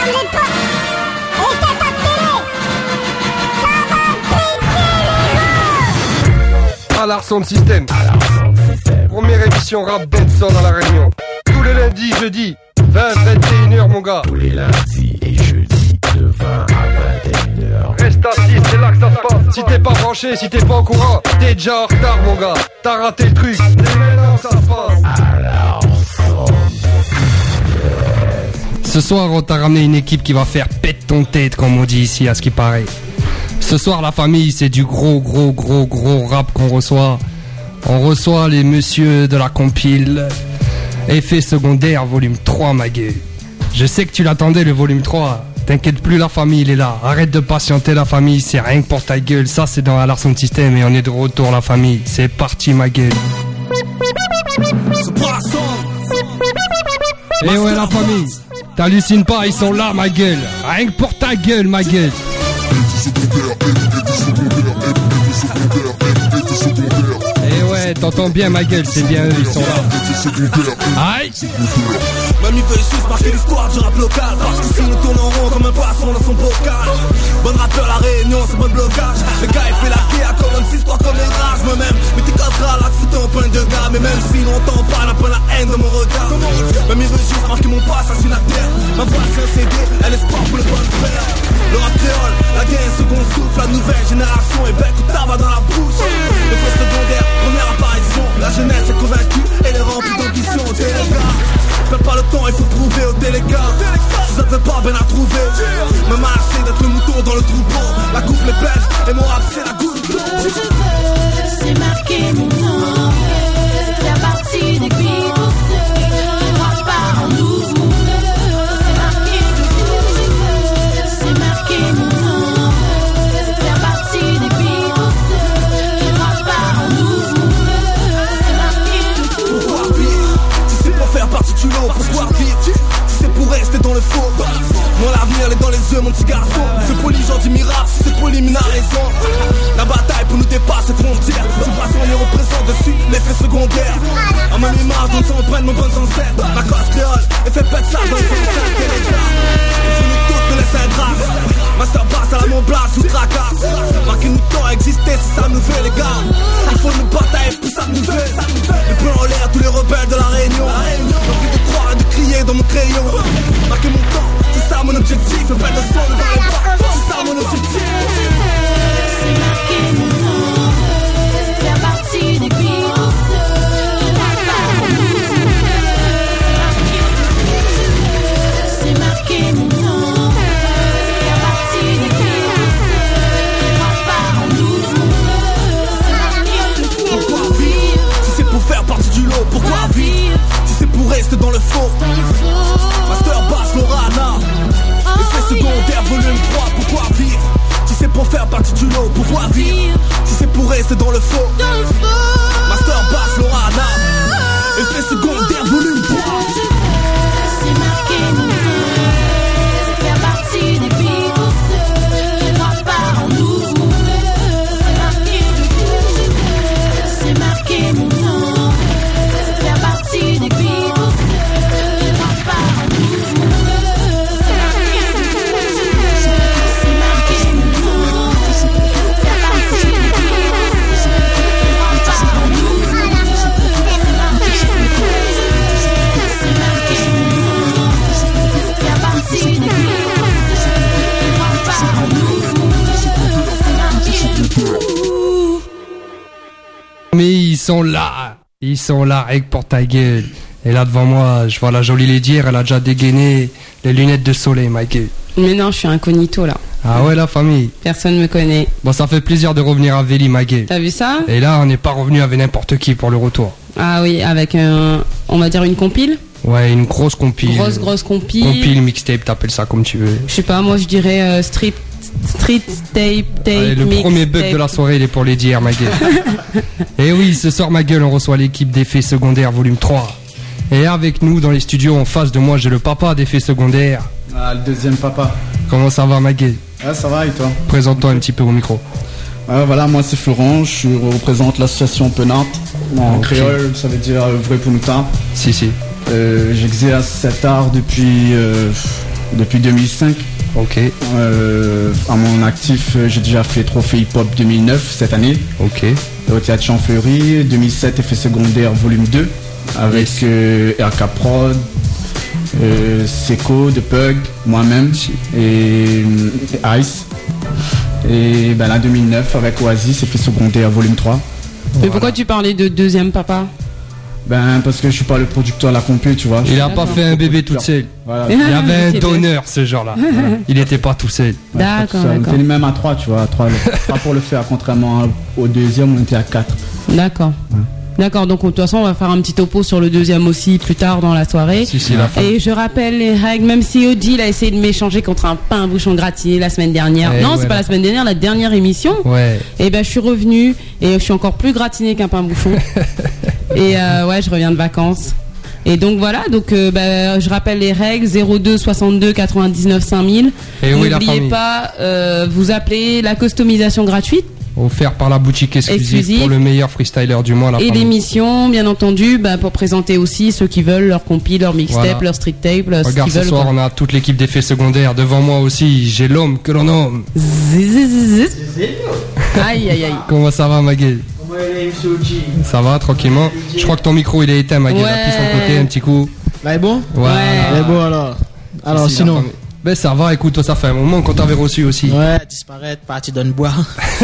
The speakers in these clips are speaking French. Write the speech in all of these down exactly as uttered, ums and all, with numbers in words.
ferme les portes. Éteins ta télé. Ça va péter les gens. À l'Arson System. Première émission rap dancehall dans la Réunion. Tous les lundis, jeudi, vingt, vingt et une heures mon gars. Tous les lundis et jeudis de vingt à vingt et une heures. Reste assis, c'est là que ça se passe. Si t'es pas branché, si t'es pas au courant, t'es déjà en retard mon gars. T'as raté le truc, c'est maintenant que ça se passe. Alors, ce soir, on t'a ramené une équipe qui va faire pète ton tête, comme on dit ici, à ce qui paraît. Ce soir, la famille, c'est du gros, gros, gros, gros rap qu'on reçoit. On reçoit les messieurs de la compile Effet secondaire, volume trois, ma gueule. Je sais que tu l'attendais, le volume trois. T'inquiète plus, la famille, il est là. Arrête de patienter, la famille, c'est rien que pour ta gueule. Ça, c'est dans Alarson System et on est de retour, la famille. C'est parti, ma gueule. Et ouais, la famille, t'hallucines pas, ils sont là, ma gueule. Rien que pour ta gueule, ma gueule. Et ouais, t'entends bien ma gueule, c'est bien eux, ils sont là. Aïe. Mamie veut juste marquer l'histoire du rap local. Parce que si nous tourne en rond comme un poisson dans son bocal. Bonne rappeur, la Réunion, c'est bon blocage. Le gars il fait la guerre, comme une histoire comme les rages. Moi-même, mais t'es cassera là, foutais en plein de gars. Mais même si longtemps on parle un peu la haine de mon regard. Mamie veut juste marquer mon passage sur la terre. Ma voix c'est un C D, elle est sport pour le bon frère. Le rap créole, la guerre est second souffle. La nouvelle génération est belle que tabac dans la bouche. Le feu secondaire, première apparition. La jeunesse est convaincue, elle est remplie d'ambition. T'es les gars, perds pas le temps, il faut trouver au télégars. Si ça te fait pas, ben à trouver. Me masser d'être le mouton dans le troupeau. La coupe est belle, et mon rap c'est la goutte d'eau. Je veux, c'est marqué mon nom. Faire partie des Beatles. Qui ne croient pas en nous. C'est marqué, je veux, c'est marqué mon nom. Faire partie des Beatles. Qui ne croient pas en nous. C'est marqué, je veux. Pourquoi vivre? Si c'est pour faire partie du lot, pourquoi vivre? Si c'est pour rester dans le faux. Moi l'avenir est dans les yeux mon petit garçon. C'est poli genre du miracle, si c'est poli mais n'a raison. La bataille pour nous dépasser frontières. Ce poisson les représente dessus, l'effet secondaire. En ma mémoire d'une s'empreinte mon bon ancêtre. Ma cause créole, effet pète ça dans le sunset. Quel état, il faut nous toutes nous laisser être race. Master bass à la Mont Blanc sous tracas. Marquez-nous temps à exister, c'est ça nous fait les gars. Il faut nous batailler, puis ça nous fait. Les plans en l'air, tous les rebelles de la Réunion. J'ai envie de croire et de crier dans mon crayon. Marquez mon temps, c'est ça mon objectif. Fais belle leçon dans les bras, c'est ça mon objectif. C'est marqué mon nom. Faire partie des Beatles. Qui ne croient pas en nous. C'est marqué mon nom. Faire partie des Beatles. Qui ne croient pas en nous. C'est marqué mon nom. Pourquoi vivre? Si c'est pour faire partie du lot, pourquoi vivre? Si c'est pour rester dans le faux. Master Bass Lorana. Effet secondaire volume trois, pourquoi vivre? Si c'est pour faire partie du lot, pourquoi vivre? Si c'est pour rester dans le faux. Master Bass Lorana. Effet secondaire volume trois. C'est marqué mon nom. Faire partie des Beatles. Qui ne croient pas en nous. C'est marqué, c'est marqué mon nom. Faire partie des Beatles. Qui ne croient pas en nous. C'est marqué, c'est marqué mon nom. Faire partie des Beatles. Qui ne croient pas en nous. C'est marqué, c'est marqué mon nom. Faire partie des Beatles. Qui ne croient pas en nous. C'est marqué. Mais ils sont là, ils sont là, rien que pour ta gueule. Et là devant moi, je vois la jolie laitière, elle a déjà dégainé les lunettes de soleil, ma gueule. Mais non, je suis incognito là. Ah ouais, la famille. Personne me connaît. Bon, ça fait plaisir de revenir à Véli, ma gueule. T'as vu ça? Et là, on n'est pas revenu avec n'importe qui pour le retour. Ah oui, avec un, on va dire une compile. Ouais, une grosse compile. Grosse, grosse compile. Compile, mixtape, t'appelles ça comme tu veux. Je sais pas, moi je dirais euh, strip, street tape, tape, Allez, le mix, premier bug tape. de la soirée, il est pour les dire, ma gueule. Et oui, ce soir, ma gueule, on reçoit l'équipe d'Effets secondaires volume trois. Et avec nous, dans les studios, en face de moi, j'ai le papa d'Effets secondaires. Ah, le deuxième papa. Comment ça va, ma gueule? Ah, ça va, et toi? Présente-toi un petit peu au micro. Ah, voilà, moi c'est Florent, je représente l'association Penart. En Okay. créole, ça veut dire œuvrer pour nous tard. Si, si. Euh, J'exerce cet art depuis euh, depuis deux mille cinq. Ok. Euh, à mon actif, j'ai déjà fait Trophée Hip Hop deux mille neuf cette année. Ok. Au Théâtre Champfleury, deux mille sept, Effet secondaire volume deux, avec Yes. euh, R K Prod, euh, Seco, The Pug, moi-même et euh, Ice. Et ben là, deux mille neuf, avec Oasis, Effet secondaire volume trois. Mais Voilà. pourquoi tu parlais de deuxième papa? Ben parce que je suis pas le producteur de la compé, tu vois. Il a pas D'accord. fait un bébé tout seul. Voilà. Il y avait un C'est donneur ce genre-là. Il était pas tout seul. D'accord, On d'accord. était même à trois, tu vois, à trois, trois pour le faire, contrairement au deuxième, on était à quatre. D'accord. D'accord, donc de toute façon, on va faire un petit topo sur le deuxième aussi plus tard dans la soirée. Si, si, la fin. Et je rappelle les règles, même si Audi il a essayé de m'échanger contre un pain bouchon gratiné la semaine dernière. Eh, non, ouais, c'est pas là. la semaine dernière, la dernière émission. Ouais. Et ben je suis revenue et je suis encore plus gratiné qu'un pain bouchon. Et euh, ouais, je reviens de vacances. Et donc voilà, donc euh, bah, je rappelle les règles zéro deux soixante-deux quatre-vingt-dix-neuf cinq mille. Et où est la N'oubliez famille pas, euh, vous appelez la customisation gratuite. Offert par la boutique exclusive Exclusive. pour le meilleur freestyler du mois. La Et famille. l'émission, bien entendu, bah, pour présenter aussi ceux qui veulent leur compi, leur mixtape, Voilà. leur street tape, leur- ce Regarde, qu'ils ce veulent. soir, quoi. on a toute l'équipe d'effets secondaires. Devant moi aussi, j'ai l'homme que l'on nomme. Zzz, zzz, zzz. Aïe, aïe, aïe. Comment ça va, Maguel? Ça va, tranquillement. Je crois que ton micro, il est éteint, Maguel. Ouais. Appuie sur le côté un petit coup. Là, est bon? Voilà. Ouais. Est bon alors. Alors Ici, la sinon. famille. Ben ça va, écoute, toi, ça fait un moment qu'on t'avait reçu aussi. Ouais, disparaître, partir donne boire.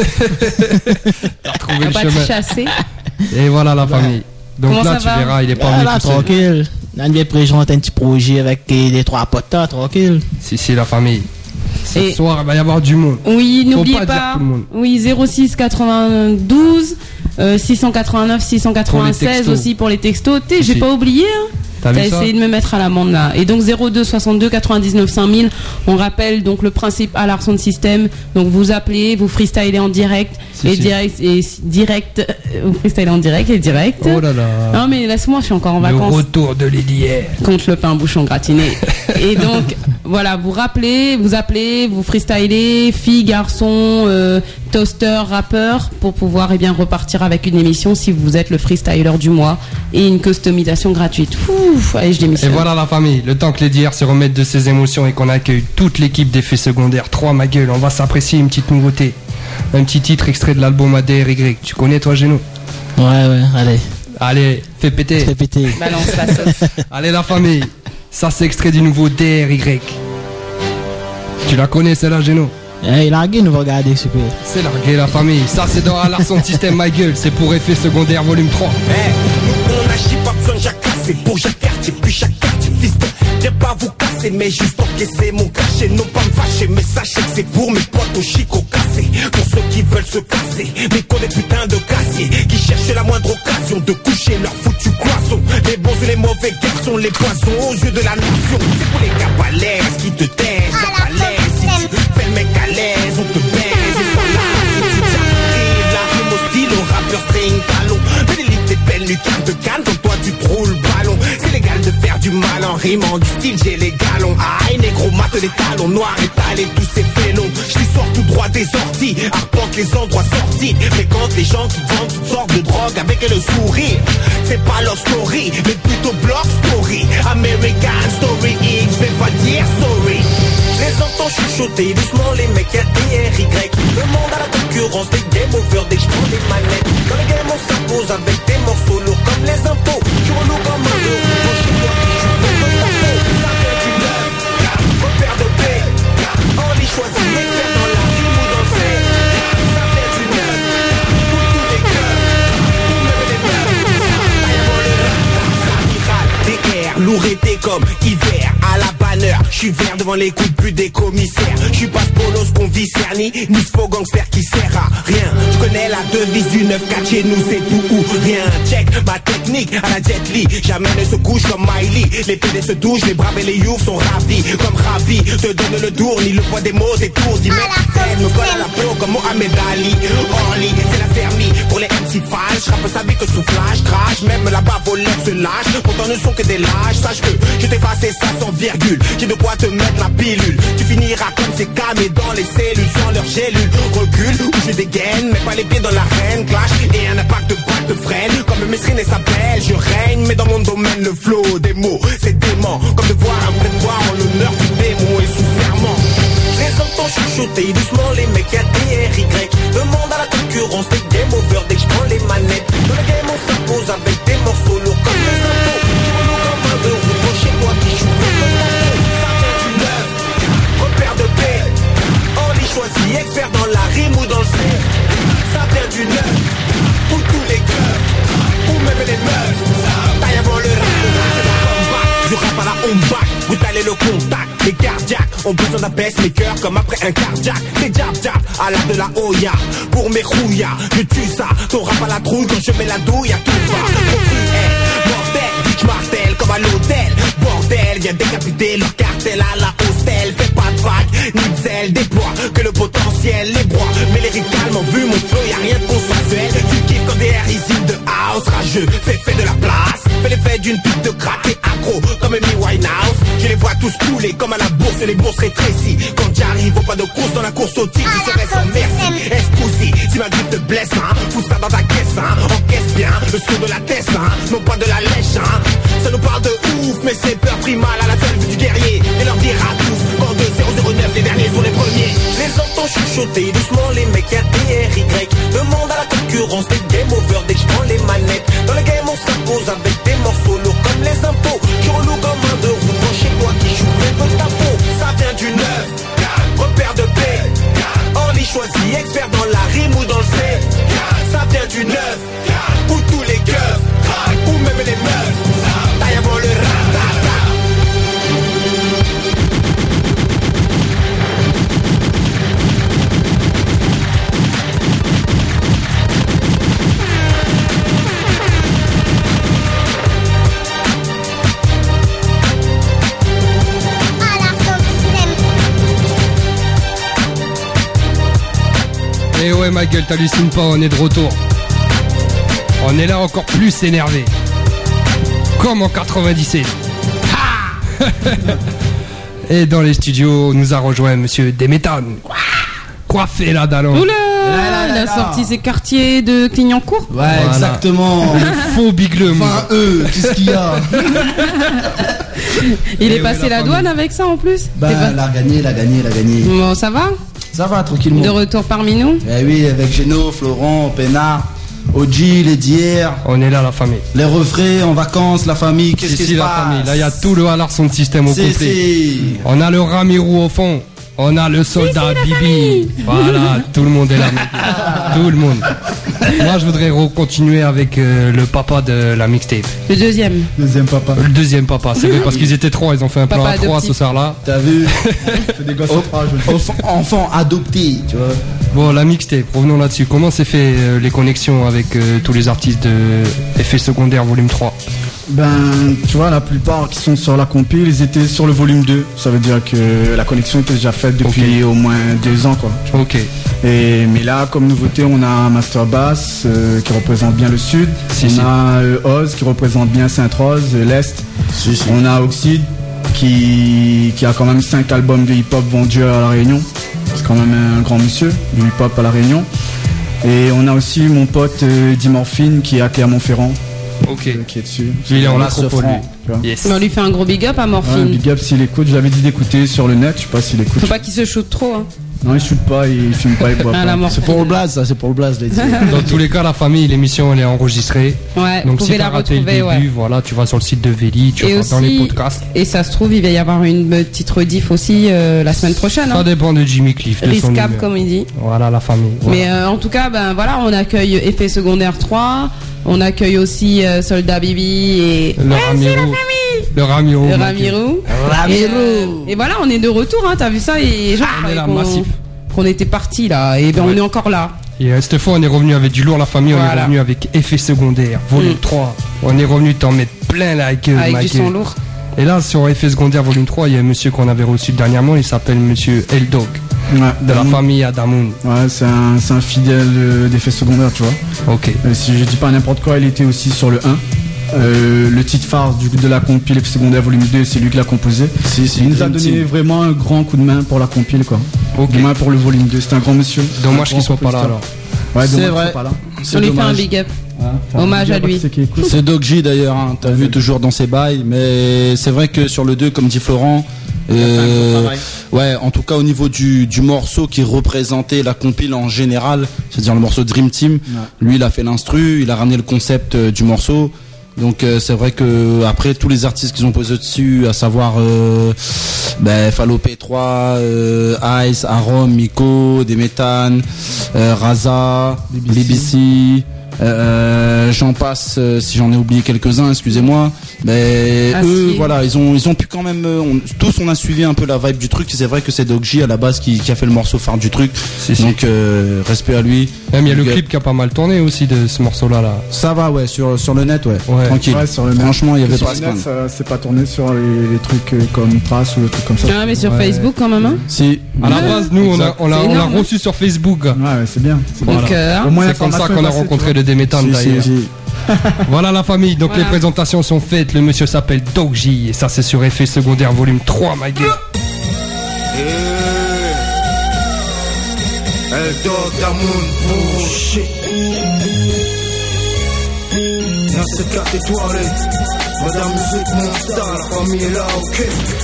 T'as retrouvé On le va te chemin. chasser. Et voilà la famille. Donc Comment là, ça tu va verras, il est pas Ah, venu là, tout seul. tranquille. On vient présenter un petit projet avec euh, les trois potes, là, tranquille. Si, si, la famille. Ce Et- soir, il va y avoir du monde. Oui, Faut n'oubliez pas dire pas. tout le monde. Oui, zéro six quatre-vingt-douze euh, six cent quatre-vingt-neuf six cent quatre-vingt-seize textos. aussi pour les textos. T'es, Si, j'ai si. pas oublié. Hein. T'as T'as vu ça? essayé de me mettre à l'amende là. Et donc zéro deux soixante-deux quatre-vingt-dix-neuf cinq mille. On rappelle donc le principe à l'arson de système. Donc vous appelez, vous freestylez en direct Si, et si. direct et s- direct. euh, Vous freestylez en direct et direct. Oh là là. Non mais laisse-moi, je suis encore en Le vacances retour de l'Ilière. contre le pain bouchon gratiné. Et donc, voilà, vous rappelez, vous appelez, vous freestylez, filles, garçons, euh, toaster, rappeur, pour pouvoir eh bien repartir avec une émission si vous êtes le freestyler du mois et une customisation gratuite. Ouf, allez, je Et démissionne. voilà la famille, le temps que les d'hier se remettent de ses émotions et qu'on accueille toute l'équipe d'effets secondaires. trois, ma gueule, on va s'apprécier une petite nouveauté. Un petit titre extrait de l'album A D R Y. Tu connais toi, Géno? Ouais, ouais, allez. Allez, fais péter. Fais péter. Balance la sauce. Allez la famille, ça c'est extrait du nouveau D R Y. Tu la connais celle-là, Géno? Eh, il a gagné, nous va regarder, super. C'est largué la famille, ça c'est dans Alarson System, ma gueule, c'est pour effet secondaire volume trois. Eh, nous on agit pas besoin de jacasser. Pour chaque quartier, puis chaque quartier, fils de. Viens pas vous casser, mais juste encaisser mon cachet. Non pas me fâcher, mais sachez que c'est pour mes potes au chico cassé. Pour ceux qui veulent se casser, mais qu'on des putains de cassiers. Qui cherchent la moindre occasion de coucher leur foutu cloison. Les bons et les mauvais garçons, les poisons aux yeux de la nation. C'est pour les gars balèzes qui te taisent, la falaise. Si tu fais le mec à l'aise, on te baise. Et sans là, si tu t'arrives, la rime au style, au rappeur string talon. Mais les livres des belles lucarnes de canne, comme toi tu te roules ballon. C'est légal de faire du mal en rimant du style, j'ai les galons. Aïe, négro, mate les talons noirs, étalés, tous ces félons. Je les sors tout droit des orties, arpente les endroits sortis. Mais quand les gens qui vendent toutes sortes de drogue avec le sourire, c'est pas leur story, mais plutôt block story. American story X, je vais pas dire sorry. Je les entends chuchoter doucement les mecs à D R Y. Demande à la concurrence des game over dès que je prends des manettes. Dans les games on s'impose avec des morceaux lourds comme les impôts. Tu relou comme un deux, mon chinois qui joue comme un tapeau. Ça vient du neuf, repère de paix. On y choisit l'expert dans la rime ou dans le fait. Ça vient du neuf, pour tous les cœurs, pour même les meufs. Avant le rap, amiral, D R, lourd été comme hiver à la banneur. J'suis vert devant les coups de pute des commissaires. J'suis pas ce polos qu'on vit cerni, ni ce faux gangster qui sert à rien. J'connais la devise du neuf quatre chez nous, c'est tout ou rien. Check ma technique à la Jet Li. Jamais ne se couche comme Miley. Les P D se douchent, les braves et les youths sont ravis. Comme ravis, te donne le tour, ni le poids des mots t'étourdis. Mec, me colle à la peau comme Mohamed Ali. Orly, c'est la fermie pour les M C files. J'rappe sa vie que sous flash, crash. Même là-bas, vos lèvres se lâchent. Pourtant ne sont que des lâches. dommage, sache que je t'ai effacé ça sans virgule. J'ai de quoi te mettre la pilule. Tu finiras comme ces camés dans les cellules sans leur gélule. Recule ou je dégaine, mais pas les pieds dans l'arène. Clash et un impact de balle de freine. Comme Mesrine et sa belle, je règne. Mais dans mon domaine, le flow des mots, c'est dément. Comme de voir un prétoire en l'honneur du démon et sous serment. Je les entends chuchoter doucement les mecs à D R Y. Demande à la concurrence des game over dès que je prends les manettes. Dans le game on s'impose avec des morceaux lourds comme des impôts. Qui roulent comme un de roue chez moi qui joue comme un manteau. Ça vient du neuf, repère de paix. On y choisit, expert dans la rime ou dans le cerf. Ça vient du neuf, pour tous les cœurs, ou même les meufs. Taille avant le rap, le rap c'est mon comeback. Je rappe à la home back, brutal et le contact. Les cardiaques ont besoin d'un pacemaker comme après un cardiaque. C'est jab jab à l'art de la Oya. Pour mes rouillas, je tue ça. Ton rap à la trouille quand je mets la douille à tout va. Trop cruel, mortel, bitch martel comme à l'hôtel. Bordel, viens décapiter leur cartel à la hostel. Fais pas de vague, ni de zèle, déploie que le potentiel les broie. Mais les ricalement vu mon flow, y'a rien de consensuel. Tu kiffes quand des risibles de house rageux. Fais fait de la place, fais l'effet d'une pipe de crack et accro comme Amy Winehouse. Je les vois tous couler comme à la bourse et les bourses rétrécies. Quand j'arrive au pas de course dans la course au titre, je serai sans merci. Excousi, si ma grippe te blesse, hein, fous ça dans ta caisse, hein, encaisse bien le son de la tête, hein, non pas de la lèche, hein. Ça nous parle de ouf, mais c'est peur pris mal à la seule vue du guerrier. Et leur dire à tous, quand de zéro zéro neuf, les derniers sont les premiers. Je les entends chuchoter doucement les mecs à D R Y. Demande à la concurrence des game over dès que je prends les manettes. Dans le game on s'impose avec des morceaux lourds comme les impôts. Je relou comme un de roue quand chez toi qui joue même de ta peau. Ça vient du neuf, repère de paix. On y choisit, expert dans la rime ou dans le C. Ça vient du neuf, pour tous les keufs, ou même les meufs. Taille avant le rap. Et ouais ma gueule, t'hallucines pas, on est de retour. On est là encore plus énervé. Comme en quatre-vingt-dix-sept. Ah Et dans les studios, nous a rejoint monsieur Deméthane. Coiffé là, Dallon. Oula, il a sorti ses quartiers de Clignancourt. Ouais, voilà. Exactement. Le faux bigleux. Enfin, eux, qu'est-ce qu'il y a? Il est passé la douane avec ça en plus. Bah, il a gagné, il a gagné, il a gagné. Bon, ça va? Ça va, tranquillement. De retour parmi nous? Eh oui, avec Geno, Florent, Pénard, O G, les d'hier. On est là, la famille. Les refraits, en vacances, la famille, qu'est-ce qui se la passe? famille. Là, il y a tout le halard son système au Si, complet. si. On a le Ramirou au fond. On a le soldat si, si, Bibi. Voilà, tout le monde est là. Tout le monde. Moi, je voudrais continuer avec euh, le papa de la mixtape. Le deuxième. Deuxième papa. Le deuxième papa, c'est vrai parce qu'ils étaient trois, ils ont fait un plan Papa à trois adoptif. ce soir-là. T'as vu? C'est des gosses enfants, enfants adoptés, tu vois. Bon, la mixtape, revenons là-dessus. Comment s'est fait euh, les connexions avec euh, tous les artistes de Effet Secondaire volume trois? Ben, tu vois, la plupart qui sont sur la compile, ils étaient sur le volume deux. Ça veut dire que la connexion était déjà faite depuis Okay. au moins deux ans, quoi. Ok. Et, mais là, comme nouveauté, on a un Master Bass euh, qui représente bien le sud. Si, on si. a euh, Oz qui représente bien Sainte-Rose, euh, l'Est. Si, si. On a Oxide qui, qui a quand même cinq albums de hip-hop vendus à La Réunion. C'est quand même un grand monsieur du hip-hop à La Réunion. Et on a aussi mon pote euh, Eddie Morphine qui est à Clermont-Ferrand. Ok. euh, qui est dessus. Il est en Voilà, métropole, ce franc, lui. tu vois. Yes. Mais on lui fait un gros big up à Ouais, Morphine. big up s'il écoute, j'avais dit d'écouter sur le net, je sais pas s'il écoute. Faut pas qu'il se shoot trop. Hein. Non, il shoot pas, il fume pas, il boit Ah, la pas. mort. C'est pour le blaze, ça, c'est pour le blaze, les dire. Dans tous les cas, la famille, l'émission, elle est enregistrée. Ouais, vous Donc si pouvez t'as la raté le retrouver. début, Ouais. voilà, tu vas sur le site de Véli, tu Et vas dans les aussi- podcasts. Et ça se trouve, il va y avoir une petite rediff aussi euh, la semaine prochaine. Ça Hein. dépend de Jimmy Cliff, de son Riscap, humeur. comme il dit. Voilà, la famille. Voilà. Mais euh, en tout cas, ben voilà, on accueille Effet Secondaire trois. On accueille aussi euh, Soldat Bibi et Le Ramiro. Le Ramiro. le Michael. Ramiro. Ramiro. Et, euh, et voilà, on est de retour, hein, t'as vu ça? Et genre, on est là, qu'on, massif. qu'on était parti là, et ben Ouais. on est encore là. Et euh, cette fois, on est revenu avec du lourd, la famille. On est Voilà. revenu avec Effet Secondaire, volume Mm. trois. On est revenu t'en mettre plein là avec, euh, Avec du Michael. son lourd. Et là, sur Effet Secondaire, volume trois, il y a un monsieur qu'on avait reçu dernièrement. Il s'appelle monsieur Eldog, Ouais, de la Damoun. famille Adamoun. Ouais, c'est un, c'est un fidèle euh, d'effet secondaire, tu vois. Ok. Euh, si je dis pas n'importe quoi, il était aussi sur le un. Euh, le titre phare du, de la compile secondaire volume deux, c'est lui qui l'a composé. Si, si, il nous a Dream donné Team. vraiment un grand coup de main pour la compile, quoi. Ok. Du moins pour le volume deux, c'est un grand monsieur. Dommage Un qu'il grand soit pas là compositeur. alors. Ouais, C'est dommage vrai. qu'il soit pas là. On lui fait un dommage. big up. Ouais, enfin, Hommage il y a à pas lui. que c'est qui écoute. C'est Doc J d'ailleurs, hein. T'as vu toujours dans ses bails, mais c'est vrai que sur le deux, comme dit Florent, euh, ouais, en tout cas au niveau du, du morceau qui représentait la compile en général, c'est-à-dire le morceau Dream Team, lui il a fait l'instru, il a ramené le concept euh, du morceau. Donc euh, c'est vrai que après tous les artistes qu'ils ont posé dessus, à savoir euh, ben, Fallo P trois, euh, Ice, Arom, Miko, Demetan, euh, Raza, B B C, euh, j'en passe euh, si j'en ai oublié quelques-uns, excusez-moi. Mais Ah, eux, si. voilà, ils ont ils ont pu quand même, euh, on- tous on a suivi un peu la vibe du truc. C'est vrai que c'est Doc J à la base qui, qui a fait le morceau phare du truc. Si, si. Donc euh, respect à lui. Même il y a le Big up. clip qui a pas mal tourné aussi de ce morceau-là. Là. Ça va, ouais, sur sur le net, ouais, Ouais. tranquille. Ouais, sur le net. Franchement, il y avait Sur pas à le se net, plaindre. ça, c'est pas tourné sur les, les trucs euh, comme Trace ou les trucs comme ça. Ah, mais sur Ouais. Facebook quand même, hein. Si. À la base, nous, on a, on l'a C'est on l'a énorme, hein. reçu sur Facebook. Ouais, ouais, c'est bien. C'est bien. Donc, euh, Au moins, C'est comme ça l'information qu'on est a passée, rencontré tu le Demetan Si, si, d'ailleurs. si. Voilà la famille, donc Voilà. les présentations sont faites. Le monsieur s'appelle Doc J et ça c'est sur Effet Secondaire volume trois, my gueule. El Dog Damoun bullshit. Dans ces quatre étoilés, Madame Musique, mon star, la famille est là, ok.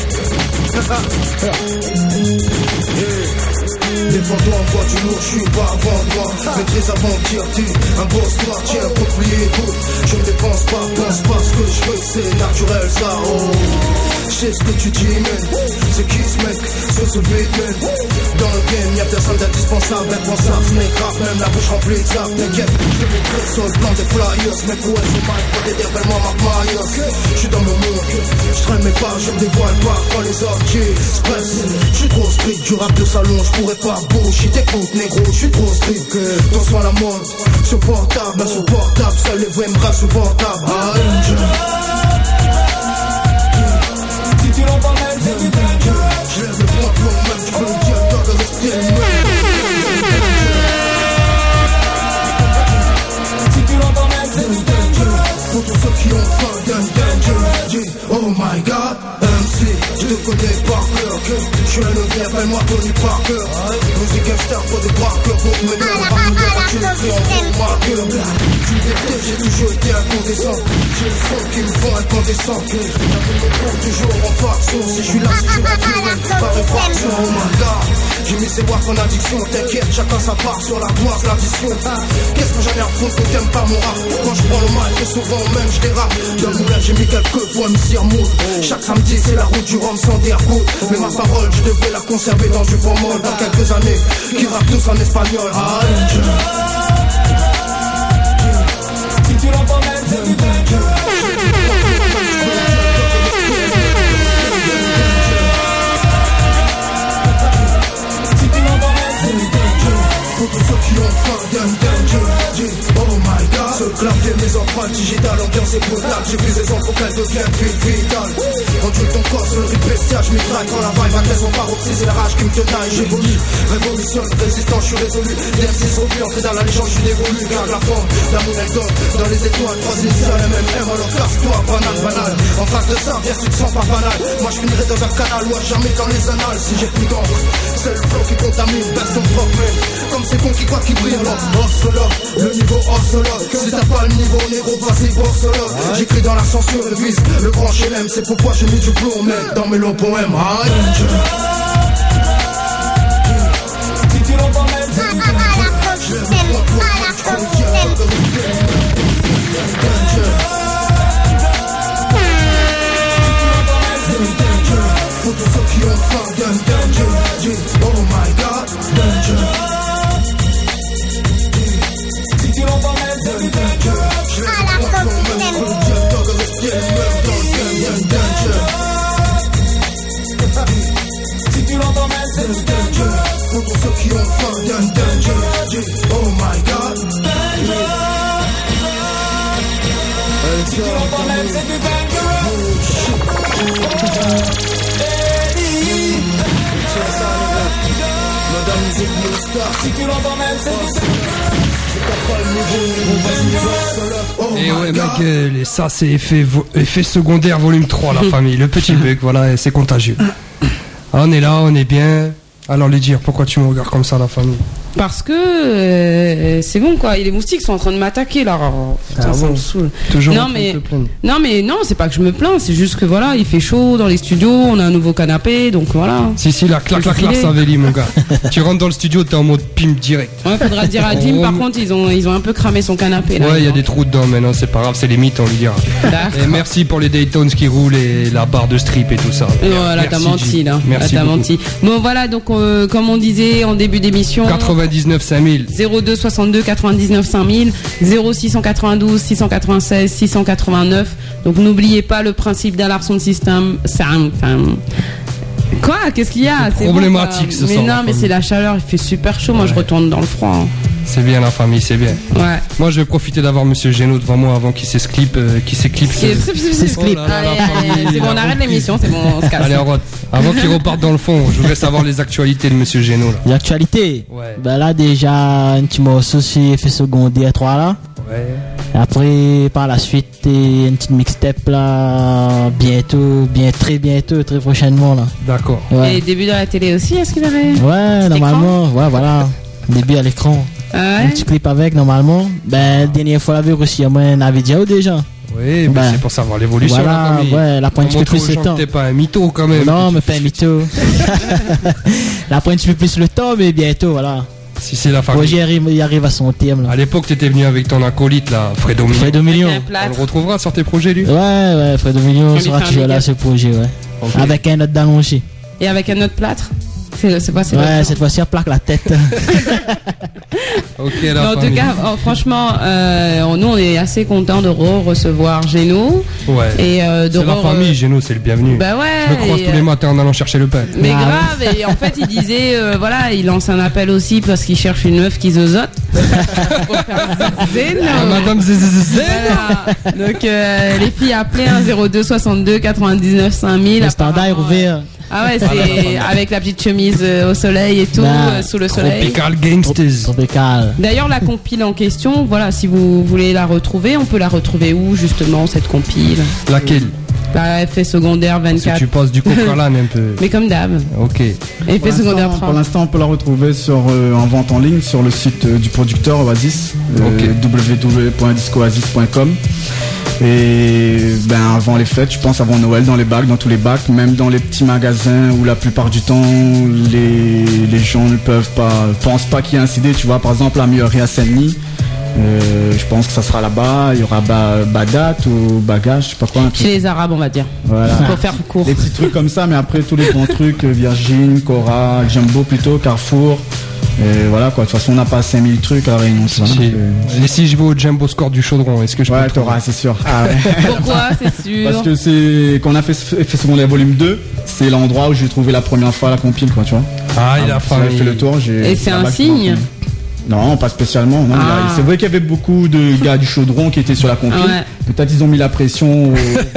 Défends-toi, envoie du lourd, je suis pas avant toi. Maîtrise avant de dire, tu un boss noir, tiens, peuplier, écoute. Je ne dépense pas, pense pas ce que je veux, c'est naturel ça, oh. Je sais ce que tu dis, man. C'est qui ce mec, sur ce beat, man. Dans le game, y'a personne d'indispensable, impensable, snake rap, même la bouche remplie de sable, t'inquiète. Je vais créer sur le plan des flyers, mec, ouais, c'est mal, pas des appelle-moi Mark Myers. Je suis dans mon monde, je traîne mes pas, je me dévoile pas quand les orties se pressent. Je suis trop strict, du rap de salon, je pourrais pas bullshit, écoute, négro, je suis trop strict. Ton soin la mode, supportable, insupportable, seul les vrais me insupportable. Si tu l'entends même, c'est du danger. Je lève le point plomb, même tu peux le dire, toi de rester le même. Si tu l'entends même, c'est du danger. Pour tous ceux qui ont faim, d'un danger. Oh my god, M C, je te connais par cœur. Je suis un ovni, appelle-moi Tony Parker. Musique star pour des braqueurs, pour me mener, on va me dire, tu l'écris en gros marqueur. Tu l'étais, j'ai toujours été incandescent. J'ai le son qui me font incandescent. J'avais me prendre toujours en faction. Si je suis là, si je suis là, par réfraction. Oh my god, j'ai mis ces walks en addiction. T'inquiète, chacun sa part sur la gloire, l'addition. Qu'est-ce que j'en ai à foutre que t'aimes pas mon rap? Quand je prends le mic, et souvent même je dérape. Dans le moulin, j'ai mis quelques fois mis sur moule. Chaque samedi, c'est la route du rhum sans déargout. Mais ma parole, je devais la conserver dans du formol. Dans quelques années, qui rappe tous en espagnol. Si tu l'entends même, c'est du danger. Si tu l'entends même, c'est du danger. Pour tous ceux qui ont faim, d'un danger. Oh my god, ce clavier, mes empreintes digitales, ambiance est brutale. J'ai pris des enfants qu'elles deviennent vite vitales. Conduis ton corps sur le rythme bestial, je mitraille quand la vibe atteint son paroxysme, c'est la rage qui me tenaille. J'évolue, révolutionne, résistant, je suis résolu. D M six revenu, entré dans la légende, je suis dévolu. Garde la forme, l'amour elle donne. Dans les étoiles, trois initiales, M M M, alors casse-toi, banal, banal. En face de ça, viens, tu te sens pas banal. Moi je finirai dans un canal, ou jamais dans les annales. Si j'ai plus d'encre, c'est le flow qui contamine, baisse ton propre même. Comme c'est con qui croit qui brille, alors orsologue, le niveau orsologue. Si t'as pas le niveau négro, vas-y, borsologue. J'écris dans la censure, le vice, le grand chelem. C'est pourquoi j'ai mis du plomb, mec, dans mes longs poèmes. Si tu l'entends même, c'est du danger. Je lève le point plomb, même tu peux le dire, toi de rester. Danger. C'est du danger. Pour tous ceux qui ont faim, d'un danger. Oh my god, danger. Si tu l'entends même, c'est du danger. Je lève le point plomb, même tu peux le dire, toi de rester le même dans le game, danger. Si tu l'entends même, c'est du danger. Pour tous ceux qui ont faim, d'un danger. Oh my god. Si tu l'entends même, c'est du danger. Madame Musique, mon star. Si tu l'entends même, c'est du danger. Et ouais, Michael, et ça c'est effet, vo- effet secondaire volume trois, la famille. Le petit bug, voilà, et c'est contagieux. Ah, on est là, on est bien. Alors, lui dire, pourquoi tu me regardes comme ça, la famille? Parce que euh, c'est bon quoi, et les moustiques sont en train de m'attaquer là. Oh, putain, Ah ça bon. me saoule. Toujours en non train mais de te plaindre. non mais non, c'est pas que je me plains, c'est juste que voilà, il fait chaud dans les studios, on a un nouveau canapé, donc voilà. Si, si, la clac, clac, clac, Stylé. ça vélit, mon gars. Tu rentres dans le studio, t'es en mode pim direct. Ouais, faudra dire à Jim. On Par remet- contre, ils ont ils ont un peu cramé son canapé là. Ouais, il y a des trous dedans, mais non, c'est pas grave, c'est les mythes, on lui dira. D'accord. Et merci pour les Daytones qui roulent et la barre de strip et tout ça. Et voilà, t'as Merci, menti Jim. là. Merci T'as beaucoup. menti. Bon voilà, donc euh, comme on disait en début d'émission. quatre-vingt-dix-neuf cinq mille. zéro deux soixante-deux quatre-vingt-dix-neuf cinq mille, zéro six cent quatre-vingt-douze six cent quatre-vingt-seize six cent quatre-vingt-neuf. Donc n'oubliez pas le principe d'Alarm Sound System. Sam, Sam. Quoi? Qu'est-ce qu'il y a? C'est bon, problématique, quoi. ce Mais soir, non, la mais famille. c'est la chaleur, il fait super chaud. Moi, je retourne dans le froid. hein. C'est bien la famille, c'est bien. Ouais. Moi, je vais profiter d'avoir Monsieur Génaud devant moi avant qu'il s'esclipe, euh, qu'il s'éclipse. C'est- c'est- c'est- c'est- Oh là là, Allez, la allez, famille, c'est bon, on la arrête reprise. l'émission, c'est bon, on se casse. Allez, on rote. Avant qu'il reparte dans le fond, je voudrais savoir les actualités de Monsieur Génaud là. L'actualité. Ouais. Ben là, déjà, un petit morceau sur effet secondaire trois là. Ouais. Après, par la suite, et une petite mixtape là, bientôt, bien, très bientôt, très prochainement là. D'accord. Ouais. Et début de la télé aussi, est-ce qu'il avait? Ouais, normalement, ouais, voilà. Début à l'écran. Ah Un ouais? petit clip avec, normalement. Ben, la dernière fois, la vue aussi, moi, on avait déjà ou déjà. Oui, mais Ben, c'est pour savoir l'évolution. voilà, la famille. ouais, la pointe Pour un petit peu montrer plus aux le gens temps. que T'es pas un mytho quand même. Non, mais pas un mytho. La pointe un petit peu plus le temps, mais bientôt, voilà. Si c'est la Le famille. projet arrive, il arrive à son terme là. À l'époque, t'étais venu avec ton acolyte là, Fredo Mignon. Fredo Million. Avec un On plâtre. le retrouvera sur tes projets, lui. Ouais, ouais, Fredo Million lui sera fait un toujours big là, up. ce projet, ouais. Ok. Avec un autre d'allongé. Et avec un autre plâtre? C'est c'est pas c'est Ouais, l'autre. cette fois-ci, elle plaque la tête. Ok, Mais la en tout famille. cas, oh, franchement, euh, nous on est assez contents de re-recevoir Géno Ouais. et euh, de C'est la re- famille, Génaud, c'est le bienvenu. Bah ouais. Je me croise et, tous les euh, matins en allant chercher le pain. Mais Ah grave, et en fait il disait, euh, voilà, il lance un appel aussi parce qu'il cherche une meuf qui zozote. Pour faire zéno. Ah, Madame Zézézézé. Voilà. Donc euh, les filles appelaient un zéro deux soixante-deux quatre-vingt-dix-neuf cinq mille. Le standard est ouvert. Ah ouais, c'est avec la petite chemise euh, au soleil et tout, Bah, euh, sous le soleil. Tropical Gangsters. Tropical. D'ailleurs, la compile en question, voilà, si vous voulez la retrouver, on peut la retrouver où justement cette compile? Laquelle? Bah, effet secondaire Parce que vingt-quatre. tu passes du coq à l'âne un peu. Mais comme d'hab. Ok. Effet Pour secondaire l'instant- Pour trente. l'instant, on peut la retrouver sur, euh, en vente en ligne sur le site euh, du producteur Oasis, euh, Ok. w w w point discoasis point com. Et ben avant les fêtes, je pense avant Noël, dans les bacs, dans tous les bacs, même dans les petits magasins où la plupart du temps les, les gens ne peuvent pas, pensent pas qu'il y a un C D. Tu vois, par exemple, la Murerie à Saint-Denis. Euh, je pense que ça sera là-bas. Il y aura ba- Badat ou Bagage, je sais pas quoi. un truc. Chez les Arabes, on va dire. Voilà. Pour faire court. Des petits trucs comme ça, mais après tous les grands trucs, euh, Virgin, Cora, Jumbo plutôt, Carrefour. Et voilà quoi, de toute façon on n'a pas cinq mille trucs à la Réunion. Si, voilà. si. Euh, Et si je vais au Jumbo Score du Chaudron, est-ce que je peux Ouais, le trouver? t'auras, c'est sûr. Ah, ouais. Pourquoi? C'est sûr. Parce que c'est quand on a fait fait secondaire volume deux, c'est l'endroit où j'ai trouvé la première fois la compile quoi, tu vois. Ah, il a ça avait famille. fait le tour, j'ai Et c'est un là-bas que je signe? m'en- Non, pas spécialement. Non, Ah. il y a- c'est vrai qu'il y avait beaucoup de gars du Chaudron qui étaient sur la compile. Ouais. Peut-être ils ont mis la pression au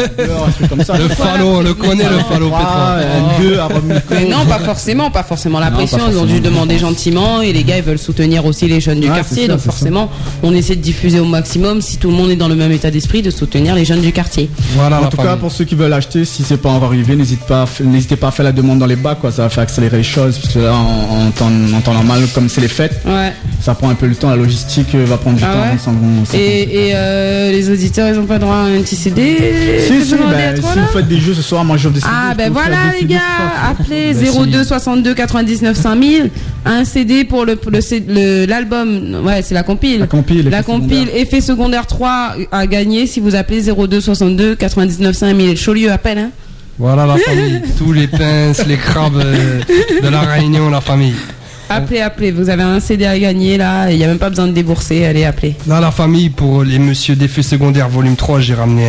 un truc comme ça. Le Fallot, on le connaît, le Fallot Ah, Pétron. M deux, Arabe Miko. Mais non, pas forcément, pas forcément la Non, pression. pas Ils ont dû forcément. demander gentiment et les gars ils veulent soutenir aussi les jeunes du Ouais, quartier. c'est ça, Donc c'est ça. forcément, on essaie de diffuser au maximum si tout le monde est dans le même état d'esprit de soutenir les jeunes du quartier. Voilà En la tout cas, famille. pour ceux qui veulent acheter, si c'est pas encore arrivé, n'hésitez pas, à f- n'hésitez pas à faire la demande dans les bacs, quoi. Ça va faire accélérer les choses, parce que là, en, en temps, en temps normal, comme c'est les fêtes, Ouais. ça prend un peu le temps. La logistique euh, va prendre du Ah temps. ouais. sans qu'on- sans qu'on- Et, et euh, les auditeurs, ils ont pas droit à un petit C D? Si, Faites si, demander à ben, toi, si là. vous faites des jeux ce soir, moi j'offre des C D. Ah je ben peux vous voilà faire des les C D gars, ce soir. appelez Ben, zéro deux si. soixante-deux quatre-vingt-dix-neuf cinq mille, un C D pour le le C- le- l'album, ouais c'est la compile. La compile, La effet compile secondaire. Effet secondaire trois à gagner si vous appelez zéro deux soixante-deux quatre-vingt-dix-neuf cinq mille. Chaulieu appelle hein. Voilà la famille. Tous les pinces, les crabes euh, de la Réunion, la famille. Appelez, appelez, vous avez un C D à gagner là, il n'y a même pas besoin de débourser, allez appelez. Là, la famille, pour les messieurs d'effets secondaires volume trois, j'ai ramené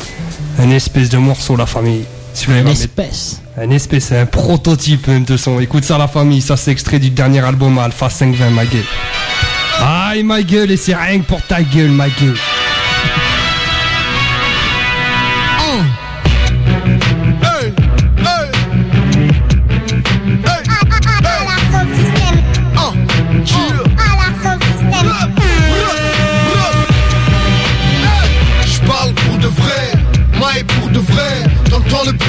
un, un espèce de morceau, la famille. Celui-là, il Une va mettre espèce. un espèce, c'est un prototype même de son. Écoute ça, la famille, ça c'est extrait du dernier album Alpha cinq vingt, ma gueule. Aïe, ma gueule, et c'est rien que pour ta gueule, ma gueule. Alarm Sound System. Alarm Sound System.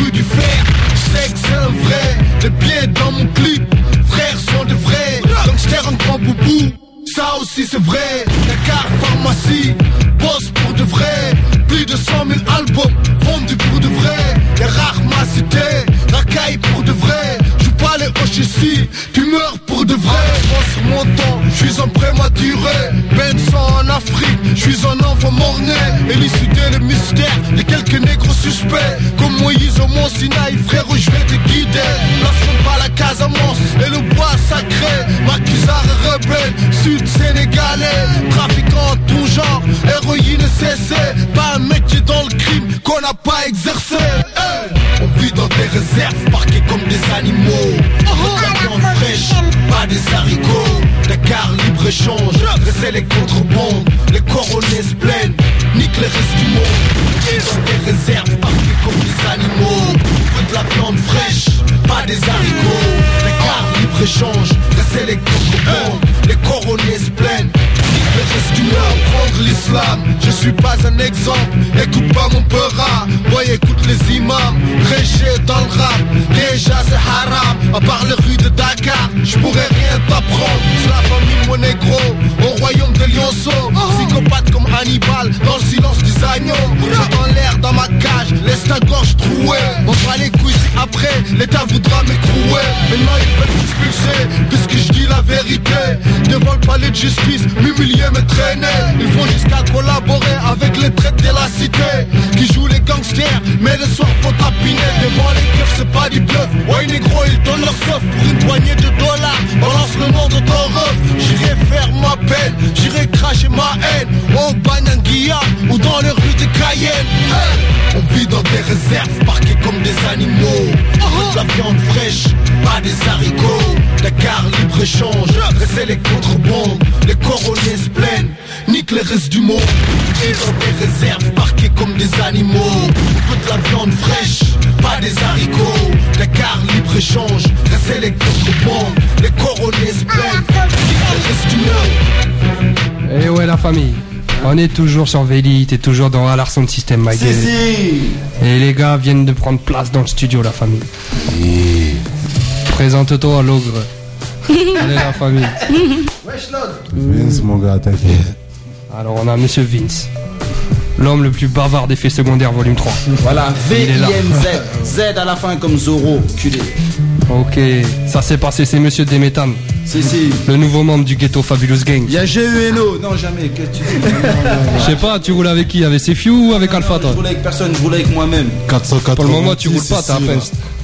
que du fer. Je sais que c'est un vrai, les pieds dans mon clip, frères sont de vrais. Gangster en grand boubou, ça aussi c'est vrai. Dakar pharmacie, boss pour de vrai. Plus de cent mille albums vendus pour de vrai. Les rares ma cité, racaille pour de vrai. Joue pas les hoches ici, tu meurs pour de vrai. Moi sur mon temps, je suis un prématuré. Benson en Afrique, je suis un enfant mort-né. Élucider le mystère de quelques négros suspects. Comme Moïse au Mont Sinaï, frérot je vais te guider. Lâchons pas la Casamance et le bois sacré. Maquisard et rebelle, sud sénégalais. Trafiquant en tout genre, héroïne cessée. Pas un métier dans le crime qu'on n'a pas exercé. Hey, on vit dans des réserves parqués comme des animaux. La viande fraîche, pas des haricots. Dakar libre-échange, rester les contrebandes. Les coronets se plaignent, nique les restes du monde. Dans des réserves parqués comme des animaux. Veut de la viande fraîche, pas des haricots. Dakar libre-échange, rester les contrebandes. Les coronets se plaignent, nique les restes du monde. Prendre l'islam, je suis pas un exemple. Écoute pas mon peura, boy écoute les imams. Prêcher dans le rap, déjà c'est haram. À part les rues de Dakar, je pourrais rien t'apprendre. C'est la famille mon négro, au royaume de Lionceau. Psychopathe comme Hannibal, dans le silence des agneaux. J'entends l'air dans ma cage, laisse ta gorge trouée. On fera les couilles si après, l'État voudra m'écrouer. Maintenant ils veulent m'expulser, puisque je dis la vérité. Devant le palais de justice, m'humilier, me traîner. Ils vont jusqu'à collaborer avec les traites de la cité. Qui jouent les gangsters, mais le soir font tapiner. Devant les keufs c'est pas du bluff. Ouais négro ils donnent leur soif pour une poignée de dollars. Balance le nom de ton ref. J'irai faire ma peine, j'irai cracher ma haine. Au Bananguilla ou dans les rues de Cayenne. Hey, on vit dans des réserves parqués comme des animaux. De la viande fraîche, pas des haricots. Dakar libre-échange, rester les contrebandes. Les coronets se plaignent, nique les restes du monde. Vit dans des réserves parqués comme des animaux. Veut de la viande fraîche, pas des haricots. Dakar libre-échange, rester les contrebandes. Les coronets se plaignent, nique les restes du monde. Et ouais la famille, on est toujours sur Véli, t'es toujours dans Alarson System Mike. Si, si. Et les gars viennent de prendre place dans le studio la famille. Oui. Présente-toi à l'ogre. Allez la famille. Vince mon gars, t'inquiète. Alors on a monsieur Vince, l'homme le plus bavard d'effets secondaires volume trois. Voilà, V I N Z. Z à la fin comme Zoro, culé. Ok, ça s'est passé, c'est monsieur Demetan. Si, si. Le nouveau membre du Ghetto Fabulous Gang. Il y a G U N O. Non, jamais. Qu'est-ce que tu dis? Je sais pas, tu roules avec qui? Avec Sefiu ou avec non, Alpha non, toi? Je roule avec personne, je roule avec moi-même. quatre cent quatre-vingts. Pour le moment, tu roules pas, t'as à peine.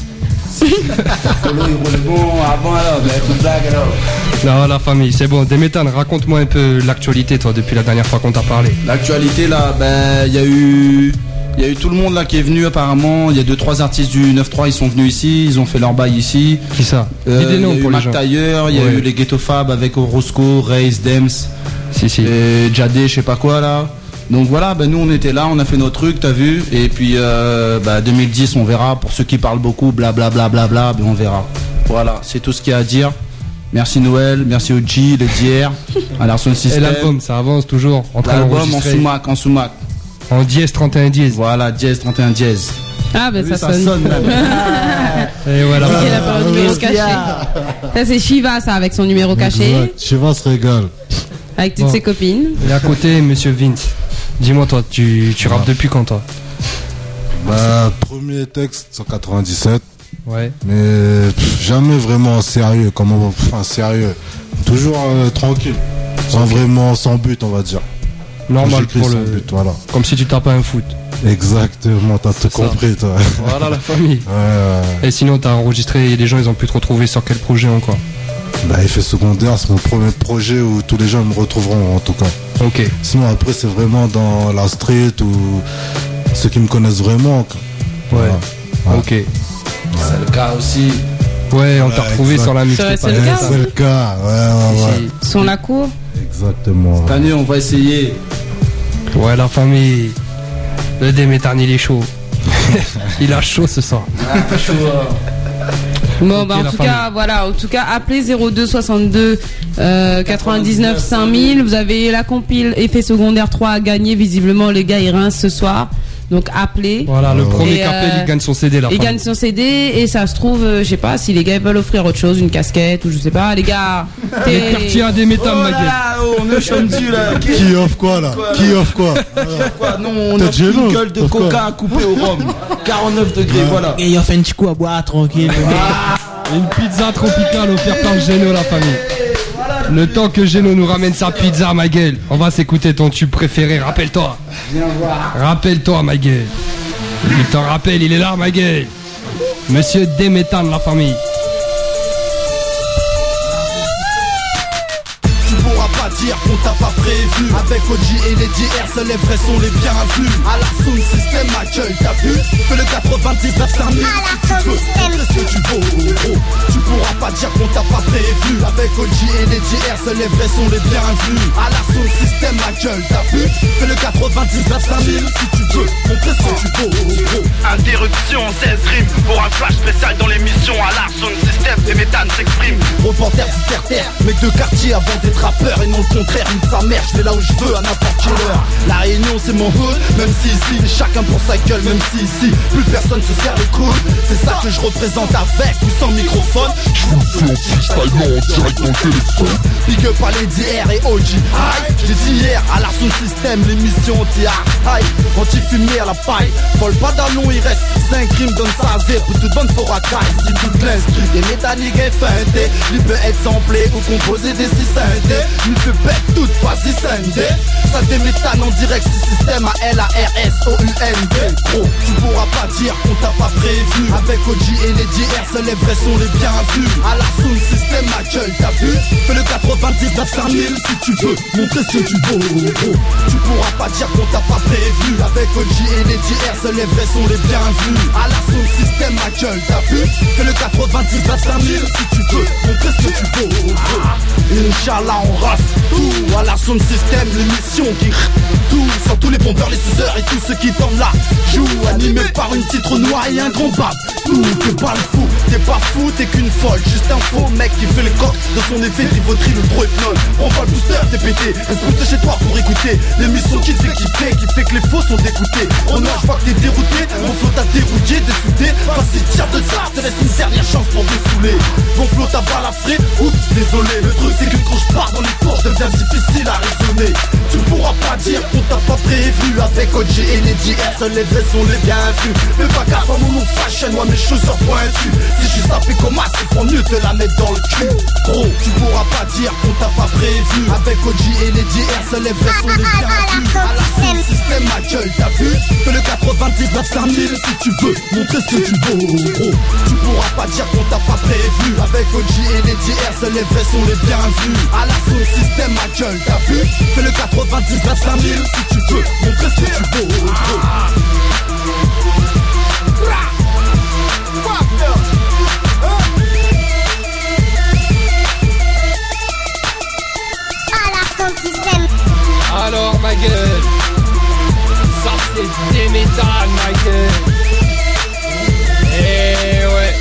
Polo, il roule bon. Ah bon alors, mais une blague alors. Non, la famille, c'est bon. Demetan, raconte-moi un peu l'actualité, toi, depuis la dernière fois qu'on t'a parlé. L'actualité, là, ben, il y a eu. Il y a eu tout le monde là qui est venu apparemment. Il y a deux trois artistes du neuf trois, ils sont venus ici, ils ont fait leur bail ici. Qui ça? euh, Dis des noms Il y a pour eu les Mac gens. Tailleur, il y a Ouais. eu les Ghetto Fab avec Orosco, Raze, Dems, Si, si. et Jadé, je sais pas quoi là. Donc voilà, ben nous on était là, on a fait notre truc, t'as vu. Et puis euh, bah, deux mille dix, on verra. Pour ceux qui parlent beaucoup, blablabla, bla, bla, bla, ben on verra. Voilà, c'est tout ce qu'il y a à dire. Merci Noël, merci O G, les D R, à l'Arson Et System. l'album, ça avance toujours. En train L'album en d'enregistrer. sous-mac, en sous-mac. En dièse trente et un dièse. Voilà, dièse, trente et un dièse. Ah, ben Oui, ça, ça sonne. sonne, même. Et voilà. Il a pas un numéro caché. Ça, c'est Shiva, ça, avec son numéro caché, Exact. Shiva se régale. avec toutes Bon. ses copines. Et à côté, monsieur Vince. Dis-moi, toi, tu, tu rappes depuis quand, toi? Bah, premier texte en quatre-vingt-dix-sept. Ouais. Mais pff, jamais vraiment sérieux. Comment, enfin, sérieux. Toujours euh, tranquille. Sans vraiment, sans but, on va dire. Normal J'écris pour sans le. but, voilà. Comme si tu tapais un foot. Exactement, t'as tout C'est ça. compris, toi. Voilà la famille. Ouais, ouais. Et sinon, t'as enregistré et les gens, ils ont pu te retrouver sur quel projet encore? Bah, effet secondaire, c'est mon premier projet où tous les gens me retrouveront, en tout cas. Ok. Sinon, après, c'est vraiment dans la street ou ceux qui me connaissent vraiment. quoi. Ouais. Voilà. Ok. C'est le cas aussi. Ouais, on Ouais, t'a retrouvé exact. sur la mixtape. C'est le Ouais, cas, c'est le cas, ouais, ouais, ouais. Son la cour. Exactement. Cette année, on va essayer. Ouais, la famille. Le Demetan, il est chaud. Il a chaud ce soir. Bon, Ok, bah, en la tout famille. cas, voilà, en tout cas, appelez zéro deux soixante-deux euh, quatre-vingt-dix-neuf cinq mille. Vous avez la compile Effet secondaire trois à gagner. Visiblement, les gars, ils rincent ce soir. Donc appelez. Voilà, le Et, premier qui euh, appelle, il gagne son C D là. Il gagne son C D et ça se trouve, euh, je sais pas, si les gars veulent offrir autre chose, une casquette ou je sais pas, les gars. Les quartiers à des méthanes, ma gueule. Oh, on est chum-tu là. Qui offre quoi là Qui offre quoi Quoi Non, on Peut-être offre une Géno. gueule de Offre quoi coca coupée au rhum. quarante-neuf degrés, voilà. Et il a fait un petit coup à boire tranquille. Une pizza tropicale offerte par Geno, la famille. Le temps que Geno nous ramène sa pizza, ma gueule, on va s'écouter ton tube préféré, rappelle-toi. Viens voir. Rappelle-toi, ma gueule. Il t'en rappelle, il est là, ma gueule. Monsieur Déméthane, la famille. Tu pourras pas dire qu'on t'a pas prévu. Avec O G et les D R, seuls les vrais sont les bienvenus. À la sound system accueille, t'as vu que le quatre-vingt-dix-neuf c'est un mille. Si tu veux, qu'est-ce que tu vaux, gros. Tu pourras pas dire qu'on t'a pas prévu. Avec O G et les D R, seuls les vrais sont les bienvenus. À la sound system accueille, t'as vu que le quatre-vingt-dix-neuf c'est un mille. Si tu veux, montrer ce que tu vaux, gros. Interruption, seize rimes pour un flash spécial dans l'émission. À l'art sound system, Déméthane s'exprime. Reporter du terre-terre, mec de quartier avant d'être rappeur. Et non le contraire, une sa mère, je vais là où je veux à n'importe quelle heure. La Réunion c'est mon hood, même si ici chacun pour sa gueule, même si ici plus personne se sert le coude. C'est ça que je représente avec ou sans microphone. Je vous le fais en freestyle, non, en direct dans le téléphone. Big up à les D R et O G. Aïe, j'ai dit hier à la sound system, l'émission anti-art. Aïe, anti-fumier à la paille. Vole pas d'allons, il reste cinq rimes, donne ça à zéro. Pour toute bonne for à caille, si toute l'instru des métalliques est feinté. Il peut être samplé ou composé des six synthés. Il peut pète toute pas si scindé. Ça déméthane en direct, si système à L A R S O U N D. Gros, tu pourras pas dire qu'on t'a pas prévu. Avec O G et les D R, seuls les vrais sont les bienvenus. À la sound système accueille, t'as vu fais le quatre-vingt-dix-neuf c'est un mille. Si tu veux, montrer ce que tu vaux, gros. Tu pourras pas dire qu'on t'a pas prévu. Avec O G et les D R, seuls les vrais sont les bienvenus. À la sound système accueille, t'as vu fais le quatre-vingt-dix-neuf c'est un mille. Si tu veux, montrer ce que tu vaux, gros. Inch'Allah on rafle tout. À la sound système, l'émission qui tout. Sans tous les pompeurs, les suceurs et tous ceux qui tombent là. Joue animé par une titre noire et un grand bab. Tout, t'es pas le fou, t'es pas fou, t'es qu'une folle. Juste un faux mec qui fait le coq de son effet Trivotry, le pro hypnose. Prends pas le booster, t'es pété. Reste booster chez toi pour écouter l'émission qui te fait kiffer, qui fait que les faux sont dégoûtés. Oh non, je vois que t'es dérouté, mon flow t'a dérouillé, dessoudé. Vas-y, tire de ça, je te laisse une dernière chance pour te saouler. Mon flow t'a balafré, oups, désolé. Le truc c'est que quand je pars dans les cours, je deviens difficile à raisonner. Tu pourras pas dire qu'on t'a pas prévu. Avec O G et les D R, seuls les vrais sont les bienvenus. Fais pas gaffe à mon nom fashion, moi mes chaussures pointues. Si je suis sapé comme as, c'est pour mieux te la mettre dans le cul. Gros, tu pourras pas dire qu'on t'a pas prévu. Avec O G et les D R, seuls les vrais sont les bienvenus. À la sound système accueille, t'as vu que le quatre-vingt-dix-neuf c'est un mille. Si tu veux, montrer ce que tu vaux, gros. Tu pourras pas dire qu'on t'a pas prévu. Avec O G et les D R, seuls les vrais sont les bienvenus. À la sound système accueille, t'as vu que le quatre-vingt-dix-neuf c'est un mille. Si tu veux, montrer ce que tu vaux, gros. Alors, ma gueule, ça c'est Déméthane, ma gueule. Eh ouais.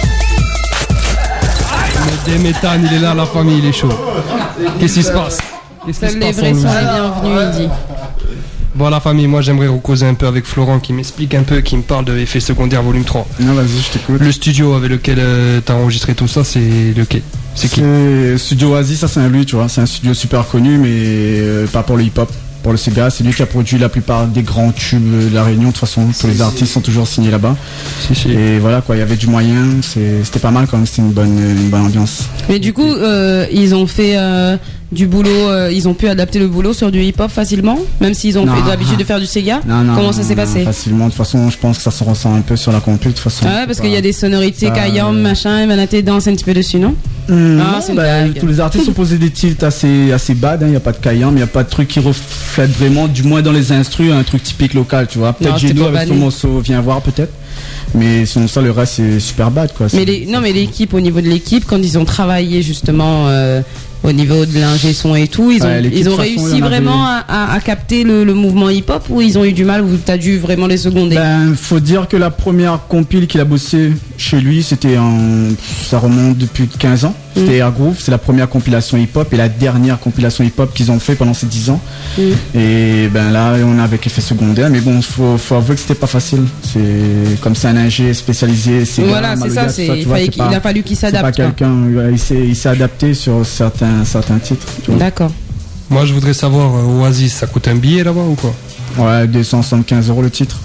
Le Déméthane, il est là, la famille, il est chaud. Qu'est-ce qui se passe? Qu'est-ce qui se Seuls les passe vrais en sont nous les bienvenus, il dit. Bon, la famille, moi j'aimerais recauser un peu avec Florent qui m'explique un peu, qui me parle de Effet secondaire volume trois. Non, vas-y, je t'écoute. Le studio avec lequel euh, t'as enregistré tout ça, c'est lequel? C'est qui? C'est Studio Oasis, ça c'est un lui, tu vois. C'est un studio super connu, mais euh, pas pour le hip-hop. Pour le Sega, c'est lui qui a produit la plupart des grands tubes de la Réunion. De toute façon, tous les artistes sont toujours signés là-bas. Si, si. Et voilà quoi, il y avait du moyen, c'est- c'était pas mal quand même, c'était une bonne, une bonne ambiance. Mais du coup, euh, ils ont fait euh, du boulot, euh, ils ont pu adapter le boulot sur du hip-hop facilement, même s'ils ont Non. fait l'habitude de faire du Sega. Non, non, Comment ça s'est non, passé? Facilement, de toute façon, je pense que ça se ressent un peu sur la compu, de toute façon. Ah ouais, parce qu'il y a des sonorités Ça, Kayam, euh, machin, Manaté danse un petit peu dessus, non? Hum, Ah, non, c'est une bah, blague. tous les artistes ont posé des tilts assez, assez bad, il n'y a pas de caillant, mais il n'y a pas de truc qui reflète vraiment, du moins dans les instrus, un truc typique local, tu vois. Non, Peut-être c'était Geno pas avec son banni. morceau Viens voir, peut-être. Mais sinon, ça, le reste, c'est super bad, quoi. Mais C'est- les, non, mais l'équipe, au niveau de l'équipe, quand ils ont travaillé justement euh, au niveau de l'ingé son et tout. Ils ont, Ouais, l'équipe, ils ont de toute façon, réussi il y en avait- vraiment à, à- à capter le, le mouvement hip-hop ou ils ont eu du mal ou t'as dû vraiment les seconder? Ben, faut dire que la première compile qu'il a bossé chez lui, c'était en, ça remonte depuis quinze ans. C'était Air Groove, c'est la première compilation hip-hop et la dernière compilation hip-hop qu'ils ont fait pendant ces dix ans. Mm. Et ben là, on a avec effet secondaire, mais bon, faut, faut avouer que c'était pas facile. C'est comme c'est un ingé spécialisé. C'est Voilà, c'est ça, c'est- il fallait qu'il- il a fallu qu'il s'adapte, C'est pas quoi. quelqu'un, ouais, il s'est, il s'est adapté sur certains, certains titres. tu vois. D'accord. Moi, je voudrais savoir, euh, Oasis, ça coûte un billet là-bas ou quoi? Ouais, deux cent soixante-quinze euros le titre.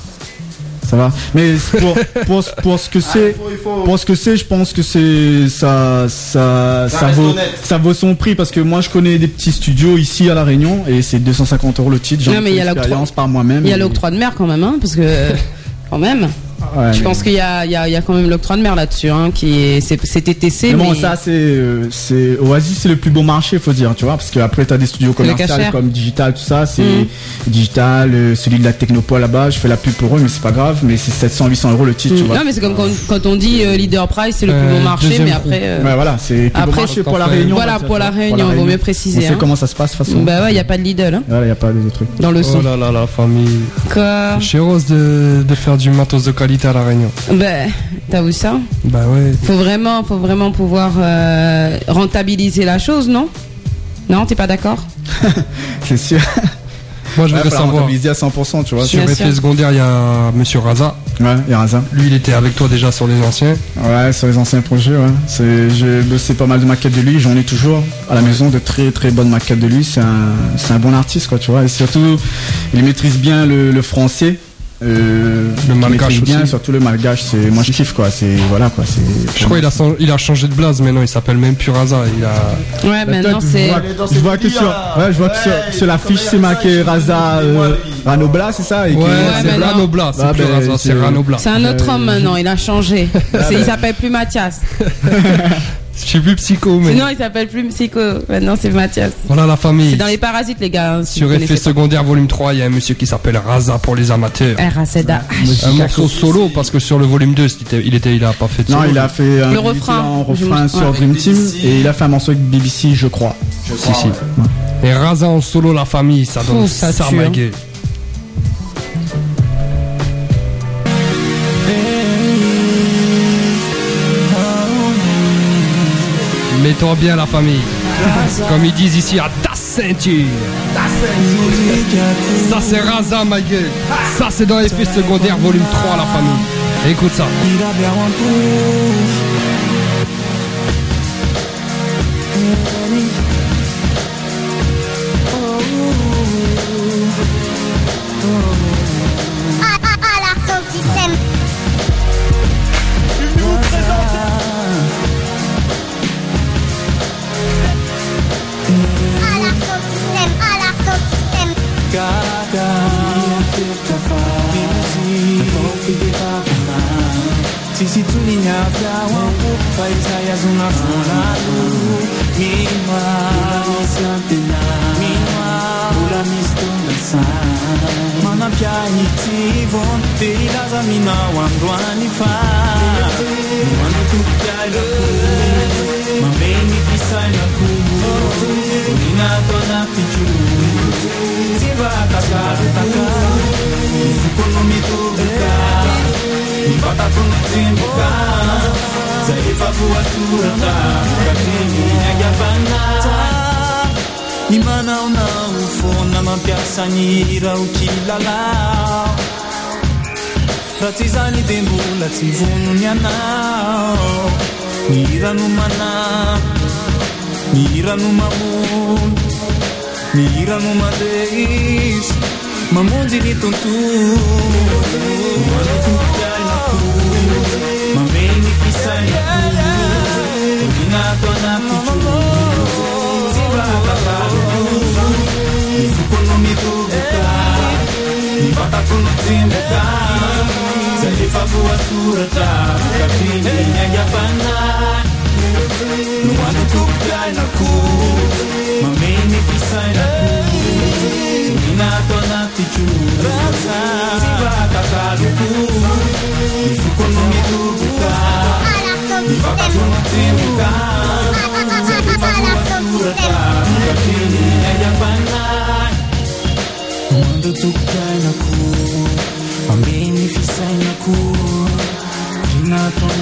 Ça va. Mais pour, pour, pour ce que c'est, pour ce que c'est, je pense que c'est, ça, ça, ça, reste vaut, honnête. ça vaut son prix parce que moi je connais des petits studios ici à La Réunion et c'est deux cent cinquante euros le titre. J'en Non, ai mais fait il y a l'octroi- l'expérience par moi-même. Il y a et- l'octroi de mer quand même, hein, parce que quand même. Ouais, je mais- pense qu'il y a, il y, a, il y a quand même l'octroi de mer là-dessus, hein, qui est, c'est, c'est T T C. Mais bon, mais- ça c'est, euh, c'est Oasis, c'est le plus beau marché, faut dire, tu vois, parce qu'après t'as des studios C'est le commerciaux cachère. comme Digital, tout ça, c'est Mm. Digital, euh, celui de la Technopole là-bas, je fais la pub pour eux, mais c'est pas grave, mais c'est sept cents huit cents euros le titre, tu vois. Non, mais c'est comme quand, quand on dit euh, leader price, c'est le plus Euh, bon marché, deuxième mais coup. après. euh, Ouais, voilà, c'est le plus beau après, marché pour la Réunion. Voilà, on va dire, pour la tu vois, Réunion, vaut mieux préciser. On sait hein. comment ça se passe, de toute façon. Bah ouais, il n'y a pas de Lidl, hein, Voilà, y a pas de trucs. dans le son. Oh là là, la famille. Quoi? C'est chéros de, de faire du matos de qualité à La Réunion. Ben, t'as vu ça? Bah ouais. Faut vraiment, faut vraiment pouvoir euh, rentabiliser la chose, non? Non, t'es pas d'accord? C'est sûr. Moi, je Ouais, voudrais faut la savoir. rentabiliser à cent pour cent, tu vois. Sur Bien effet sûr. secondaire, il y a Monsieur Raza. Ouais, il y a Raza. Lui, il était avec toi déjà sur les anciens. Ouais, sur les anciens projets, ouais. C'est, j'ai bossé pas mal de maquettes de lui, j'en ai toujours à la maison de très très bonnes maquettes de lui. C'est un, c'est un bon artiste, quoi, tu vois. Et surtout, il maîtrise bien le, le français. Euh, Le il malgache maîtrise bien, aussi. surtout le malgache. C'est, moi je kiffe, quoi. C'est, voilà, quoi. C'est. Je crois qu'il a, son- il a changé de blase maintenant, il s'appelle même plus Raza. Il a... Ouais, Bah, maintenant toi, c'est. Je vois, je vois que sur, ouais, je vois que sur, sur l'affiche c'est marqué Raza euh, Ranobla, c'est ça. Et que- Ouais, c'est maintenant- Ranobla, c'est Ah, plus ben, Raza, c'est c'est- Ranobla. C'est un autre Euh, homme maintenant, il a changé. C'est- il s'appelle plus Mathias. Je suis plus psycho, mais. Non, il s'appelle plus Psycho. Maintenant, c'est Mathias. Voilà la famille. C'est dans les parasites, les gars. hein, si Sur vous effet connaissez pas. secondaire volume trois, il y a un monsieur qui s'appelle Raza pour les amateurs. R A Z A. Un morceau solo parce que sur le volume deux, il était, il, était, il a pas fait de Non, solo. il a fait un, Le il était refrain. en Je refrain me- sur ouais. Dream Team et il a fait un morceau avec B B C, je crois. Si, si. Et Raza en solo, la famille, ça donne Ouf, ça ça, tue, ma hein. gueule. Mets-toi bien la famille. Comme ils disent ici à ta ceinture. Ça c'est Raza ma gueule. Ça c'est dans effet secondaire volume trois la famille. Écoute ça. À, à, à la son système. À la son système, à la son système. Sisi tulinyafya wangu faisaya zunafulatu mima ulasantena mima ulamistonasa mana pyahitivon teilaza mina wandwanifa wanukupyailaku mambenifisailaku uninatwana pichu sivatakataka ifukonomitubuka Nipata kunzimbuka Zaifa kuwa surata Kakini nyagabana Imana una ufona Mampiasa nyira ukilala Ratizani dembula tivunu nyana Nira numana Nira numamun Nira numadeis Mamundi ni tontu Mano kukai na ku Mameni kisai na ku Minato na pichu Siva kakaru Nifuko no mitubuka Nifata kuno timbuka Zaifa kuwa surata Kakini nyagapana Mano kukai na ku Mameni kisai na ku Minato na pichu Siva kakaruku Nifuko no mitubuka Nifaka kuno timbuka Zaifa kuwa surata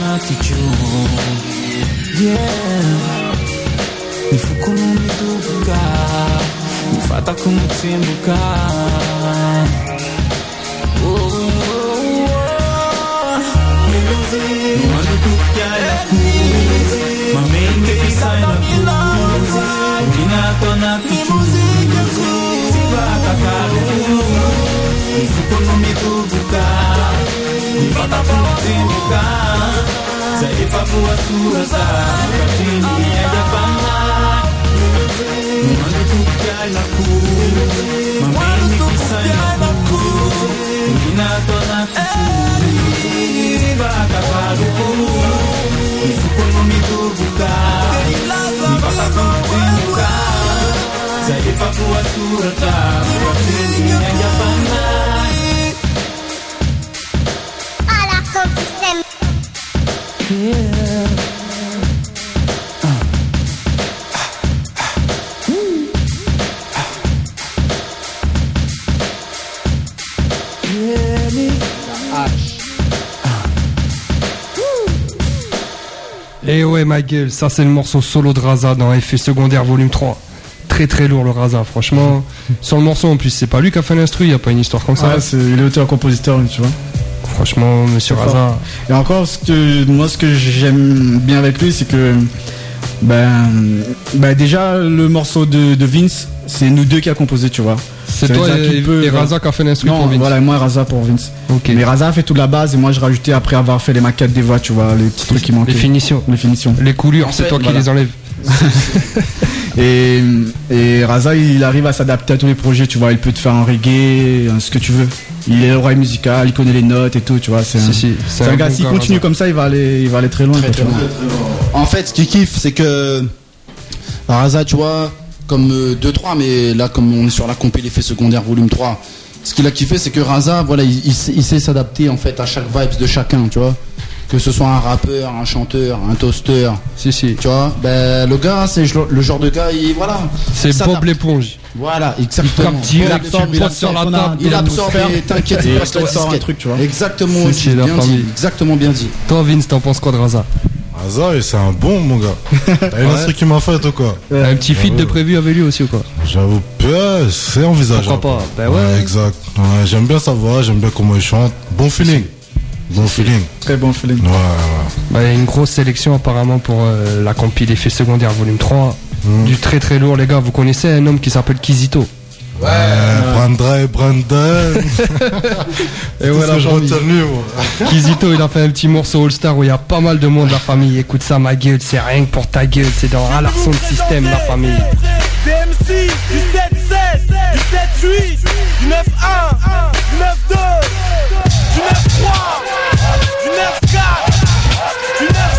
attitude. Yeah. Nifukulumi tubuka, nifata kumutimbuka. Oh, oh, oh. Mwana tukya ya ku, mamenge kisai na ku. Minato na kichu, sibaka karu. Nifukulumi tubuka, nifata kumutimbuka. Zaifa kuwa sura za katini ya japana. Mwana tukya na ku, mamenge kisai na ku. Minato na kichu, sibaka karu. Nifukulumi tubuka, nifata kumutimbuka. Zaifa kuwa sura za katini ya japana. Alarson System. Yeah. Et ouais ma gueule, ça c'est le morceau solo de Raza dans Effet secondaire volume trois. Très très lourd le Raza, franchement. Sur le morceau en plus, c'est pas lui qui a fait l'instru, il n'y a pas une histoire comme ça. Ouais, c'est, il est auteur-compositeur, tu vois. Franchement, monsieur Raza. Et encore, ce que, moi ce que j'aime bien avec lui, c'est que ben, ben déjà le morceau de, de Vince, c'est nous deux qui a composé, tu vois. C'est toi et, peut, et Raza qui a fait l'instru non, pour Vince. Voilà, moi et Raza pour Vince. Okay. Mais Raza a fait toute la base et moi je rajoutais après avoir fait les maquettes des voix, tu vois, les petits trucs qui manquaient. Les finitions. Les finitions. Les coulures, c'est toi qui voilà. les enlèves. et, et Raza, il arrive à s'adapter à tous les projets, tu vois. Il peut te faire un reggae, ce que tu veux. Il est l'oreille musicale, il connaît les notes et tout, tu vois. C'est si, un, si, c'est un, un gars, bon s'il gars, continue Raza. Comme ça, il va aller, il va aller très loin. Très, quoi, très loin. En fait, ce qu'il kiffe, c'est que Raza, tu vois, comme euh, deux trois, mais là, comme on est sur la compil Effet secondaire volume trois, ce qu'il a kiffé, c'est que Raza, voilà, il, il, il sait s'adapter en fait à chaque vibe de chacun, tu vois. Que ce soit un rappeur, un chanteur, un toaster. Si, si. Tu vois, ben, le gars, c'est le genre de gars, il, voilà. C'est Bob l'éponge. Voilà, exactement. Il absorbe, il absorbe sur la table. Il absorbe et t'inquiète, il passe la sort un truc, tu vois. Exactement, aussi, bien dit, exactement bien dit. Toi, Vince, t'en penses quoi de Raza? Raza, c'est un bon, mon gars. T'as une instru qui m'a fait ou quoi? Un petit feat de prévu avec lui aussi ou quoi? J'avoue, ouais, c'est envisageable. Pourquoi pas? Ben ouais. ouais exact. Ouais, j'aime bien sa voix, j'aime bien comment il chante. Bon feeling. Bon feeling. Très bon feeling. Ouais, ouais. Bah, il y a une grosse sélection apparemment pour euh, la compil Effet secondaire volume trois. Mm. Du très très lourd, les gars. Vous connaissez un homme qui s'appelle Kizito? Ouais, ouais. Brandon, Brandon. Et voilà, je retenu, moi. Kizito, il a fait un petit morceau All-Star où il y a pas mal de monde, la famille. Écoute ça, ma gueule, c'est rien que pour ta gueule. C'est dans Alarson System, la famille. D M C, du sept sept, du sept huit, du neuf un, du neuf deux, du neuf trois, du neuf quatre, du neuf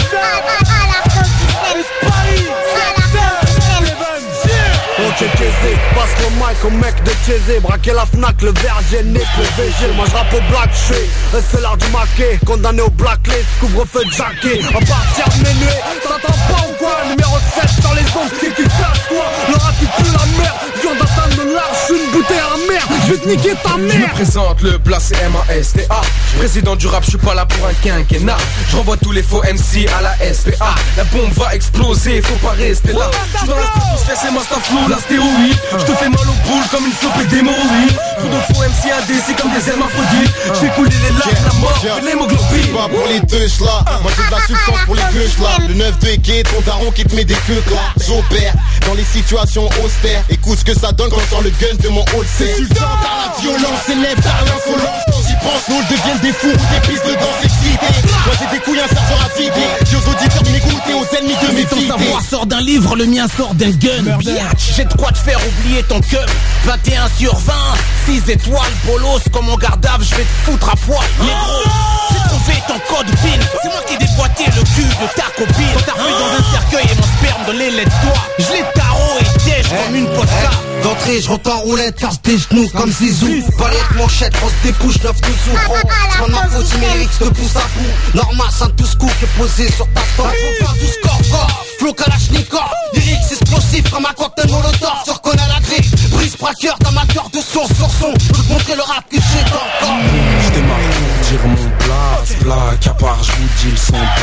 cinq, Paris, sept sept, ok, Kézé, passe le mic au mec de Kézé, braquer la Fnac, le verger, Nick, le V G, moi je rappe au Black Shea, c'est l'art du maquet, condamné au blacklist, couvre-feu de jacket, à partir de minuit, t'entends pas ou quoi, numéro sept sur les ondes, c'est qui casse toi, le rap il pue la merde, viande d'atteindre le large, une bouteille à mer, je vais te niquer ta mère. Je me présente, le plat c'est M A S T A, président du rap, je suis pas là pour un quinquennat, je renvoie tous les faux M C à la S P A, la bombe va exploser, faut pas rester là, je suis dans la stratosphère, c'est Master Flow, la stéroïde, je te fais mal aux boules comme une flopée d'hémorroïdes, trop de faux M C A D, c'est comme des hermaphrodites, je fais couler les larmes, la mort, de l'hémoglobine. Pas pour les deux là, moi j'ai de la substance pour les gueuches là, le neuf deux qui est ton daron qui te met des queues là, j'opère dans les situations austères, écoute ce que ça donne quand je sors le gun de mon holster. Sultan par la violence, élève par l'insolence, quand j'y pense, nous deviennent des fous, des pistes de danse excitées. Moi j'ai des couilles, un sergeur à vider, dis aux auditeurs de m'écouter, aux ennemis de mes Ton savoir sort d'un livre, le mien sort d'un gun. Biatch, j'ai de quoi te faire oublier ton cum. vingt et un sur vingt, six étoiles, bolos comme mon gardave, je vais te foutre à poil. Négro, j'ai trouvé ton code P I N. C'est moi qui ai déboîté le cul de ta copine. Quand t'as revu dans un cercueil et mon sperme de lait de toi, je l'ai tarot et tèche comme une vodka. D'entrée, je rentre en roulette, casse tes genoux comme Zizou. Balette, manchette, rose des couches, neuf de sous. C'est pas ma faute si mes lyrics te poussent à bout. Normal, c'est un tout scoop qui est posé sur ta tente. Faut faire du score, corps, flow Kalachnikov. Lyrics explosifs comme un cocktail molotov. Tu reconnais la grille, brise braqueur, amateur de source sur son. Je te montrer le rap que j'ai dans le corps. Je démarre pour dire mon place, blague, à part je vous dis le sans balle.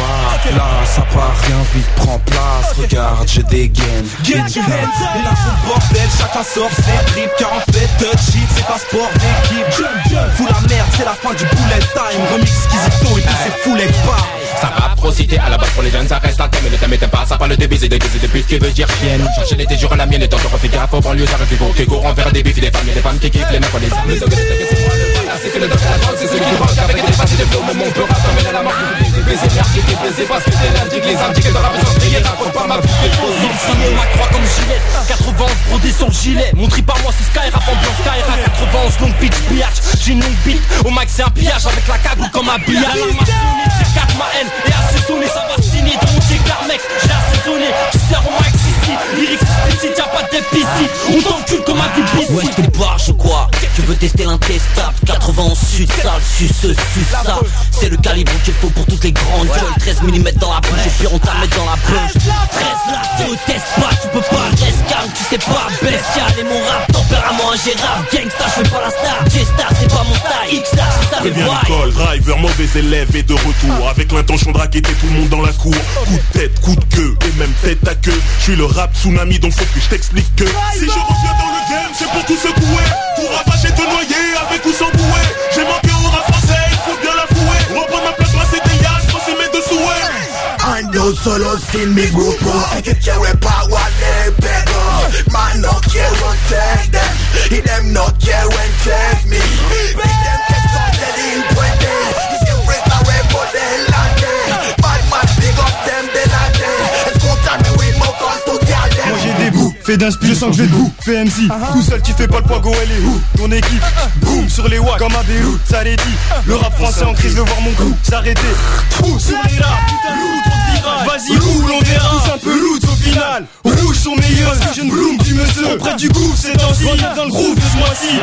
Là ça part, rien vite prend place. Regarde, je dégaine. Get your hands up. Et là c'est le bordel, chacun sort ses tripes. Car en fait, touch it, c'est pas sport d'équipe. Fous la merde, c'est la fin du bullet time. Remix Skizito et puis c'est full et pas. Ça rappe trop cité à la base pour les jeunes, ça reste un thème. Mais le thème était pas, ça parle de baiser, de baiser de pute qui veut dire chienne. Chercher les jours à la mienne, et tant que refait gaffe aux banlieues, ça reste des cours qui courent envers des bifs, des femmes, et des femmes qui kiffent les mecs, on les aime. Les dogs, c'est moi le voilà, c'est que le doc, c'est la drogue, c'est celui qui banque avec des faces et des flots. Mais mon peur à t'emmèner la marque, vous baiser, baiser, merdier, qui baiser, parce que c'est l'indique, les indiques, dans la maison, briller, raconte pas ma vie, les choses. Ma croix comme gilet, quatre-vingts brodé sur le gilet. Mon trip à moi c'est Skyrap, ambiance Skyrap. quatre-vingts long pitch, biatch, j'ai une longue beat. Au mic c'est un pillage avec la cagoule comme un billard. C'est quatre ma haine et assaisonné, ça va signer dans mon tigre mec. J'ai assaisonné, tu sers au mic ici. Lyrics explicite, y'a pas d'épicite. On t'encule comme un duplicite. Ouais, je te barge ou quoi? Tu veux tester l'intestable? quatre-vingts en sud, sale, suce, suce ça. C'est le calibre qu'il faut pour toutes les grandes gueules. treize millimètres dans la bouche, et puis on t'a mettre dans la bouche. treize là, te teste pas, tu peux pas, reste calme, tu sais pas, bestial. Et mon rap, tempérament ingérable. Gangsta, je fais pas la star, J-Star, c'est pas mon style. X-Star, c'est ça les Préviens l'école, driver, mauvais élève et de retour. Avec l'intention de raqueter tout le monde dans la cour. Coup de tête, coup de queue, et même tête à queue. Je suis le rap tsunami, donc faut que je t'explique que si je reviens dans le game, c'est pour tout secouer. Tout ravager, te noyer, avec ou sans bouée. J'ai manqué au rap français, il faut bien la fouer. Reprendre ma place, moi c'est des yachts, moi c'est mes deux souhaits. Ando solo sin mi grupo, hay que quiere power de pego. Man no quiero take them, y them no quieren take me. Make them que son delincuentes, y siempre está remodelante. Bad man big up them delante, escúchame ritmo con tu dialect. Moi j'ai des bouts, fait d'inspi, je sens que je vais debout. Fais M C, tout seul tu fais pas le poids, go elle est où? Ton équipe, boum sur les watts comme un Béou, ça les dit. Le rap français en crise, le voir mon coup s'arrêter. Fou sur les rats, putain loup, trop de virage. Vas-y roule, on verra, tous un peu loot au final. Rouge sont meilleurs, parce que je ne bloom du monsieur. Auprès du gouffre, c'est temps-ci, dans le groove de ce mois-ci.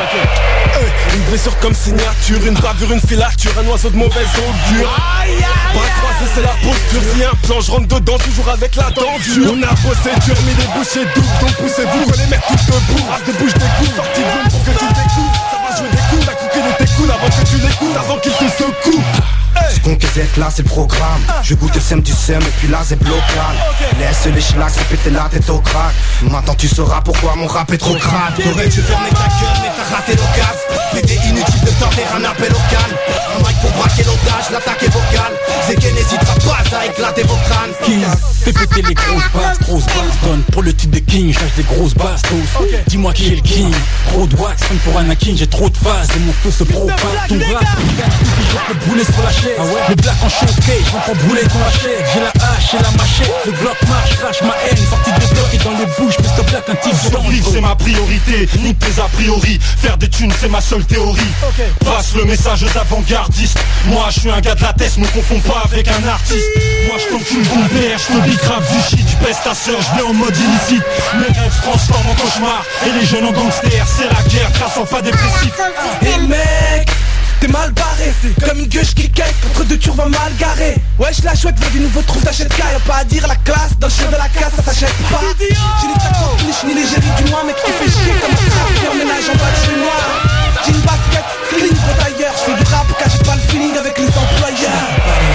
Une blessure comme signature, une bavure, une filature, un oiseau de mauvaise augure. Bras croisés c'est la posture, si un plan je rentre dedans, toujours avec la denture. On a bossé dur, mis les bouchées doubles, donc poussez-vous, faut les mettre toutes debout. Rap de bouche des coups, sorti de l'ombre pour que tu découvres. Ça va jouer des coups, t'as cru qu'il était cool avant que tu l'écoutes, avant qu'il te secoue. Ce qu'on qu'est là c'est le programme. Je goûte le sem du sem et puis là c'est local. Laisse les schlags se péter la tête au crack. Maintenant tu sauras pourquoi mon rap est trop crade. T'aurais dû fermer ta gueule mais t'as raté l'occasion. Pété inutile de tenter un appel au calme. Un mic pour braquer l'otage, l'attaque est vocale. Zeke n'hésitera pas à éclater vos crânes. King, fais péter les grosses basses, grosses basses. Donne pour le titre de King, j'lâche des grosses bastos. Dis-moi qui est le King. Trop de wax, comme pour Anakin, j'ai trop de phase. Et mon feu se propage. Ton rap, je le boulet sur la chaise. Ah ouais. Le black en showcase, je rentre en boulet dans la chaise. J'ai la hache et la machette. Le bloc marche, crache ma haine. Sortie des blocs et dans les bouches, mais stop black un tigre. Survivre c'est ma priorité, nique tes a priori. Faire des thunes c'est ma seule théorie. Passe le message aux avant-gardistes. Moi je suis un gars de la tête, me confonds pas avec un artiste. Moi je t'encule ton père, je te bicrave du shit. Tu pèses ta sœur, je viens en mode illicite. Mes rêves se transforment en cauchemar. Et les jeunes en gangsters, c'est la guerre, grâce en pas dépressif. Et mec, t'es mal barré, comme une gueule qui cake, entre deux turbans mal garés. Wesh la chouette, veux du nouveau trou t'achètes K. Y'a pas à dire la classe, dans le chien de la casse, ça s'achète pas. J'ai ni ta corniche, ni l'égérie du mois, mec qui fait chier comme un trafiqueur, ménage en bas de chez moi. J'ai une basket, clean, pour d'ailleurs, j'fais du rap, car j'ai pas le feeling avec les employeurs.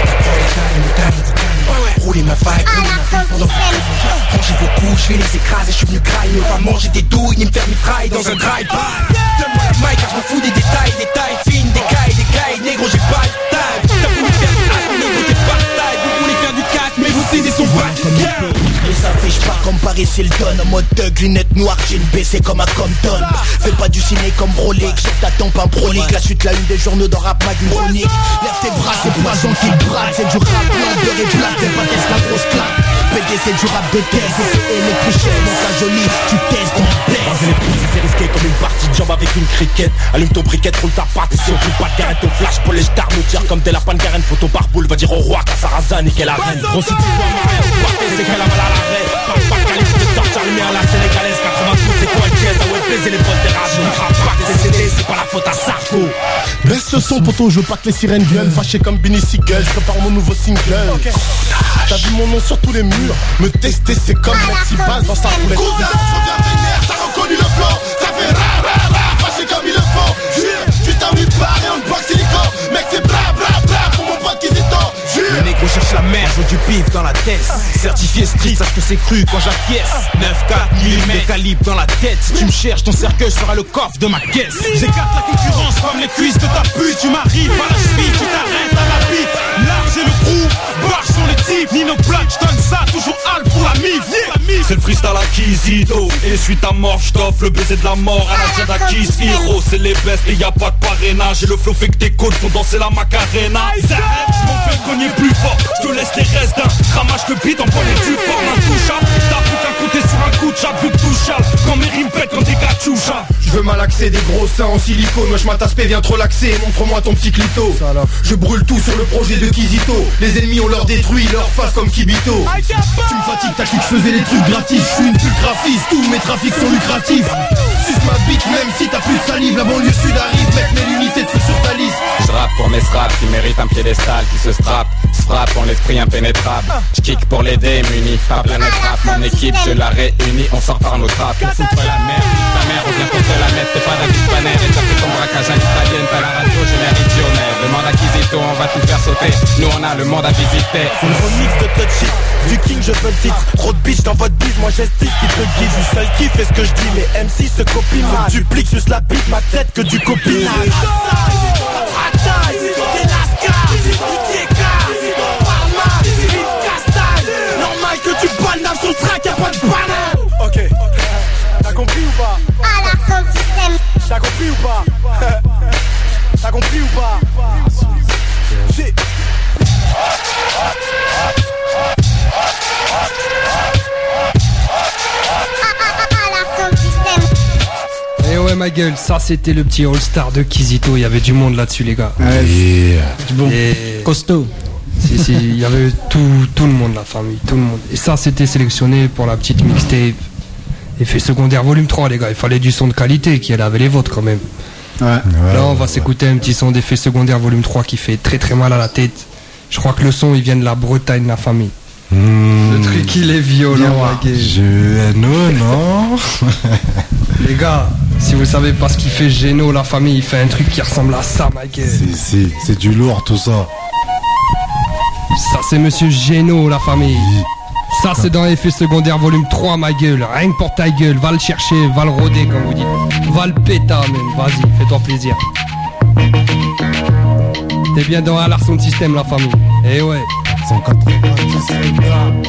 Roulez ma vibe, roulez ma vie pendant rangez vos coups, je vais les écraser, je suis venu grailler. On va manger des douilles, ni me faire mitraille dans un drive. Donne-moi la mic car je m'en fous des détails, des tailles fines, des cailles, des cailles, négro j'ai pas le time. T'as voulu faire du hack, négro t'es pas le taille. Vous voulez faire du cac, mais vos C D sont pas du cac. Et ça fiche pas comme Paris Hilton. En mode thug, lunettes noires, j'ai une B C comme un Compton. Fais pas du ciné comme Rolex, sur ta tempe un prolique. La suite, la une des journaux dans rap mag une chronique. Lève tes bras, c'est poison qui braque. C'est du rap blanc, beurre et black, t'es pas test la grosse claque. P D c'est du rap de test, c'est le plus cher, mon cas joli, tu testes ton test. Raser les pouces, c'est risqué comme une partie de jambe avec une cricket. Allume ton briquet, roule ta patte, et si on trouve pas de garette, au flash pour les stars, nous tire comme des lapins de garenne. Photo par boule, va dire au roi, qu'à Sarrazin, niquer la reine. Gros si tu vois ma reine, c'est qu'elle a mal à l'arrêt. Pas pas de calibre, je te sortir le mien à la sénégalaise. quatre-vingt-douze, c'est quoi le jazz, ah ouais, baiser les postes des rages. On crape pas des C D, c'est pas la faute à Sarko. Baisse le son, poteau, je veux pas que les sirènes viennent. Fâché comme Benny Siegel, je prépare mon nouveau single. T'as vu mon nom sur tous les murs, me tester c'est comme Maxi Ball dans sa roulette. Cousin, je viens vénère, t'as reconnu le flow. Ça fait ra ra ra, fâché comme il le faut. Jure, tu t'en mis pas et on box silicone. Mec c'est bra bra bra pour mon pote qui s'y tend. Jure. Le négro cherche la merde, je veux du bif dans la tête. Certifié street, sache que c'est cru quand j'acquiesce. neuf quatre millimètres de calibre dans la tête. Si tu me cherches, ton cercueil sera le coffre de ma caisse. J'écarte la concurrence comme les cuisses de ta pute. Tu m'arrives à la cheville, tu t'arrêtes à la bite. Large et le crew, barge sont les types. Nino Black, j'donne ça, toujours hal pour la mif. Yeah. C'est le freestyle à Kizito. Et suite à mort, j't'offre le baiser de la mort. À la Jada Kiss Hero, c'est les bestes et y'a pas de parrainage. Et le flow fait que tes côtes font danser la Macarena. S'arrête, j'm'en fais cogner plus fort. J'te laisse les restes d'un ramage que beat en prenez du fort. L'intouchable, t'as plus qu'à compter sur un coup de chat. Vu que tout chale, quand mes rimes pètent, quand t'es gachoucha. Je veux malaxer des gros seins en silicone. Wesh, ma tasse P vient trop laxer. Montre-moi ton petit clito. Je brûle tout sur le projet de Kizito. Les ennemis on leur détruit leur face comme Kibito. Tu me fatigues, t'as cru que je faisais des trucs gratis. Je suis une pute graphiste, tous mes trafics sont lucratifs. Suce ma bite même si t'as plus de salive. La banlieue sud arrive, mettre mes unités de feu sur ta liste. Je rappe pour mes straps qui méritent un piédestal, qui se strappe, se frappe en l'esprit impénétrable. Je kick pour les démunis, pas planète rap. Mon équipe je la réunis, on sort par nos trappes. On foutre la merde, ta mère on vient contre la net. T'es pas d'Aquispaner et t'as fait ton braquage à l'italienne. T'as la radio, je méridionnaire. Demande à Kizito, on va tout faire sauter. Nous on a le monde à visiter. C'est le remix de Touch It, du King je veux le titre. Trop de bitch dans votre bise, moi j'estime qui te guide. Du seul qui fait ce que je dis, les M C se copinent. Je duplique juste la bite, ma tête que du copinage. Normal que tu bannes sur le track, y'a pas de banane. Ok, t'as compris ou pas? À la fin du système. T'as compris ou pas? T'as compris ou pas? Shit. Et ouais ma gueule, ça c'était le petit All-Star de Kizito, il y avait du monde là-dessus les gars. Ouais, yeah. Bon. Et... costaud. Si si, il y avait tout, tout le monde, la famille, tout le monde. Et ça c'était sélectionné pour la petite mixtape. Effet secondaire volume trois les gars, il fallait du son de qualité qui allait avec les vôtres quand même. Ouais. Là on va s'écouter un petit son d'effet secondaire volume trois qui fait très très mal à la tête. Je crois que le son il vient de la Bretagne, la famille. Mmh. Le truc il est violent ma gueule. Je... non, non. Les gars, si vous savez pas ce qu'il fait Geno, la famille, il fait un truc qui ressemble à ça, ma gueule. Si, si, c'est du lourd tout ça. Ça c'est monsieur Geno, la famille. Ça c'est dans Effet secondaire volume trois, ma gueule. Rien que pour ta gueule, va le chercher, va le rôder comme vous dites. Va le péta même, vas-y, fais-toi plaisir. T'es bien dans un larçon de système, la famille. Eh ouais. cent quatre-vingt-dix grammes.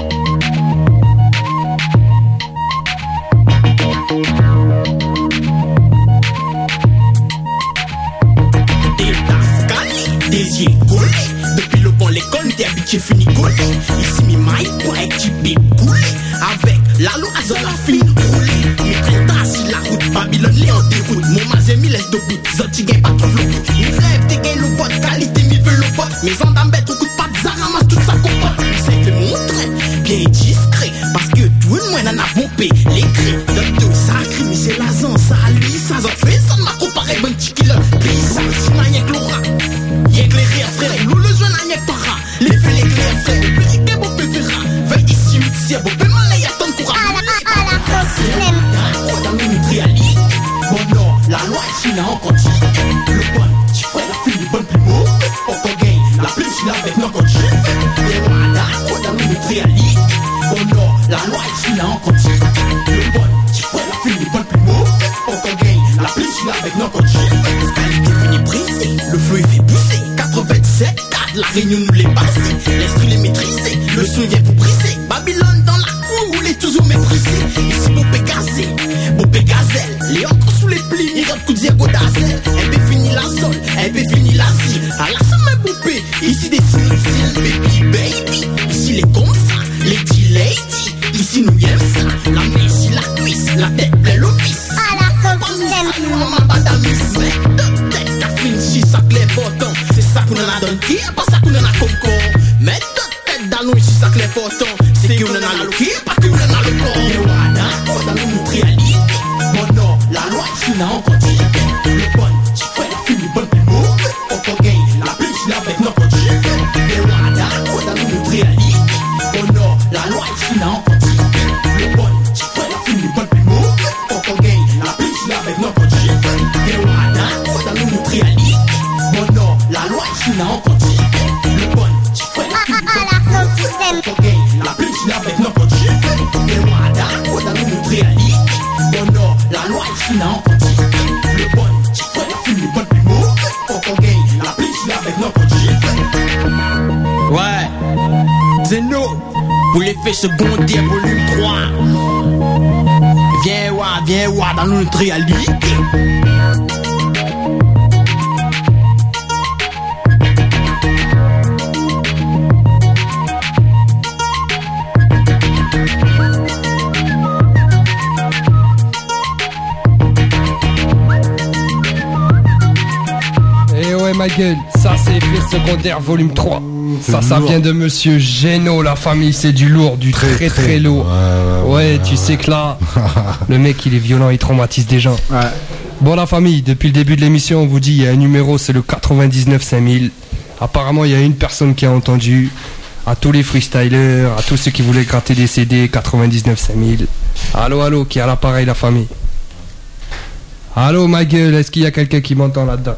Des yeux collés. Depuis le bon l'école, t'es habitué fini collé. Ici mi maille pour être typé coulé. Avec la loi à la fine roulée. Mais quand t'as si la route Babylone les en déroute. Mon mazé mi laisse de bout. Zoti gagne pas trop flou. Il rêve t'es gagne le bot. Qualité mi veut le bot. Mais en d'ambette au coup de patte. Ça ramasse tout ça combat. C'est fait montrer. Bien discret. Parce que tout le monde en a bombé. Les cris. De deux sacrés. Mais c'est la zan. Ça lui. Ça zan fait. Ça m'a comparé. Bon petit killer. Puis ça. Si n'a rien que l'aura. Y'a que les rires frère, nous le jeu n'a rien que para. Les faits les clairs frère, le petit que bon peut faire. Veille ici, si y'a bon peu mal, y'a tant de courage. À la fin du système. Dans le nutriali. Bon non, la loi est chine en continu. Le bon, tu fais la fille du bon plus beau. On t'en gagne, la plus je l'avais non continu. Et voilà, dans le nutriali. Bon non, la loi est chine en continu. Le bon, tu fais la fille du bon plus beau. On t'en gagne, la plus je l'avais non continu. Qualité finie brisée, le feu il fait pousser. quatre-vingt-sept, quatre, la réunion nous les passé. L'esprit les maîtrisé, le son vient pour briser. Babylone dans la cour, on est toujours méprisé. Ici beau Pégazé, beau Pégazelle. Les autres sous les plis, ils rendent coup de zéro d'azel. Elle peut finir la sol, elle peut finir la zi. À la semaine poupée, ici des signes, baby baby. Ici les comme ça, les D-lady. Ici nous aime ça, la main ici la cuisse, la tête pleine le vice. À la fin du système. Nous maman badamis, mais de tête ta fine si ça clair pourtant. C'est ça qu'on en a donné, qui est pas ça qu'on en a comme corps. Mais de tête dans nous si ça clair pourtant. C'est qu'on en a le qui, pas qu'on en a le corps. Et voilà, on dans nous montrer à l'idée. Bon non, la loi ici n'a encore dit. Le bon, tu fais la fille du bon plus beau. On t'en gagne, la plus je l'avais non quand tu fais. Et voilà, on dans nous montrer à l'idée. Bon non, la loi ici n'a encore dit. Le bon, tu fais la fille du bon plus beau. On t'en gagne, la plus je l'avais non quand tu fais. Et voilà, on dans nous montrer à l'idée. Bon non, la loi ici n'a encore dit. Le bon, tu fais la fille du bon plus beau. pour l'effet secondaire volume trois. Viens voir, viens voir dans notre réalité. Eh ouais ma gueule, ça c'est effet secondaire volume trois. Ça, ça vient de monsieur Geno, la famille, c'est du lourd, du très très, très, très lourd. Ouais, ouais, ouais, ouais, tu sais que là, le mec il est violent, il traumatise des gens. Ouais. Bon la famille, depuis le début de l'émission, on vous dit il y a un numéro, c'est le quatre-vingt-dix-neuf cinq mille. Apparemment il y a une personne qui a entendu. À tous les freestylers, à tous ceux qui voulaient gratter des C D, quatre-vingt-dix-neuf cinq mille. Allô, allô, qui a l'appareil, la famille? Allô ma gueule, est-ce qu'il y a quelqu'un qui m'entend là-dedans?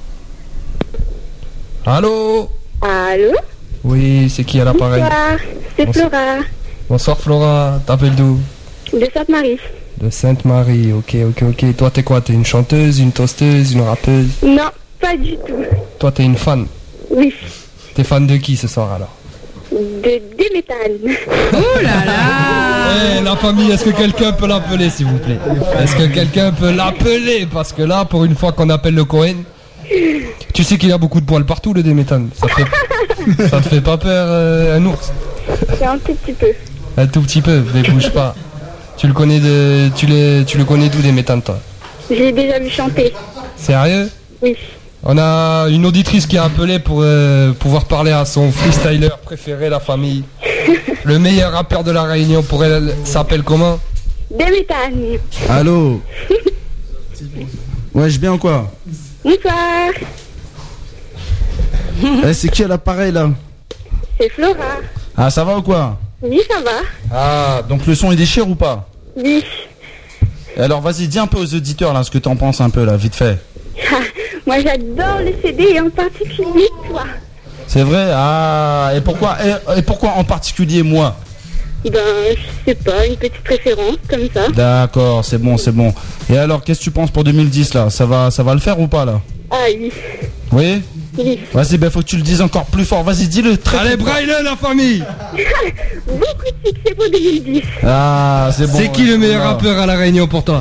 Allô? Allô? Oui, c'est qui à l'appareil? Bonsoir, c'est Bonsoir. Flora, Bonsoir Flora, t'appelles d'où? de Sainte-Marie. De Sainte-Marie, ok, ok, ok. Toi t'es quoi? T'es une chanteuse, une toasteuse, une rappeuse? Non, pas du tout. Toi t'es une fan? Oui, T'es fan de qui ce soir alors? de Déméthane. Oh là là! Eh la famille, est-ce que quelqu'un peut l'appeler s'il vous plaît? Est-ce que quelqu'un peut l'appeler? Parce que là, pour une fois qu'on appelle le Cohen, tu sais qu'il y a beaucoup de poils partout le Déméthane. Ça te fait, ça te fait pas peur euh, un ours? C'est un tout petit peu. Un tout petit peu, mais bouge pas. Tu le connais de, tu le, tu le connais d'où Déméthane toi? J'ai déjà vu chanter. Sérieux? Oui. On a une auditrice qui a appelé pour euh, pouvoir parler à son freestyler préféré, la famille. Le meilleur rappeur de la Réunion, pour elle, s'appelle comment? Déméthane. Allô? Ouais, je bien ou quoi? Bonsoir. Eh, c'est qui à l'appareil là? C'est Flora. Ah, ça va ou quoi? Oui, ça va. Ah, donc le son il déchire ou pas? Oui. Alors vas-y, dis un peu aux auditeurs là ce que t'en penses un peu là, vite fait. Moi j'adore les C D et en particulier toi. C'est vrai? Ah, et pourquoi, et, et pourquoi en particulier moi? Ben, je sais pas, une petite préférence comme ça. D'accord, c'est bon, c'est bon. Et alors, qu'est-ce que tu penses pour deux mille dix là? Ça va, ça va le faire ou pas là? Ah oui. Oui? Oui. Vas-y, ben faut que tu le dises encore plus fort. Vas-y, dis-le très Allez, très fort. braille-le la famille! Beaucoup de succès pour deux mille dix. Ah, c'est bon. C'est qui ouais, le meilleur voilà. rappeur à la Réunion pour toi?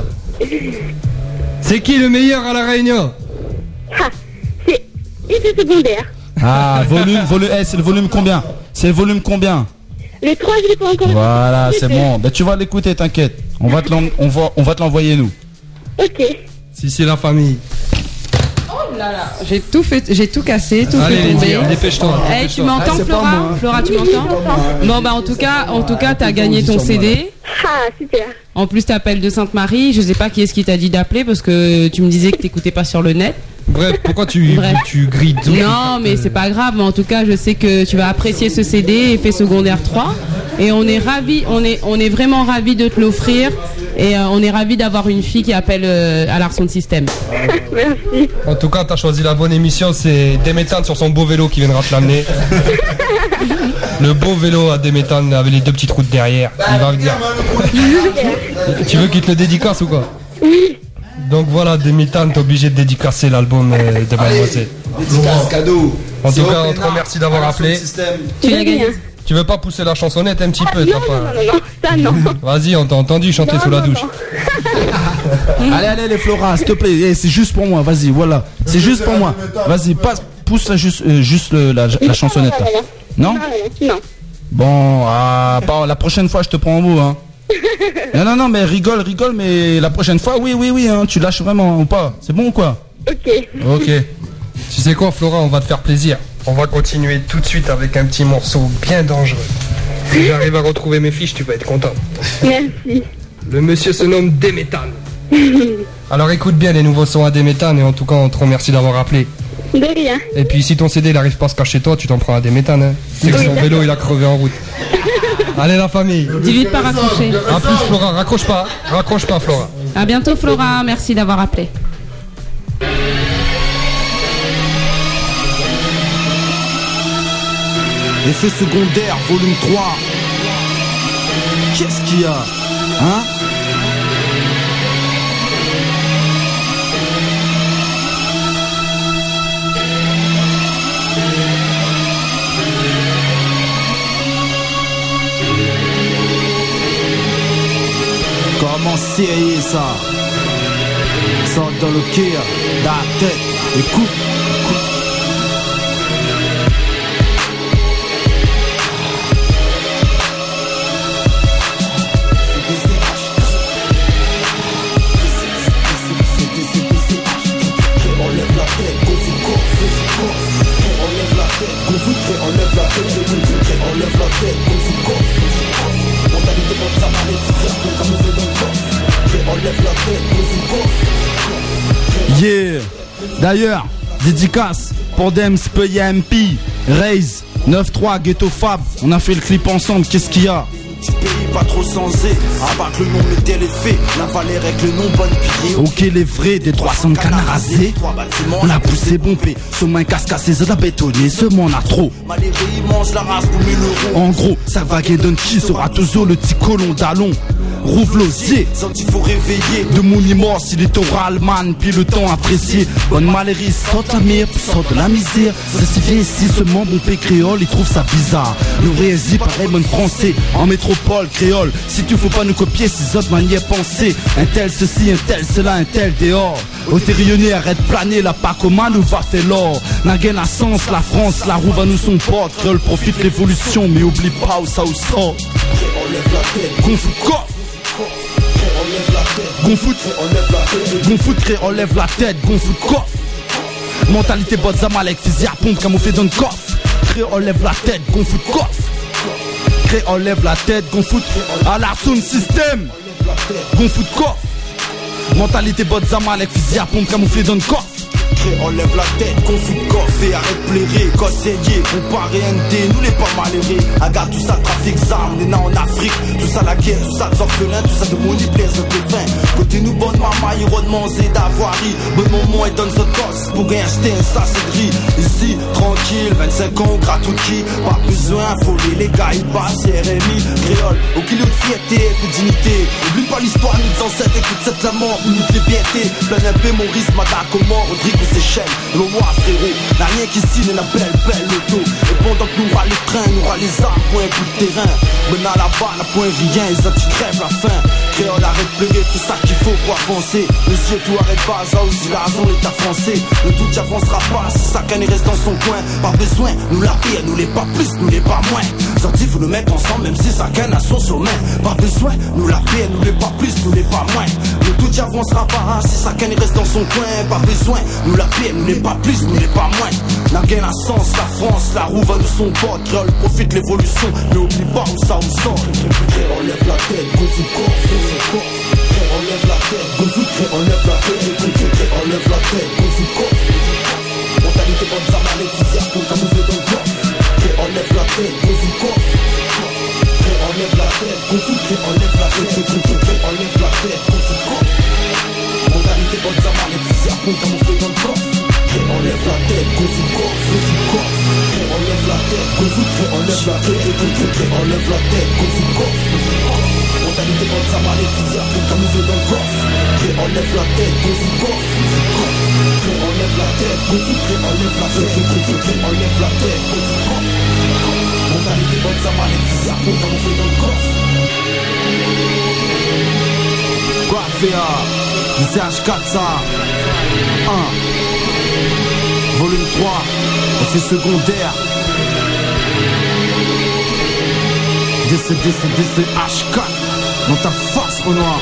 C'est qui le meilleur à la Réunion? Ah, c'est effet secondaire. Ah, volume, volume, eh, c'est le volume combien? C'est le volume combien? Le trois, je l'ai pas encore. Voilà, c'est écouté. bon. Ben tu vas l'écouter, t'inquiète. On va te l'en- on va, on va te l'envoyer nous. Ok. Si c'est la famille. Oh là là, j'ai tout fait, j'ai tout cassé, tout Allez, fait tomber. dis, dépêche-toi. Eh, dépêche-toi. tu m'entends, Ah, c'est pas Flora? moi. Flora, tu m'entends? Bon bah en tout cas, en tout cas, t'as gagné ton C D. Ah, super. En plus, t'appelles de Sainte-Marie. Je sais pas qui est-ce qui t'a dit d'appeler parce que tu me disais que t'écoutais pas sur le net. Bref, pourquoi tu, Bref. tu grilles tout? Non, mais c'est pas grave. Mais en tout cas, je sais que tu vas apprécier ce C D, Effet secondaire trois. Et on est ravis, on est, on est vraiment ravis de te l'offrir. Et euh, on est ravis d'avoir une fille qui appelle euh, à l'Arson System. Merci. En tout cas, t'as choisi la bonne émission. C'est Déméthane sur son beau vélo qui viendra te l'amener. Le beau vélo à Déméthane avec les deux petites routes derrière. Il va venir. Tu veux qu'il te le dédicace ou quoi? Oui. Donc voilà, Déméthane, t'es obligé de dédicacer l'album euh, de Mademoiselle. Dédicace cadeau. En tout cas, on te remercie d'avoir appelé. Tu l'as gagné. Tu veux pas pousser la chansonnette un petit peu? Non, t'as non, pas- non, non, non, ça non. Vas-y, on t'a entendu chanter Non, sous la non, douche. non. Allez, allez, les Flora, s'il te plaît. Eh, c'est juste pour moi, vas-y, voilà. C'est juste pour moi. Vas-y, passe, pousse la, juste, euh, juste le- la, la chansonnette là. Non? Non. Bon, ah, pas- la prochaine fois, je te prends au mot, hein. Non, non, non, mais rigole, rigole, mais la prochaine fois, oui, oui, oui, hein, tu lâches vraiment hein, ou pas? C'est bon ou quoi? Ok. Ok. Tu sais quoi, Flora, on va te faire plaisir. On va continuer tout de suite avec un petit morceau bien dangereux. Si j'arrive à retrouver mes fiches, tu vas être content. Merci. Le monsieur se nomme Déméthane. Alors écoute bien les nouveaux sons à Déméthane et en tout cas, on te remercie d'avoir appelé. De rien. Et puis si ton C D il arrive pas à se cacher toi, tu t'en prends à Déméthane. Hein. C'est que Oui, son d'accord. vélo il a crevé en route. Allez la famille. Dis vite pas raccrocher. A plus Flora, raccroche pas. Raccroche pas Flora. À bientôt, Flora. Merci d'avoir appelé. Effet secondaire, volume trois. Qu'est-ce qu'il y a? Hein? vraiment sérieux ça. Sort dans le cœur, dans la tête, écoute. Yeah. D'ailleurs, dédicace pour Dems, P M P, Raze, neuf trois, Ghetto Fab. On a fait le clip ensemble, qu'est-ce qu'il y a? Petit pays pas trop censé, abattre le nom, mettez les faits. La valeur avec le nom, bonne pilier. Ok, les vrais, des trois cents canards rasés. On a poussé bombé, ce main casse-cassé, ça a bétonné, ce monde a trop. Malheureux, il mange la race pour mille euros. En gros, ça va guédon qui sera toujours le petit colon d'allon. Rouvre l'osier, il faut réveiller. De mon immort, si littoral man, puis le temps apprécié. Bonne malérie, sort la mire, sort de la misère. Ça s'y vient ici, ce membre bon pays créole, il trouve ça bizarre. Nous réagit pareil, bon français, en métropole créole. Si tu faut pas nous copier, ces autres manières penser. Un tel ceci, un tel cela, un tel dehors. Au Térionné, arrête planer, la Pacoman nous va faire l'or. N'a gain la sens, la France, la roue va nous son porte. Créole profite l'évolution, mais oublie pas où ça où sort. Confou quoi? Gonfout, Gonfout, crée, enlève la tête, Gonfout, coffre. Mentalité botte Zamalek, fusil à pompe, camouflé dans le coffre. Crée, enlève la tête, Gonfout, coffre. Crée, enlève la tête, Gonfout, à la sound système. Gonfout, coffre. Mentalité botte Zamalek, fusil à pompe, camouflé dans le coffre. Enlève la tête, confus de coffre et arrête plairer, conseiller, comparer N D, nous les pas malheureux. Agarde tout ça, trafic d'armes, les nains en Afrique, tout ça la guerre, tout ça des orphelins, tout ça de money plaise de fin. Côté nous, bonne maman, il de manger d'avoirie, bon moment et donne ce gosse pour rien acheter un ça c'est gris. Ici, tranquille, vingt-cinq ans, gratuit, pas besoin, folie, les gars, ils passent, R M I, créole, au kilo de fierté et de dignité. Oublie pas l'histoire, nous ancêtres, écoute cette la mort, nous les piétés, plein un peu Maurice, Madame, comment, Rodrigo, Seychelles, le roi frérot, n'a rien qu'ici, n'est la belle, belle auto. Et pendant que nous râle les trains, nous râle les armes, point un bout de terrain. Maintenant là-bas, n'a point rien, ils ont tu crèves la faim. Créole arrête de pleurer, tout ça qu'il faut pour avancer. Le ciel tout arrête pas, ça aussi la raison, l'état français. Le tout n'avancera pas, si chacun reste dans son coin. Pas besoin, nous la paix, nous les pas plus, nous les pas moins. Sorti, faut nous mettre ensemble, même si chacun a son sommet. Pas besoin, nous la paix, nous les pas plus, nous les pas moins. Le tout n'avancera pas, si chacun reste dans son coin. Pas besoin, nous la paix, nous les pas plus, nous les pas moins. N'a gain la sens, la France, la roue va de son bord. Créole profite l'évolution, mais oublie pas où ça où sort. Enlève la tête, go fout corps, enlève la tête, go fout, enlève la tête, enlève la tête, go fout corps. Mentalité bonne ça mal existe, pour camoufler dans le corps. Enlève la tête, go fout corps. Enlève la tête, go fout, enlève la tête, enlève la tête, go fout corps. Mentalité bonne ça mal existe, pour camoufler dans le corps. Enlève la tête, go fout corps, go fout corps. Enlève la tête, go fout, enlève la tête, enlève la tête, go fout corps. Mentalité bonne ça mal existe, pour camoufler dans le corps. Enlève la tête, go fout corps. Enlève la tête, go fout, enlève la tête, enlève la tête, go fout corps. Mentalité bonne ça mal existe, pour camoufler dans le corps. Grafia, D H quatre ça un Volume trois, effet secondaire. D C, D C, D C, H quatre, dans ta face, Renoir.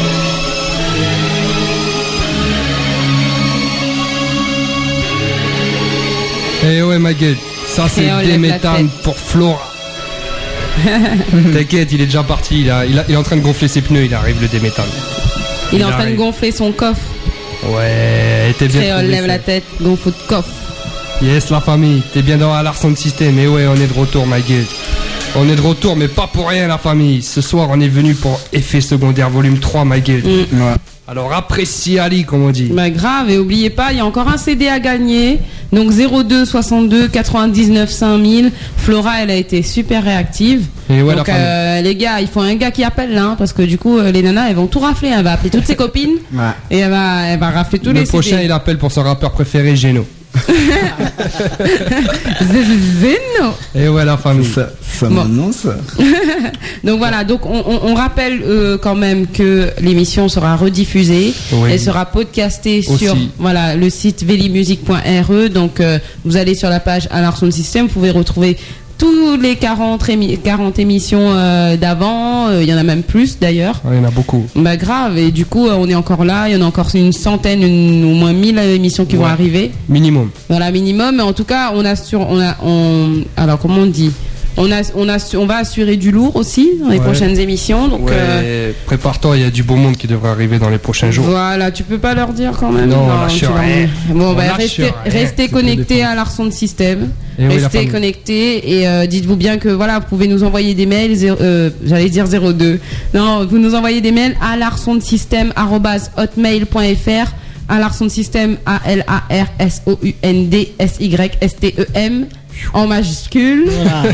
Eh ouais, ma gueule, ça c'est des méthanes pour Flora. T'inquiète, il est déjà parti, il, a, il, a, il est en train de gonfler ses pneus, il arrive le déméthane. Il, il est en train de gonfler son coffre. Ouais, t'es bien. Créole, lève la tête, gonfle de coffre. Yes, la famille, t'es bien dans la Sound System. Et ouais, on est de retour, ma gueule. On est de retour, mais pas pour rien, la famille. Ce soir, on est venu pour Effet secondaire, volume trois, ma gueule. Mm. Ouais. Alors, apprécie Ali, comme on dit. Bah, grave, et oubliez pas, il y a encore un C D à gagner. Donc, zéro deux soixante-deux quatre-vingt-dix-neuf cinq mille. Flora, elle a été super réactive. Et ouais, donc, euh, les gars, il faut un gars qui appelle là, hein, parce que du coup, euh, les nanas, elles vont tout rafler. Elle va appeler toutes ses copines. Ouais. Et elle va, elle va rafler tous Le les C D. Le prochain, il appelle pour son rappeur préféré, Geno. Zeno. Et ouais, la famille. Ça, ça Bon. m'annonce. Donc voilà, donc on, on, on rappelle euh, quand même que l'émission sera rediffusée, Oui. elle sera podcastée Aussi. sur voilà le site velimusic point r e. Donc euh, vous allez sur la page Alar Sound System, vous pouvez retrouver tous les quarante, émi- quarante émissions euh, d'avant, euh, il y en a même plus d'ailleurs. Ouais, il y en a beaucoup. Bah grave, et du coup euh, on est encore là, il y en a encore une centaine, une, au moins mille euh, émissions qui vont Ouais. arriver. Minimum. Voilà, minimum, mais en tout cas on assure, on a, on, alors comment on dit, on a, on a, on va assurer du lourd aussi dans les Ouais. prochaines émissions, donc Ouais, euh, prépare-toi, il y a du beau monde qui devrait arriver dans les prochains jours. voilà, tu peux pas leur dire quand même. Non, on lâche tu leur rien. dis. Bon, On bah lâche restez, rien. restez C'est connectés à l'Arson de Système. Et oui, la Restez famille. connectés et euh, dites-vous bien que voilà, vous pouvez nous envoyer des mails, zéro- euh, j'allais dire zéro deux. Non, vous nous envoyez des mails à larsondesystem arobase hotmail point f r, à larsondesystem A L A R S O U N D S Y S T E M en majuscule.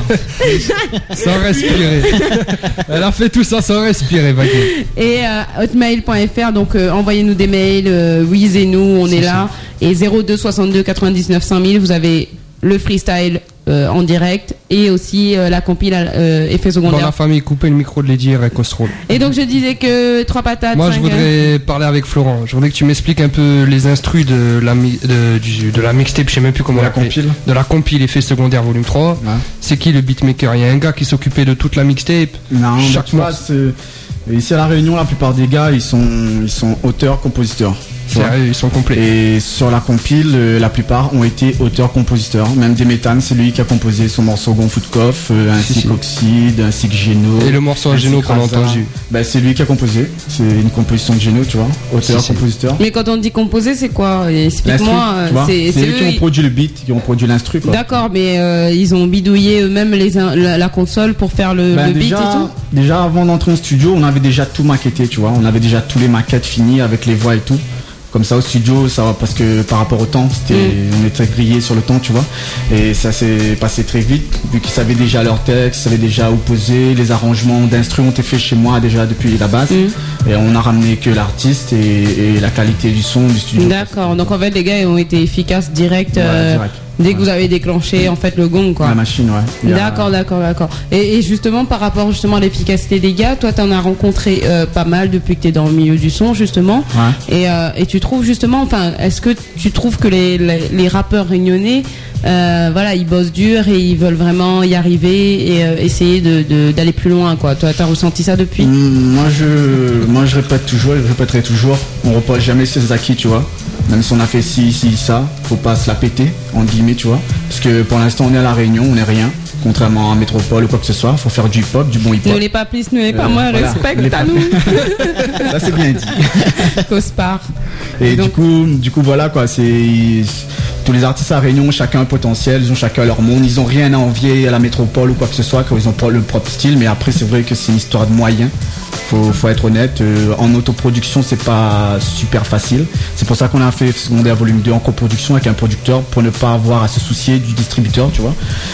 Sans respirer. Elle a fait tout ça sans respirer, Baguette. Et euh, hotmail point f r, donc euh, envoyez-nous des mails, euh, oui-nous, on est là. Et zéro deux soixante-deux quatre-vingt-dix-neuf cinq mille, vous avez le freestyle euh, en direct et aussi euh, la compile euh, effet Dans secondaire. la famille, coupez le micro de Lady et Costrol. Et donc je disais que trois patates. Moi, je cinq, voudrais parler avec Florent. Je voudrais que tu m'expliques un peu les instrus de la, mi- de, du- de la mixtape, je sais même plus comment De la l'appeler. compile. De la compile effet secondaire volume trois. C'est qui le beatmaker? Il y a un gars qui s'occupait de toute la mixtape. Non, bah, Chaque tu vois, morceau. c'est- ici à La Réunion, la plupart des gars, ils sont, ils sont auteurs, compositeurs. tu vois. Sérieux, ils sont complets. Et sur la compile, euh, la plupart ont été auteurs-compositeurs. Même Demetan, c'est lui qui a composé son morceau Gonfou de Coff, euh, ainsi Si, si. qu'Oxyde, ainsi que Geno. Et le morceau à ainsi Geno que qu'on a Raza. entendu. Bah, c'est lui qui a composé. C'est une composition de Geno, tu vois. Auteur-compositeur. Mais quand on dit composer, c'est quoi? Explique-moi. L'instru, tu vois, C'est c'est eux qui eux, ont ils- produit le beat, qui ont produit l'instru. quoi. D'accord, mais euh, ils ont bidouillé eux-mêmes les in- la, la console pour faire le, Ben le beat déjà, et tout. déjà avant d'entrer au studio, on avait déjà tout maquetté, tu vois. On avait déjà tous les maquettes finies avec les voix et tout. Comme ça au studio, ça va parce que par rapport au temps, c'était, on était grillé sur le temps, tu vois. Et ça s'est passé très vite, vu qu'ils savaient déjà leur texte, ils savaient déjà où poser, les arrangements d'instru ont été faits chez moi déjà depuis la base. Et on a ramené que l'artiste et, et la qualité du son du studio. D'accord, donc en fait les gars ils ont été efficaces direct, Ouais, euh, direct. dès que vous avez déclenché en fait le gong quoi. La machine, ouais. Il y a- D'accord, d'accord, d'accord. Et, et justement par rapport justement à l'efficacité des gars, toi t'en as rencontré euh, pas mal depuis que t'es dans le milieu du son justement. Ouais. Et, euh, et tu trouves justement, enfin, est-ce que tu trouves que les, les, les rappeurs réunionnais, euh, voilà, ils bossent dur et ils veulent vraiment y arriver et euh, essayer de, de- d'aller plus loin quoi. Toi t'as ressenti ça depuis? Mm, Moi je, moi je répète toujours, je répéterai toujours, on repose jamais ses acquis, tu vois. Même si on a fait ci, ci, ça, faut pas se la péter, en guillemets, tu vois. Parce que pour l'instant on est à La Réunion, on est rien. Contrairement à Métropole ou quoi que ce soit, faut faire du hip-hop, du bon hip-hop. Nous les pas plus, nous les pas Euh, moins, voilà. respecte Les à pas- nous. Ça c'est bien dit. Cospar. Et du coup, du coup voilà quoi, c'est tous les artistes à La Réunion, chacun un potentiel, ils ont chacun leur monde, ils ont rien à envier à la Métropole ou quoi que ce soit, quand ils ont pas le propre style. Mais après c'est vrai que c'est une histoire de moyens. Faut, faut être honnête, euh, en autoproduction c'est pas super facile. C'est pour ça qu'on a fait secondaire volume deux en coproduction avec un producteur pour ne pas avoir à se soucier du distributeur, tu vois.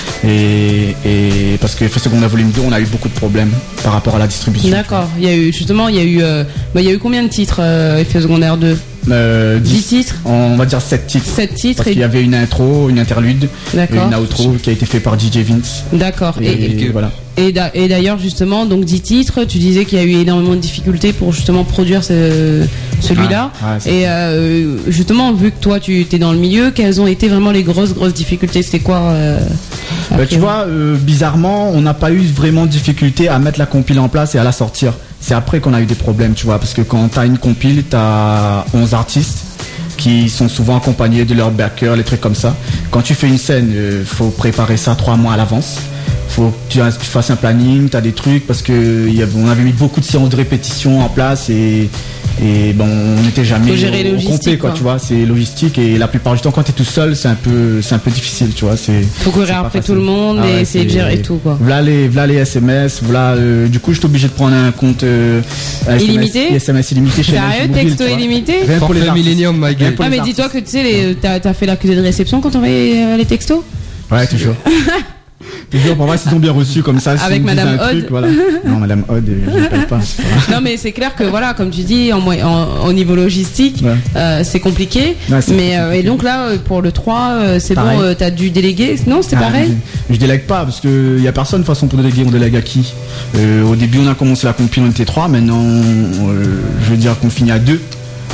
Et, et parce que fait secondaire volume deux on a eu beaucoup de problèmes par rapport à la distribution. D'accord, il y a eu justement, il y a eu, euh, bah, il y a eu combien de titres euh, Effet secondaire deux? Euh, dix titres. On va dire sept titres. sept titres. Parce et- qu'il y avait une intro, une interlude, et D'accord. une outro qui a été fait par D J Vince. D'accord. Et, Et, et- voilà. et d'a- et d'ailleurs, justement, donc dix titres, tu disais qu'il y a eu énormément de difficultés pour justement produire ce- celui-là. Ouais, ouais, c'est et euh, justement, vu que toi tu étais dans le milieu, quelles ont été vraiment les grosses, grosses difficultés? C'était quoi euh, Bah, après tu vois, euh, bizarrement, on n'a pas eu vraiment de difficulté à mettre la compile en place et à la sortir. C'est après qu'on a eu des problèmes, tu vois, parce que quand t'as une compile, t'as onze artistes qui sont souvent accompagnés de leurs backers, les trucs comme ça. Quand tu fais une scène, euh, faut préparer ça trois mois à l'avance. Faut que tu, tu fasses un planning, t'as des trucs, parce que il y avait- on avait mis beaucoup de séances de répétition en place et, et bon, on n'était jamais Faut gérer au- au logistique, complet, quoi, quoi. tu vois, c'est logistique et la plupart du temps quand t'es tout seul, c'est un peu, c'est un peu difficile, tu vois, c'est. Faut courir c'est pas après facile. tout le monde Ah et ouais, essayer de c'est- gérer tout, quoi. Voilà les, voilà les S M S, voilà, euh, du coup j'étais obligé de prendre un compte euh, un Illimité S M S, S M S illimité chez Sérieux, Mobile, texto tu vois. illimité Rien pour les Forfait artistes. Millennium, my Rien gueule. pour Ah les mais dis-toi que tu sais, les- t'as t'as fait l'accusé de réception quand on avait euh, les textos? Ouais, toujours. Toujours pour voir s'ils ont bien reçu comme ça. Avec s'ils me disent Madame un truc, Odd. voilà. Non, Madame Odd, euh, je l'appelle pas. c'est pas- Non mais c'est clair que voilà, comme tu dis, en, mo- en- au niveau logistique, Ouais. euh, c'est compliqué. Ouais, c'est mais euh, et donc là, euh, pour le trois, euh, c'est Pareil. bon, euh, t'as dû déléguer. Non, c'est Ah, pareil. Je, je délègue pas parce que y a personne de toute façon pour déléguer. On délègue à qui Euh, Au début, on a commencé la compile, on était trois. Maintenant, euh, je veux dire qu'on finit à deux.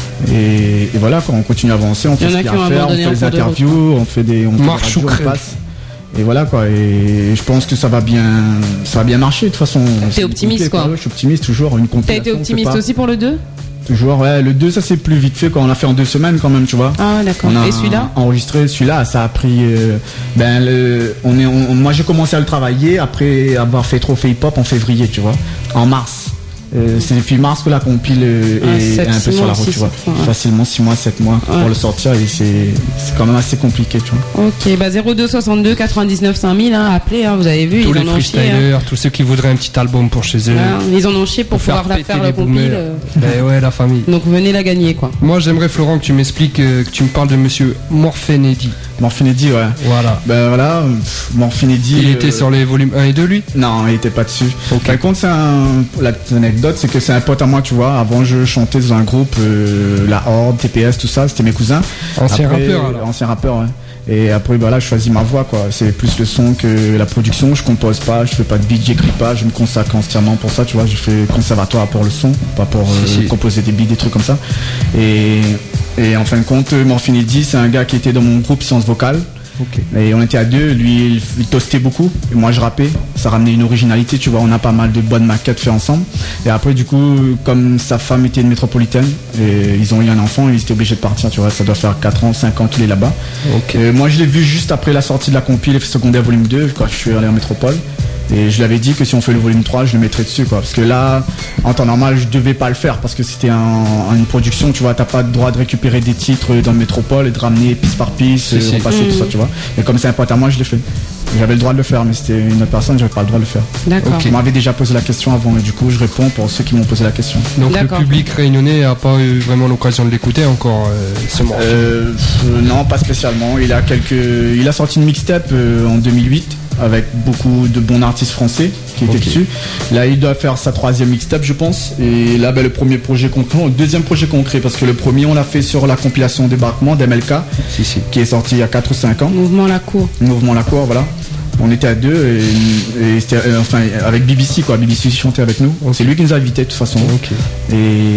Et, et voilà, quand on continue à avancer, on Il y fait en ce a qu'il y a qui ont à faire, on abandonné fait en les cours de route, interviews, on fait des, on fait des Marche ou radios, on crève. passe. Et voilà quoi. Et je pense que ça va bien, ça va bien marcher de toute façon. C'est optimiste, compliqué, quoi. Ouais, je suis optimiste toujours. Une T'as compilation, été on fait optimiste pas. aussi pour le deux? Toujours, ouais. Le deux, ça c'est plus vite fait quand on l'a fait en deux semaines quand même, tu vois. Ah d'accord. On a Et celui-là? enregistré celui-là, ça a pris. euh, ben, le, on est, on- moi j'ai commencé à le travailler après avoir fait Trophée Hip Hop en février, tu vois, en mars. Euh, c'est depuis mars que la compile euh, Ah, est sept, un peu six sur mois, la route, six, tu vois. sept mois, ouais. Facilement six mois, sept mois Ouais. pour le sortir et c'est c'est quand même assez compliqué, tu vois. Ok, bah zéro deux soixante-deux quatre-vingt-dix-neuf cinq mille, hein, appelez, hein, vous avez vu, Tous ils les en ont chié. hein. freestylers, tous ceux qui voudraient un petit album pour chez eux. Ouais, ils en ont chié pour Pour faire pouvoir la péter faire les le compile. boomers. euh. Ben ouais, la famille. Donc venez la gagner quoi. Moi, j'aimerais, Florent, que tu m'expliques, euh, que tu me parles de monsieur Morphénédi. Morphénédi, ouais. Voilà. Ben voilà, pff, Morphénédi. Il euh, était sur les volumes un et deux, lui? Non, il était pas dessus. Par contre, c'est un. La petite anecdote, c'est que c'est un pote à moi, tu vois. Avant, je chantais dans un groupe, euh, la Horde, T P S, tout ça. C'était mes cousins. Ancien Après, rappeur, alors. Ancien rappeur, ouais. Et après, bah là, je choisis ma voix, quoi. C'est plus le son que la production. Je compose pas, je fais pas de beat, j'écris pas. Je me consacre entièrement pour ça, tu vois. Je fais conservatoire pour le son, pas pour euh, Si, si. composer des beats, des trucs comme ça. Et, et en fin de compte, Morphénédi, c'est un gars qui était dans mon groupe Sciences Vocales. Et on était à deux, lui il, il toastait beaucoup, et moi je rappais, ça ramenait une originalité, tu vois, on a pas mal de bonnes maquettes fait ensemble. Et après du coup, comme sa femme était une métropolitaine, et ils ont eu un enfant, et ils étaient obligés de partir, tu vois, ça doit faire quatre ans, cinq ans qu'il est là-bas. Et moi je l'ai vu juste après la sortie de la compile Effet secondaire volume deux, quand je suis allé en métropole. Et je lui avais dit que si on fait le volume trois, je le mettrais dessus, quoi. Parce que là, en temps normal, je devais pas le faire parce que c'était un, une production, tu vois. T'as pas le droit de récupérer des titres dans le métropole et de ramener piste par piste, Si, si. repasser, tout ça, tu vois. Et comme c'est un pote à moi, je l'ai fait. J'avais le droit de le faire, mais c'était une autre personne, j'avais pas le droit de le faire. D'accord. On m'avait déjà posé la question avant, et du coup, je réponds pour ceux qui m'ont posé la question. Donc le public réunionnais a pas eu vraiment l'occasion de l'écouter encore, euh, ce morceau. Euh, euh, non, pas spécialement. Il a quelques, il a sorti une mixtape euh, en deux mille huit avec beaucoup de bons artistes français qui étaient Ok. dessus. Là, il doit faire sa troisième mixtape, je pense. Et là, ben, le premier projet concret, le deuxième projet concret, parce que le premier, on l'a fait sur la compilation Débarquement d'M L K, qui est sorti il y a quatre ou cinq ans. Mouvement La Cour. Mouvement La Cour, voilà. On était à deux et, et c'était euh, enfin avec B B C quoi, B B C chantait avec nous. C'est lui qui nous a invités de toute façon. Et,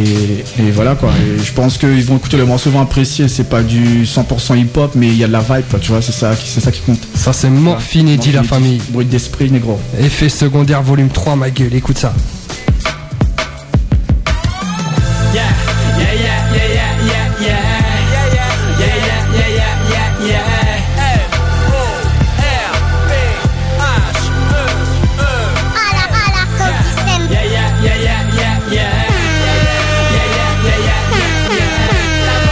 et voilà quoi. Et je pense qu'ils vont écouter le morceau, ils vont apprécier. C'est pas du cent pour cent hip hop, mais il y a de la vibe quoi. Tu vois, c'est ça, qui- c'est ça qui compte. Ça c'est Morphénédi, la famille. Bruit d'esprit, négro. Effet secondaire volume trois, ma gueule, écoute ça. Yeah, yeah, yeah, yeah, yeah, yeah, yeah, yeah, yeah, yeah, yeah, yeah, yeah, yeah. F O R P H E E. Ala, ala, Soul System. Yeah, yeah, yeah, yeah, yeah, yeah. Yeah, yeah, yeah, yeah, yeah, yeah. La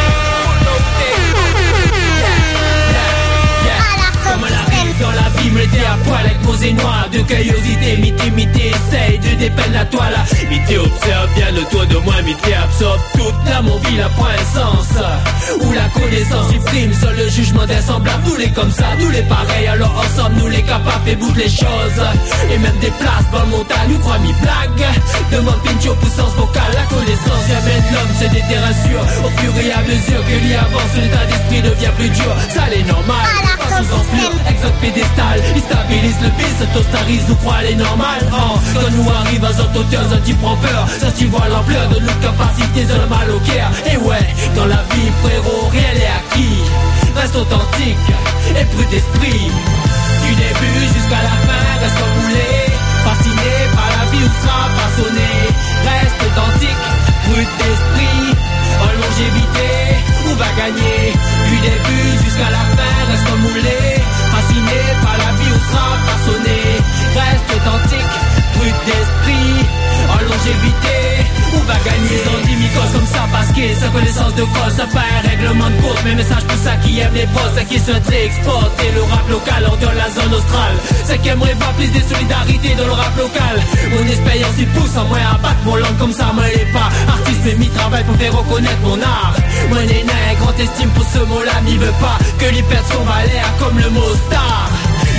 Yeah, yeah. Comme la rive dans la vie, me l'était à poil avec posé noir. De curiosité, mité, mité, essaye de dépeindre la toile. Mité observe bien autour de moi, mité absorbe toute la mon vie, la point essence. Où la connaissance supprime seul le jugement des semblables. Nous les comme ça, nous les pareils, alors ensemble nous les capables et bouge les choses. Et même des places dans le montagne, nous crois mi-blague. Demande Pincho, puissance vocale, la connaissance vient de l'homme, c'est des terrains sûrs. Au fur et à mesure que l'y avance, l'état d'esprit devient plus dur. Ça l'est normal, pas sous enflure, exote pédestal. Il stabilise le bis, se tostarise, nous croit les normal. Oh, quand nous arrive un auteur, ça t'y prend peur. Ça tu vois l'ampleur de nos capacités, de la mal au cœur. Et ouais, dans la vie frérot, rien n'est acquis. Reste authentique et brut d'esprit. Du début jusqu'à la fin, reste enroulé. Fasciné par la vie ou sera façonné. Reste authentique, brut d'esprit. En longévité, on va gagner. Du début jusqu'à la fin, reste moulé. Fasciné par la vie ou sera façonné. Reste authentique, brut d'esprit. En longévité, on va gagner. Sans dimicos comme ça parce que sa connaissance de cause, ça pas un règlement de compte. Mes messages pour ça qui aiment les postes, qui se exportent. Et le rap local hors de la zone australe. C'est qui aimerait voir plus de solidarité dans le rap local. Mon expérience y pousse en moi à battre mon langue comme ça, moi l'ai pas. Artiste mais mi travail pour faire reconnaître mon art. Moi n'est un grand estime pour ce mot-là, m'y veut pas que l'y perde son valeur comme le mot star.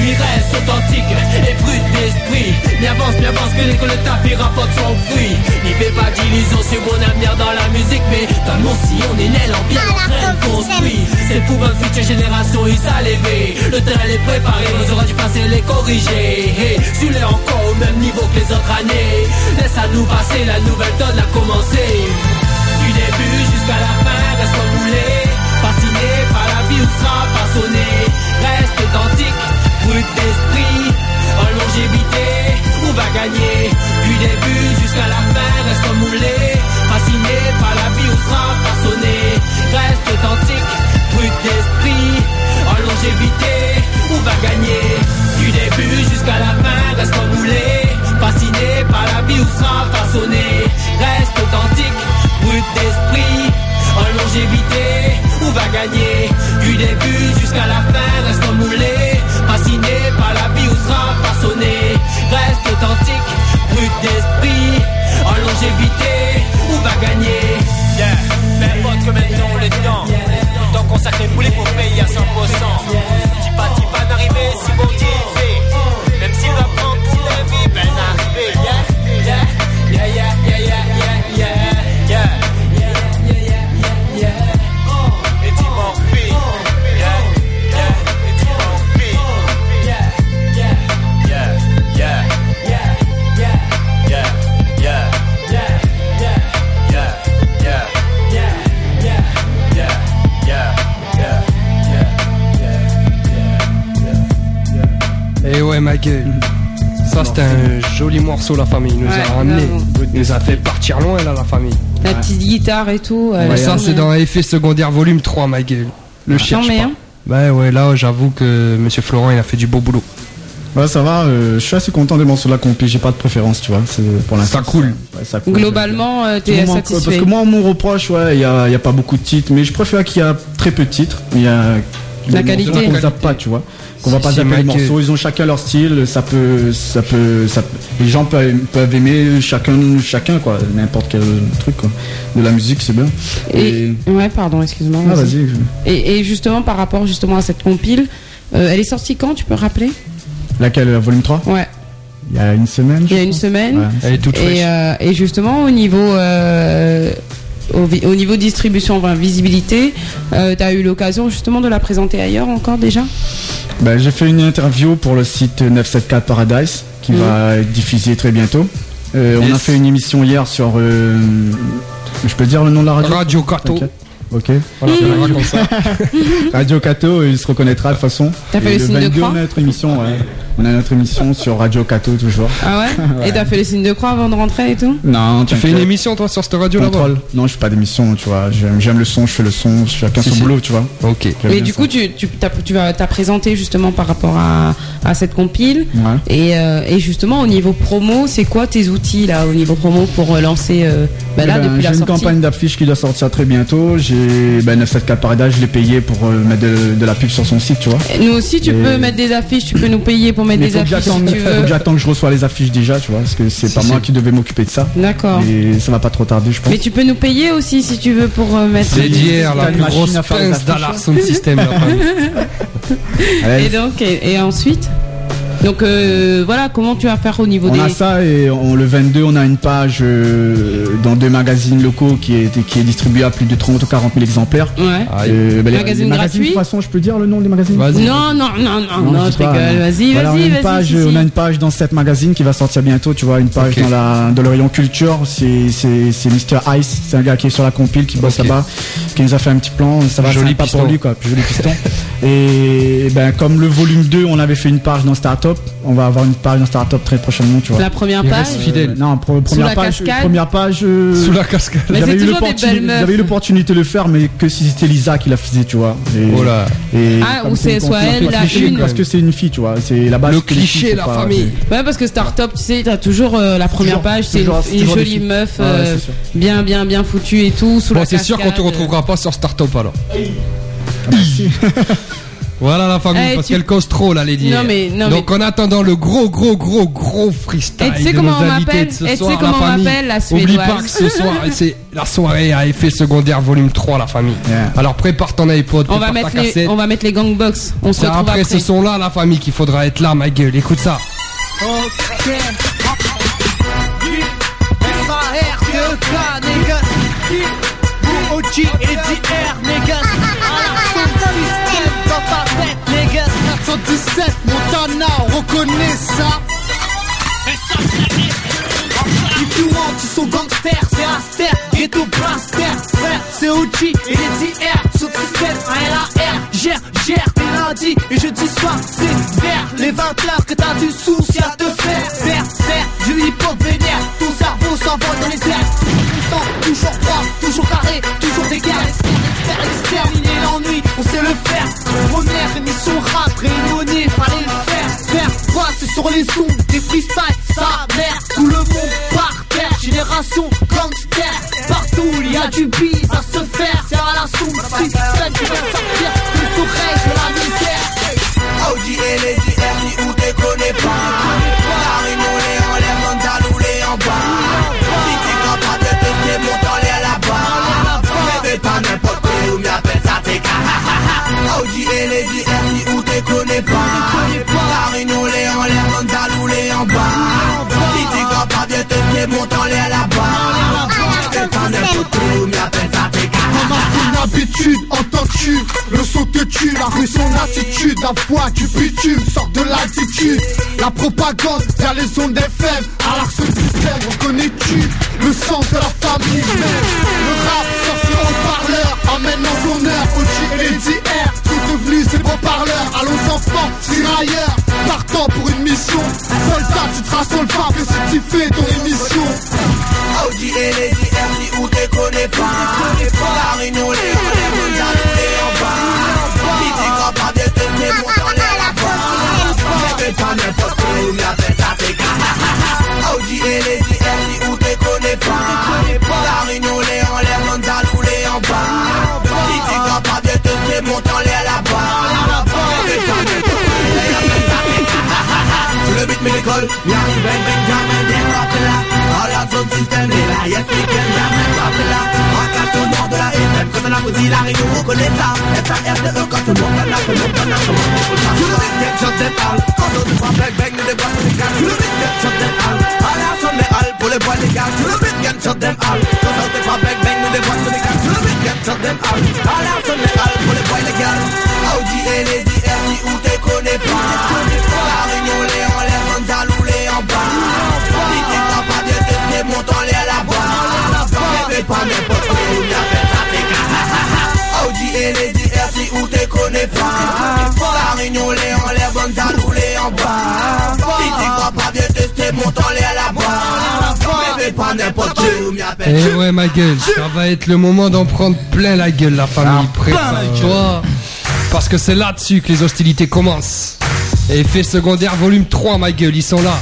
lui reste authentique et brut d'esprit. Ni avance, ni avance que dès que le tapis rapporte son fruit. N'y fais pas d'illusions sur mon avenir dans la musique, mais dans mon sillon on est l'élan bien en train de construire. C'est pour ma future génération, il s'est levé. Le terrain est préparé, nous aurons du passé les corriger. Hey, suis-les encore au même niveau que les autres années. Laisse à nous passer, la nouvelle donne a commencé. Du début jusqu'à la fin, reste comme moulé. Fasciné par la vie où sera façonné. Reste authentique, brut d'esprit. En longévité, on va gagner. Du début jusqu'à la fin, reste comme moulé. Fasciné par la vie où sera façonné. Reste authentique, brut d'esprit. En longévité, on va gagner. Du début jusqu'à la fin, reste comme moulé. Fasciné par la vie où sera façonné. Reste authentique, brut d'esprit. En longévité, on va gagner. Du début jusqu'à la fin, reste comme moulé. Fasciné par la vie où sera façonné. Reste authentique, brut d'esprit. En longévité, on va gagner. Yeah, peu importe combien de temps on le temps. Temps consacré pour les payer à cent pour cent. T'y pas, t'y pas d'arriver, si bon t'y fait. Même s'il va prendre toute ta vie, ben arrivé. Yeah, yeah, yeah, yeah, yeah, yeah, yeah, yeah, yeah. Et ouais, ma gueule. Ça, c'était un joli morceau, la famille. Il nous Ouais, a ramené. bravo. Il nous a fait partir loin, là, la famille. La petite guitare et tout. euh, Ouais, ça, elle- c'est dans Effet secondaire volume trois, ma gueule. Le Ah, cherche t'en mets pas. un Bah ouais, là, j'avoue que Monsieur Florent, il a fait du beau boulot. Ouais, ça va, euh, je suis assez content des morceaux de la compil, j'ai pas de préférence, tu vois, c'est pour l'instant. Ça coule. Ouais, ça coule. Globalement, euh, t'es Tout le monde- satisfait. Parce que moi, on me reproche, ouais, il y a, il y a pas beaucoup de titres, mais je préfère qu'il y a très peu de titres, mais il y a La des qualité. morceaux qu'on zappe pas, tu vois. Qu'on va Si, pas si, zapper les Mike, morceaux, ils ont chacun leur style, ça peut, ça peut, ça peut- les gens peuvent, peuvent aimer chacun, chacun, quoi, n'importe quel truc, quoi. De la musique, c'est bien. Et... Ouais, pardon, excuse-moi. Ah, vas-y. Et, et justement, par rapport justement à cette compile, euh, elle est sortie quand, tu peux rappeler? Laquelle, la volume trois? Ouais. Il y a une semaine. Il y a une semaine. Ouais. Elle est toute et, fraîche. euh, et justement, au niveau, euh, au, vi- au niveau distribution, enfin, visibilité, euh, tu as eu l'occasion justement de la présenter ailleurs encore déjà? Ben, j'ai fait une interview pour le site neuf cent soixante-quatre Paradise qui Mhm. va être diffusé très bientôt. Euh, On a Yes. fait une émission hier sur. euh, je peux dire le nom de la radio? Radio Cato. T'inquiète. Ok. Voilà, on verra comme ça. Radio Cato, il se reconnaîtra de toute façon. T'as fait Et le signe de vingt-deux, croix on a notre émission, ouais. On a notre émission sur Radio Cato toujours. Ah ouais, Et t'as fait le signe de croix avant de rentrer et tout? Non, Tu fais une émission, toi, sur cette radio là-bas? Contrôle. Non, je fais pas d'émission, tu vois. J'aime j'aime le son, je fais le son, chacun Si, son si. boulot, tu vois. Ok. J'aime Mais bien du ça. coup, tu, tu, t'as, tu vas t'as présenté justement par rapport à, à cette compile. Ouais. Et, euh, et justement, au niveau promo, c'est quoi tes outils là, au niveau promo pour euh, lancer euh, bah, là, Eh ben, depuis j'ai la une sortie? campagne d'affiches qui doit sortir très bientôt. J'ai ben, neuf cent soixante-quatre Paradise, je l'ai payé pour euh, mettre de, de la pub sur son site, tu vois. Nous aussi, tu Et- peux mettre des affiches, tu peux nous payer pour mettre Mais des faut que affiches j'attende si tu faut que veux. j'attende que je reçois les affiches déjà, tu vois, parce que c'est Si, pas moi si. qui devais m'occuper de ça. D'accord. Et ça va pas trop tarder, je pense. Mais tu peux nous payer aussi si tu veux pour euh, mettre. C'est d'hier, T'as la une plus machine grosse à faire les pince affiches, d'Alarson System. la famille. Allez, Et donc, et, et ensuite Donc euh, voilà, comment tu vas faire au niveau on des. a ça et on, le vingt-deux, on a une page euh, dans deux magazines locaux qui est, qui est distribuée à plus de trente ou quarante mille exemplaires. Ouais. Euh, ben, les- Magazine les magazines, gratuit. de toute façon, je peux dire le nom des magazines? Non, non, non, non, non, je je sais pas, rigole. non. Vas-y, Voilà, on a vas-y, une vas-y. page, si, si. On a une page dans cette magazine qui va sortir bientôt, tu vois, une page Ok. dans, la, dans le rayon culture. C'est c'est- c'est mister Ice, c'est un gars qui est sur la compile, qui bosse Ok. là-bas, qui nous a fait un petit plan. Ça va, Joli c'est pas pour piston. lui, quoi, plus joli piston. Et ben, comme le volume deux, on avait fait une page dans Startup, on va avoir une page dans Startup très prochainement, tu vois. La première Il page. reste fidèle. Euh, non, pro- première la page, cascade. première page. euh, Sous la cascade. Mais j'avais c'est eu toujours des l'opportuni- belles meufs. J'avais eu l'opportunité de le faire, mais que si c'était Lisa qui la faisait, tu vois. Et, Oh là. et Ah, comme ou c'est une soit compil un peu elle, la cliché, une. parce que c'est une fille, tu vois. C'est la base. Le que les filles, cliché, faut la pas- famille. Ouais, parce que Startup, tu sais, t'as toujours euh, la première Toujours- page, c'est une, toujours- c'est une toujours des jolie filles. meuf, Ouais, euh, c'est sûr. bien, bien, bien foutue et tout, sous Bon, la c'est sûr qu'on te cascade. retrouvera pas sur Startup alors. Voilà la famille, Eh, parce tu- qu'elle cause trop là, Lady. Non, mais- non, Donc en attendant le gros, gros, gros, gros freestyle. Et tu sais de comment nos on invités m'appelle de ce Et tu soir, sais comment la on famille. m'appelle, la Oublie Suédoise. pas que ce soir, c'est la soirée à effet secondaire volume trois, la famille. Alors prépare ton iPod, On va, prépare mettre ta les, cassette. on va mettre les gangbox. On se C'est retrouve après, après. ce son-là, la famille, qu'il faudra être là, ma gueule. Écoute ça. Ok. S A R deux K, niggas. O G et D R, niggas. À la son système dans ta tête, niggas. quatre cent dix-sept, Montana, on reconnaît ça. If you want, ils sont gangsters, c'est Aster, ghetto blaster, frère, c'est O G et les D R, sur le système, A L A R, gère, gère, des lundis et jeudi soir, c'est vers les vingt heures que t'as du souci à te faire, faire, faire, du hip-hop vénère, ton cerveau s'envole dans les airs, toujours droit, toujours carré, toujours des guerres, expert, exterminer l'ennui, on sait le faire, première émission rap, réunionnée, fallait le faire, faire, passer sur les sons, des freestyles, sa mère, tout le monde par terre, génération gangster, partout il y a du bise à se faire, c'est à la source, système qui va sortir des oreilles de la misère. O G et les D R, ni où te connais pas. Paris moulé en l'air, Mandaloulé en bas. Si t'es capable de te faire monter en l'air là-bas. Mais fais pas n'importe quoi, ou m'y appelle ça tes cas. O G et les D R, ni où te connais pas. Paris moulé en l'air, Mandaloulé en bas. Si t'es capable de te faire monter en l'air là-bas. Mais fais pas n'importe quoi, ou m'y appelle ça tes cas. Une habitude, entends-tu le son te tue, la rue son attitude, la voix du bitume sort de l'altitude. La propagande vers les ondes F M, à l'arc système, reconnais-tu le sang de la famille même. Le rap sort sur haut-parleur, emmène en son heure, O G et les D R, tout devenu ces beaux parleurs. Allons enfants, tirailleurs, partant pour une mission. Soldat, tu traces sur le pape et c'est tu fais ton émission. O G et les D R, ni où te connais pas. La réunion, les on les en bas. Si t'es capable de te faire monter en l'air là-bas. Mais fais pas n'importe quoi, ou m'y appelle ça tes cas. O G et les D R, ni où te connais pas. La réunion, les on les en bas. Si t'es capable de te faire monter en l'air là-bas. Mais fais pas n'importe quoi, ou m'y appelle ça tes cas. Tout le beat me décolle, y'a un bang bang jamais des rappels là. All out son système est là, yes we can jamais rappel là. En quatre au nord de la F M, quand on applaudit la réunion, on connaît ça. S A R de E, quand tout le monde a fait le bon a comment on peut ça. Tout le beat get shot them all, quand on se bang bang, nous déboîte les gars. Tout le beat get shot them all, all out son les all pour les bois les gars. Tout le beat get shot them all, quand on se bang bang, nous déboîte les gars. Tout le beat get shot them all, all out son les all pour les bois les gars. O G et les D R, ni où te connais pas. La réunion, les en l'air, Mandaloulé en bas. Si t'es capable de te faire monter en l'air là-bas. Mais fais pas n'importe quoi, ou m'y appelle ça tes cas. O G et les D R, ni où te connais pas. La réunion, les en l'air, Mandaloulé en bas. Si t'es capable de te faire monter en l'air là-bas. Mais fais pas n'importe quoi, ou m'y appelle ça. Eh ouais, ma gueule, ça va être le moment d'en prendre plein la gueule, la famille. Prépare-toi. Parce que c'est là-dessus que les hostilités commencent. Effet secondaire volume trois, ma gueule, ils sont là.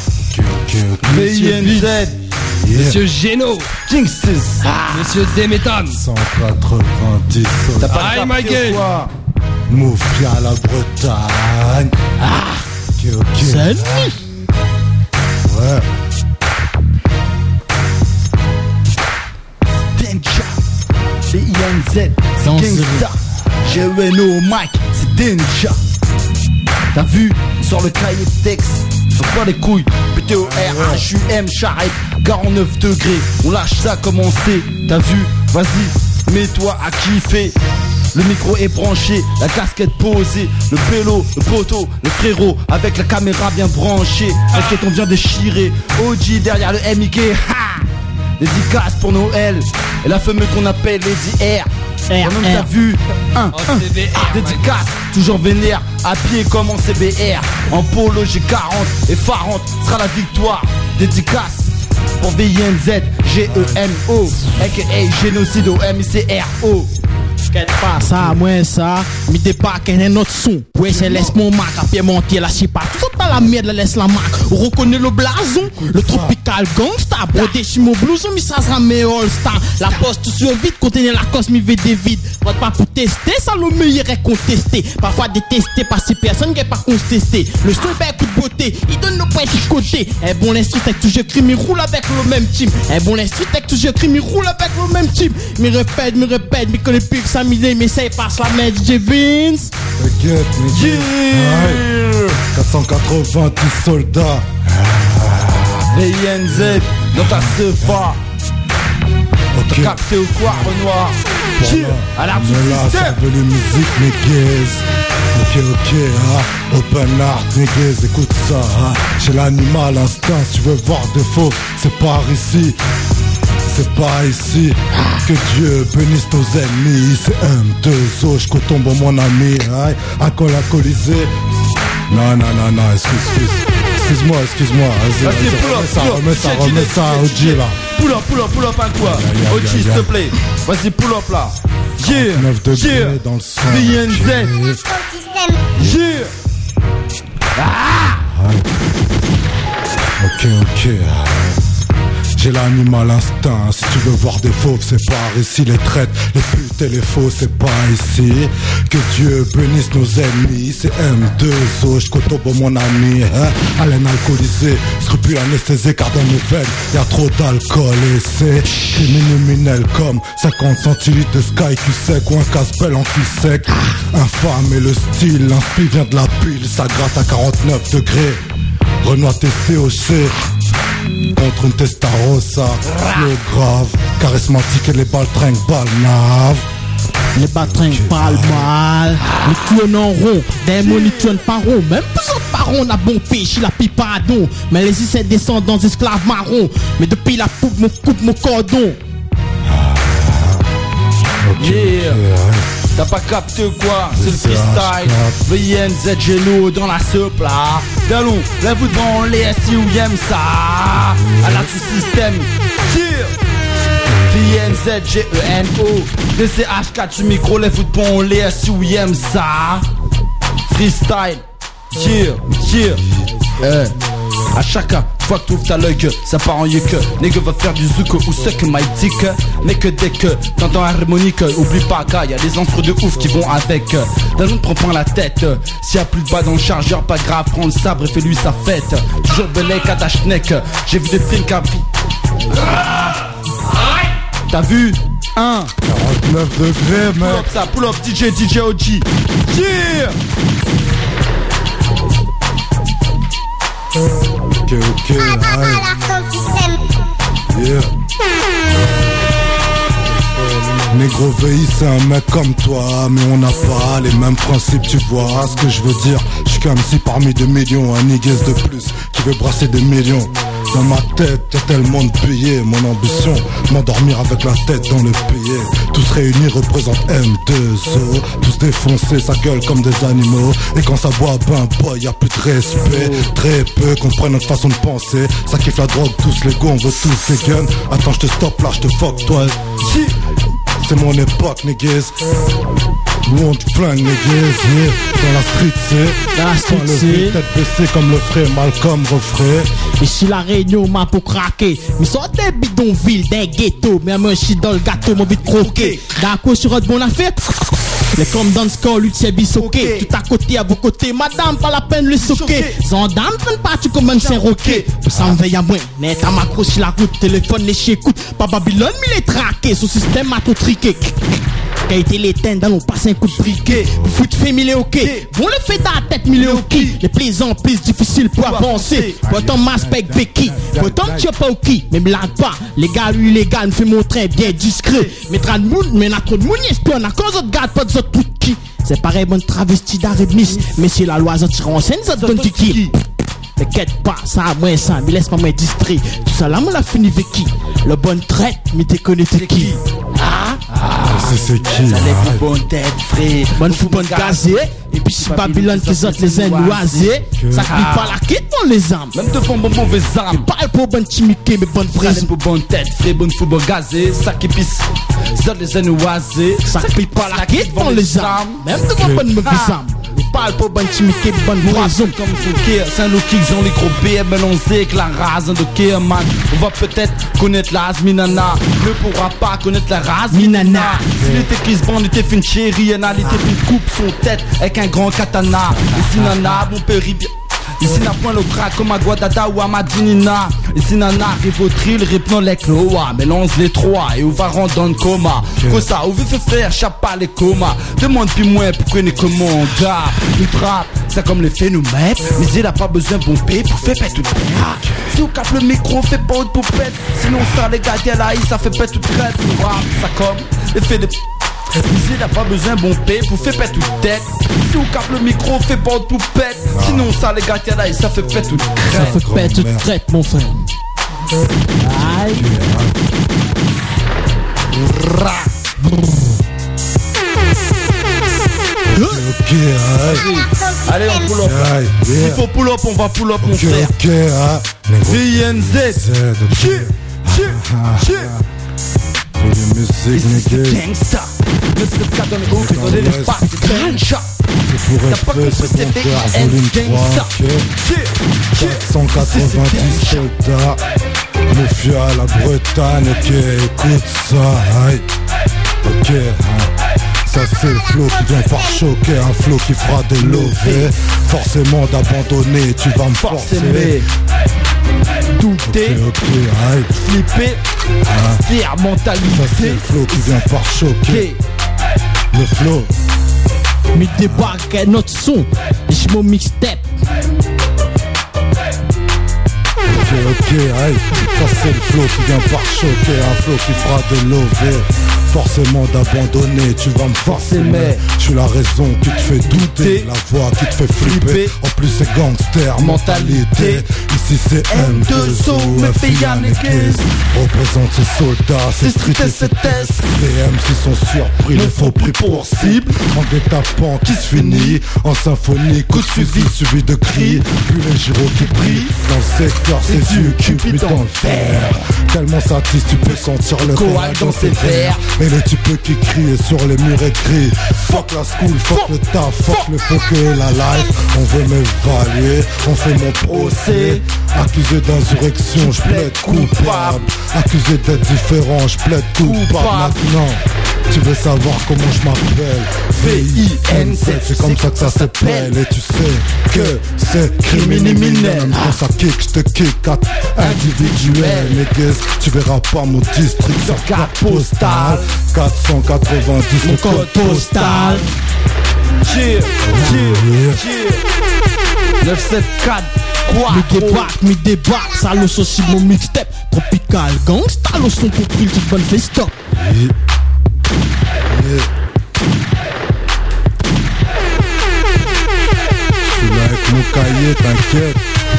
B I N Z, Monsieur Geno, Kings's, Monsieur Demetan, cent quatre-vingt-dix. T'as pas Aïe, de ma capté gueule. ou quoi? Moufia la Bretagne. Ah, ok, ok. C'est Ouais. Denja, B I N Z, Dans c'est Gangsta, G N O Mike, c'est Denja. T'as vu, sort le cahier de texte, faut pas les couilles, P T O R, H U M, charrette, quarante-neuf degrés, on lâche ça comme on sait, t'as vu, vas-y, mets-toi à kiffer. Le micro est branché, la casquette posée, le pélo, le poteau, le frérot, avec la caméra bien branchée, t'inquiète on vient déchirer, O G derrière le M I K, ha! Dédicace pour Noël, et la fameuse qu'on appelle Lady R. R, Toi-même t'as R. vu, un, Oh, un, C B R, dédicace, toujours vénère, à pied comme en C B R. En polo j'ai quarante et Farante sera la victoire. Dédicace pour V I N Z, G E N O, aka Génocide au M I C R O. Qu'est-ce pas ça, moi ça, mi débarque un autre son. Ouais, c'est laisse mon marque à pied monter la chipa. Tout ça la merde, laisse la marque. On reconnaît le blason, le tropical gangsta. Brodé sur mon blouson, mi ça sera mes all star. La poste sur vite, contenir la cosme, mi V D vide. Votre pas pour tester, ça le meilleur est contesté. Parfois détesté par ces personnes qui n'est pas contesté. Le son est coup de beauté, il donne nos points de côté. Un bon l'instru avec tout je crime, il roule avec le même team. Un bon l'instru avec tout je crime, il roule avec le même team. Me répète, me répète, me connaît plus que ça m'idée, mais ça passe la main D J Vince. T'inquiète, mais yeah. quatre cent quatre-vingt-dix soldats. Les I N Z dans ta sefa. Ok. T'as capté ou quoi, Renoir? Voilà. À l'art du Mais là, système. ça veut les musiques, mes gays. Ok, ok, ah. Open art, mes gays, écoute ça, ah. J'ai l'animal instinct, si tu veux voir des faux, c'est par ici. C'est pas ici que Dieu bénisse nos ennemis. C'est M deux O, je cotombe mon ami. Aïe, un col alcoolisé. Non, non, non, non, excuse, excuse. Excuse-moi, excuse-moi. Vas-y, Vas-y, vas-y, pull up, remets ça, pull up. remets ça, J J, remets J J, ça, O G là. Pull up, pull up, pull up à quoi? Aïe, aïe, O G, aïe, s'il te aïe. plaît. Vas-y, pull up là. Yeah, neuf degrés yeah. dans le sang. I N Z. Yeah. Ah. Ok, ok. J'ai l'animal instinct, si tu veux voir des fauves, c'est par ici. Les traites, les putes et les faux, c'est pas ici. Que Dieu bénisse nos ennemis. C'est M deux O, je cotombe mon ami, hein. Haleine alcoolisée, scrupule anesthésié car dans mes veines y'a trop d'alcool. Et c'est criminel comme cinquante centilitres de Sky Q sec ou un casse-belle en cul sec. Infâme et le style, l'inspi vient de la pile, ça gratte à quarante-neuf degrés. Renoir testé au C contre une Testarossa, flow grave, charismatique et les balles trinquent, balles naves. Les batrins parlent mal, les tournent en rond, des mots n'y tournent pas rond. Même plus autres parents n'a bon péché, la pipe pardon. Mais les ici c'est descendants d'esclaves marrons. Mais depuis la poupe, mon coupe mon cordon. Yeah. T'as pas capté ou quoi? C'est le freestyle. V I N Z Geno dans la soupe là. Galou, lève-vous devant les S I ou y aime ça. À la sous-système. Yeah. V I N Z G E N O. D C H quatre sur micro, lève-vous devant les S I ou y aime ça. Freestyle. Yeah, yeah. Eh. À chaque fois que t'ouvres ta l'œil que ça part en yuk. Nègre va faire du zouk ou ce que my dick. Mais que dès que t'entends harmonique, oublie pas qu'il y a des enfants de ouf qui vont avec. D'un autre prend point la tête. S'il y a plus de bas dans le chargeur, pas grave, prends le sabre et fais-lui sa fête. Toujours belek à ta schneck. J'ai vu des films qui t'as vu? un quarante-neuf degrés, mec. Pull up ça, pull up D J, D J O G. Yeah. Ok, ok, aïe. Yeah. Négro V I c'est un mec comme toi, mais on n'a pas les mêmes principes, tu vois ce que je veux dire. Je suis comme si parmi des millions, un niguez de plus qui veut brasser des millions. Dans ma tête, y'a tellement de billets. Mon ambition, m'endormir avec la tête dans le billet. Tous réunis représentent M deux O. Tous défoncés, sa gueule comme des animaux. Et quand ça boit, ben boy, y'a plus de respect. Très peu comprennent notre façon de penser. Ça kiffe la drogue, tous les go, on veut tous des guns. Attends, je te stoppe là, je te fuck toi. C'est mon époque, niggas. Nous on te flingue, niggas, yeah. Dans la street, c'est Dans la street, le c'est tête baissée comme le frère Malcolm refrait. Ici la réunion m'a pour craquer. Mais sort des bidonvilles, des ghettos. Mais moi je suis dans le gâteau, mon vite croqué. D'accord, sur votre bonne affaire. Les comme dans le score, lui c'est bissoqué. Tout à côté, à vos côtés, madame, pas la peine le soquer. Zandam, prenne pas, tu comme un saint-roquet. Pour ça, on veille à moi. Net à macro sur la route, téléphone, les chiens écoute. Pas Babylone, mais les traqués. Son système a tout triqué. Qualité les teintes dans nos passes un coup de briquet. Vous foutez fait mille ok. Bon le fait dans la tête mille ok. Les plaisants plus difficiles pour avancer. Pourtant m'aspect Becky. Pourtant tu pas ok. Mais blague pas. Les gars lui les gars me fait mon train bien discret. Mais trop de monde, mais n'a trop de monde espionne. À cause de garde pas de autres tout qui. C'est pareil bonne travesti d'Arabis. Mais c'est la loi ça tire en scène ça donne qui. T'inquiète pas, ça à moins ça, mais laisse pas me distrait. Tout ça là, on l'a fini avec qui? Le bon traite, mais t'es connu t'es qui? Ah, ah c'est c'est qui? Ça lève une bonne tête, frère. Bonne fou, bonne gazée. Et puis si Babylone qui autres les ennoisés, ça clique pas la quitte dans les armes. Même devant mon mauvais arme. Parle pour bonne chimiquée, mais bonne fraise. Pour bonne tête, frère, bonne fou, bonne gazée. Ça qui pisse, ça les ennoisés. Ça clique pas la quitte dans les armes. Même devant bonne mauvaise arme. parle pas bonne chimique, bonne poison. Comme son K, c'est un look qui ont les gros B, mélangé avec la race de K, man. On va peut-être connaître la race Minana, ne pourra pas connaître la race Minana. S'il était Chris Bond, il était fait une chérie, il était fait une coupe son tête avec un grand katana. Et si Nana, mon père, il ici n'a point le crack comme à Guadada ou à Madinina. Ici nana, Rivotril, Ripnolec, le Oa. Mélange les trois et où va rendre dans le coma. Que ça, où veut faire faire, chapa les comas. Demande plus moins pourquoi n'est que mon gars. Le trap, c'est comme les phénomènes. Mais il a pas besoin de pomper pour faire pète tout crête. Si on capte le micro, fait pas de poupette. Sinon ça, les gars, t'es là, ça fait pète tout crête. Le rap, ça comme l'effet des. Ici n'a pas besoin de bomber pour faire pète toute tête. Si on capte le micro, fait pas de poupette. Sinon ça les gars tiens là et ça fait pète toute crête. Ça fait pète toute crête mon frère. Aïe. Ok, aïe. Allez on pull up. S'il faut pull up on va pull up mon frère. Ok, aïe. V N Z. Shit, shit, shit. Les musiques, c'est gangsta. neuf sept quatre dans le groupe, dans l'espace, c'est gangsta. C'est pour être fait, secondaire, volume trois, ok. quatre cent quatre-vingt-dix soldats. Mafia, la Bretagne, ok, écoute ça, aïe. Ok, hein. Ça c'est le flow qui vient par choquer, un flow qui fera des lovés. Forcément d'abandonner, tu vas me forcer. Douter, ok, ok, aïe. flipper, fier mentalité. Ça c'est le flow qui vient par choquer. Le flow. Mais débarque notre son, je m'en mixtape. Ok, ok, aïe. Ça c'est le flow qui vient par choquer, un flow qui fera des lovés. Forcément d'abandonner, tu vas me forcer, mais je suis la raison qui te fait douter, la voix qui te fait flipper. En plus c'est gangster mentalité. Ici c'est M deux O, F I A Nekes. Représente ces soldats, c'est street et c'est test. Les M C sont surpris, les faux pris pour cible. En détapant qui se finit en symphonie, coup de fusil suivi de cris. Puis les gyros qui brillent dans le secteur, ses yeux cupident dans le fer. Tellement satis, tu peux sentir le coal dans ses verres. Et les types qui crient sur les murs écrits. Fuck la school, fuck le taf, fuck le fuck et la life. On veut m'évaluer, on fait mon procès. Accusé d'insurrection, je plaide coupable. Accusé d'être différent, je plaide coupable. Maintenant, tu veux savoir comment je m'appelle? V I N Z, c'est comme ça que ça s'appelle. Et tu sais que c'est criminel. Quand ça kick, je te kick à individuel. Mais guess, tu verras pas mon district sur carte postale. quatre cent quatre-vingt-dix, mon code postal. Cheer, cheer, cheer. neuf sept quatre, quoi? Mi débarque, mi débarque, ça le sauce mon mixtape. Tropical gangsta, le son pour prix, toute bonne fait stop. Yeah. Yeah. Je suis là avec mon cahier, t'inquiète.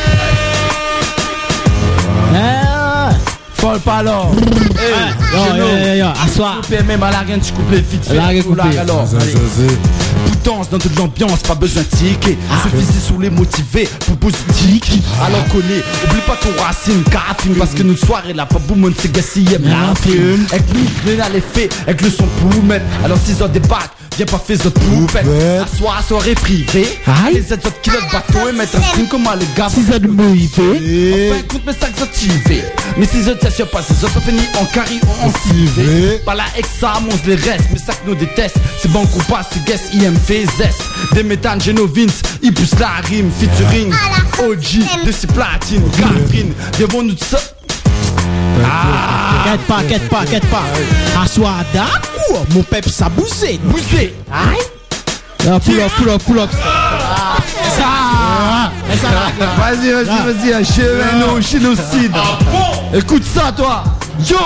Ah. Folle pas alors. Yo, yo, yo, assois. Coupé même à la reine, tu coupes les vite fait. La reine coupée. Alors, tout danse dans toute l'ambiance, pas besoin de ticket. Suffisait sur les motivés pour positif. Alors connais, oublie pas ton racine, carafine. Parce que notre soirée là, pas boum, c'est gaspillé, la film. Avec nous, mais là les faits, avec le son pour mettre. Alors six heures débarque, viens pas faire autres poupette. Assoir, soirée privée. Les autres kilos de bateau et mettre un string comme les gars. six heures de motivé. Enfin, écoute mes sacs activés. Mais si autres, ça se passe, les autres finissent en carré ou en civé. Pas la exa, on se les reste, mais ça que nous déteste. C'est bon qu'on passe, c'est guess, I M V Z. Des méthanes, Genovins, ils poussent la rime, featuring. O G, de ces platines, Catherine, devant nous de ça. Ah, quête pas, quête pas, quête pas. Assois d'accord, mon pep ça bousé. Bousé. Aïe. Ah, pull up, pull up, pull up. Ah, ça. Vas-y, vas-y, vas-y, un chevenu, génocide. Écoute ça, toi. Yo.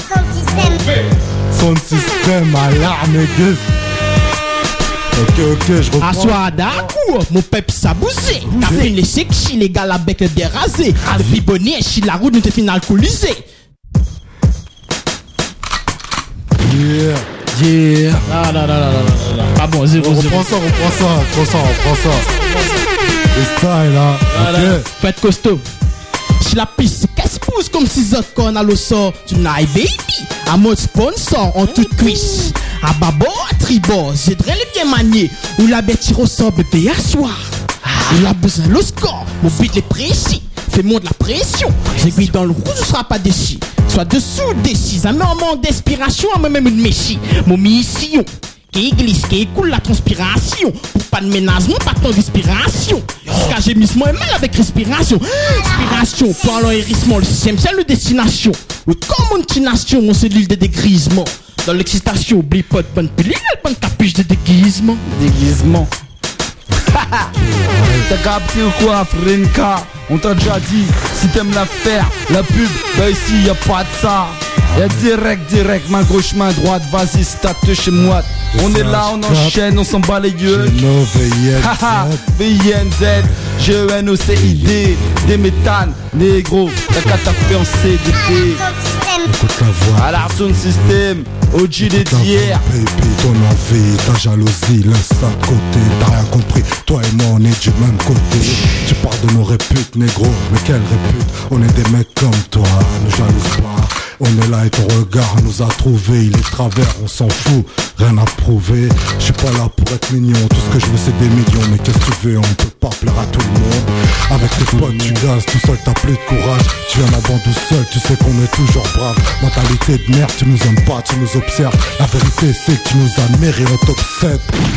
Son système, alarme et gueule. Ok, ok, je reprends. Assois d'accord, mon pep ça bousé. T'as fait les sexy, les gars, la bec dérasé. Depuis bonnet, chi la route, nous te fin alcoolisé. Yeah. Yeah. Ah, non, non, non, non, non, non. Ah bon, zéro, on zéro. reprend ça, on reprend ça, on reprend ça, on reprend ça. Les styles, là. Voilà. Ok. Faites costaud. Si la piste, qu'est-ce que pousse comme si autres qu'on a le sort. Tu n'as baby. À mode sponsor, en toute cuisse. À bâbord, à tribord, j'ai très les bien maniés. Ou la bête tire au sort, bébé, à soir. Il a besoin le score, mon beat les précis. Fais-moi de la pression. J'aiguille dans le rouge, ne sera pas déçu. Soit dessous, décis. Ça met en manque d'inspiration, à même une méchie. Mon mission. Qui glisse, qui écoule la transpiration. Pour pas de ménagement, pas tant d'inspiration. Jusqu'à gémissement et mal avec respiration. Inspiration, parlant hérissement, le système, c'est le destination. Le comme une nation, on c'est l'île des dégrisements. Dans l'excitation, oublie pas de bonne pilule, bonne capuche de déguisement. Déguisement. T'as capté ou quoi, Frenka? On t'a déjà dit, si t'aimes la faire, la pub, bah ici y a pas de ça. Y'a direct, direct, main gauche, main droite, vas-y, state chez moi. On est là, on enchaîne, on s'en bat les yeux. Haha, V I N Z, G E N O C I D, des méthanes, négro, t'as qu'à taper en C D T. Écoute la voix. À la Sound System, O G des d'hier. Baby, ton envie, ta jalousie, laisse ça de côté. T'as rien compris, toi et moi on est du même côté. Tu parles de nos réputes, négro, mais quelle répute? On est des mecs comme toi, ne jalouse pas. On est là et ton regard nous a trouvé. Il est travers, on s'en fout, rien à prouver. Je suis pas là pour être mignon, tout ce que je veux c'est des millions. Mais qu'est-ce que tu veux, on peut pas plaire à tout le monde. Avec tes potes tu gazes, tout seul t'as plus de courage. Tu viens d'avant tout seul, tu sais qu'on est toujours brave. Mentalité de merde, tu nous aimes pas, tu nous observes. La vérité c'est que tu nous as mérité, on t'obsède.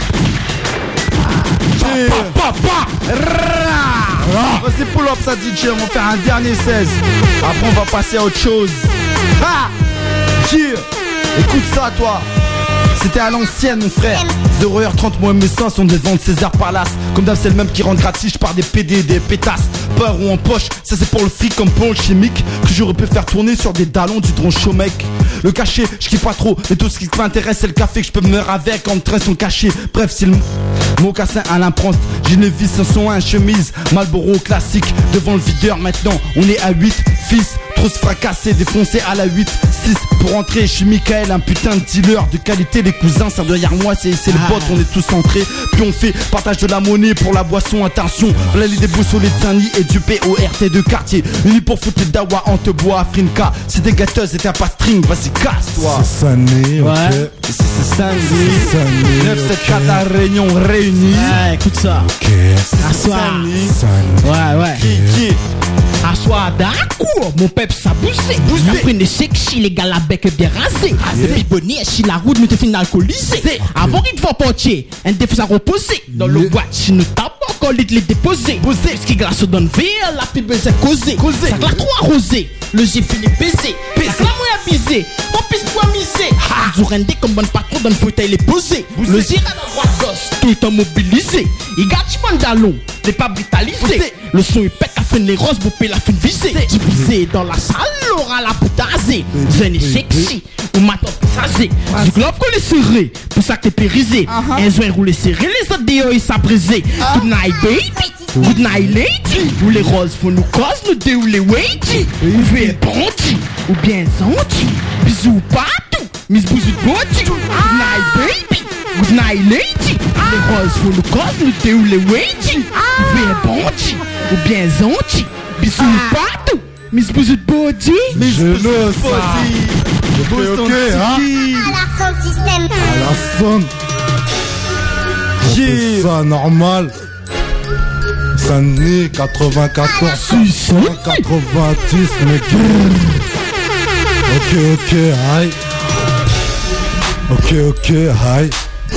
Vas-y, pull up ça D J, on va faire un dernier seize. Après on va passer à autre chose. Ha! Yeah! Écoute ça toi. C'était à l'ancienne mon frère. zéro heure trente, moi et mes seins sont devant César Palace. Comme d'hab c'est le même qui rentre gratis par des P D, des pétasses. Peur ou en poche, ça c'est pour le fric comme pour le chimique. Que j'aurais pu faire tourner sur des dallons du drone show mec. Le cachet, je kiffe pas trop, mais tout ce qui m'intéresse c'est le café que je peux me meure avec en train son cachet. Bref c'est le mocassin à l'impronte. Geneviève cent un chemise, Marlboro classique. Devant le videur maintenant, on est à huit fils. Trop se fracasser, défoncer à la huit six. Pour rentrer, je suis Michael, un putain de dealer de qualité. Les cousins, ça derrière moi, c'est c'est le pote, on est tous entrés. Puis on fait partage de la monnaie pour la boisson, attention. Voilà l'idée boussolée de Saint-Denis et du P O R T de quartier. Unis pour foutre les dawa en te bois, Frinka. C'est des gâteuses et t'as pas string, vas-y casse-toi. C'est Saint-Denis, ok. Ouais. Ici c'est Saint-Denis. neuf sept quatre à Réunion réunis. Ouais, écoute ça. Ok. Assoir. Saint-Denis. Ouais, ouais. Qui, qui Assoir d'accord, mon pep ça bousé. La prenne de sexy, les gars la bec bien rasé. Et puis bonnet, si la route nous te fin alcoolisé. Avant qu'il te faut porter, un défaut à reposer. Dans le boîte, si nous tapons, encore les déposer. Poser, ce qui glace donne verre, la pibe c'est causé. Ça glace trop arrosé, le j'ai fini baiser. Ça la moins abusé, on puisse pas miser. Vous rendez comme bonne patron dans le fauteuil les poser. Le zira dans droite gauche, tout le temps mobilisé. Il garde du pantalon, n'est pas brutalisé. Le son il pète la fin les roses, vous payez la fin visée. Divisé dans la salle, l'aura la putasée. Zen et sexy, ou matin passagé. Du globe qu'on est serré, pour ça que t'es périsé. Un joint roulé serré, les autres déos ils s'abrésé. Good night baby, good night lady. Ou les roses font nous cause, nous deux ou les weighty. Ou bien bandit, ou bien zanti. Bisous partout, miss bousou de body. Good night baby, good night lady. Les roses font nous cause, nous deux ou les weighty. Ou bien bandit, ou bien zanti. Bisous partout, miss bousou de body. Miss Je bousou le de body. Ok, ok, hein. À la Sound System. À la sonde. On fait ça normal. Saint-Denis, quatre-vingt-quatorze, cent quatre-vingt-dix, mais ok, ok, aïe. Ok, ok, aïe.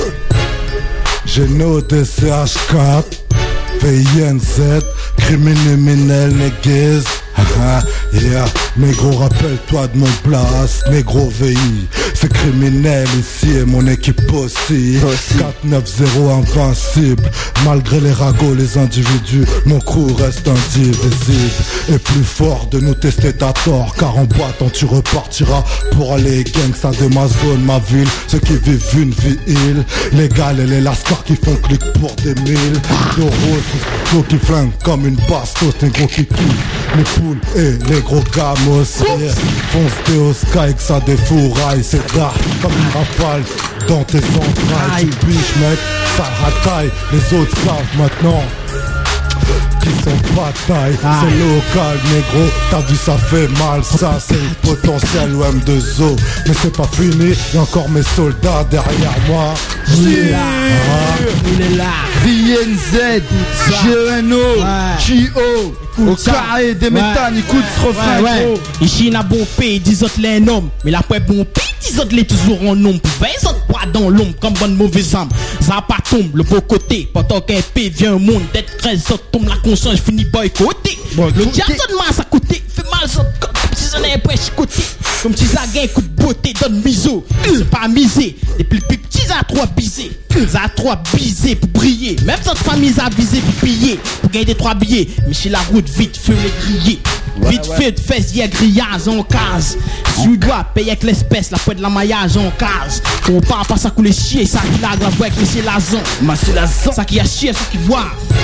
Géno D C H quatre, V I N Z, criminel, négaise. Yeah, négro, rappelle-toi de mon place, négro V I, c'est criminel ici et mon équipe aussi. quatre neuf zéro invincible, malgré les ragots, les individus, mon crew reste indivisible. Et plus fort de nous tester t'as tort, car en boitant tu repartiras pour aller gang, ça de ma zone, ma ville, ceux qui vivent une vie illégale et les lascars qui font clic pour des mille. D'euros, ceux qui flinguent comme une bastos, négro qui kiffent les poules et les gros gamos, yeah. Fonce au sky que ça défouraille, c'est dark comme une rafale dans tes entrailles. Tu biches mec, ça rataille, les autres savent maintenant. qui sont bataille. Ah. C'est local, négro, t'as vu ça fait mal. Ça c'est le potentiel O M deux O. Mais c'est pas fini, y'a encore mes soldats derrière moi. Yeah. Ah. On est là. V N Z, G E N O, G O, au carré des méthanes, écoute ce refrain, gros. Ici, n'a bon pays, dix autres les noms. Mais la poêle bon pays, dix autres les toujours en nombre. vingt autres bras dans l'ombre, comme bonne mauvaise âme. Ça pas tombe, le beau côté. Pendant qu'un pays vient au monde, d'être treize autres tombe la conscience, je finis boycotter. Le diable donne masse à côté, fait mal, ça comme si j'en ai pas chicoté. Comme si ça gagne coup de beauté, donne miso. C'est pas misé. Depuis le plus petit, ça a trois bisés. Ça a trois bisés pour briller. Même ça trois mises à viser pour piller. Pour gagner des trois billets. Mais chez la route, vite, feu les grillés. Vite fait de fesses, y'a grillage en case. Si tu dois payer avec l'espèce, la poêle de la maillage en case. On part pas ça couler chier, ça qui largue la voix avec les lazons. Ma c'est la zone. Ça qui a chier, ça qui voit.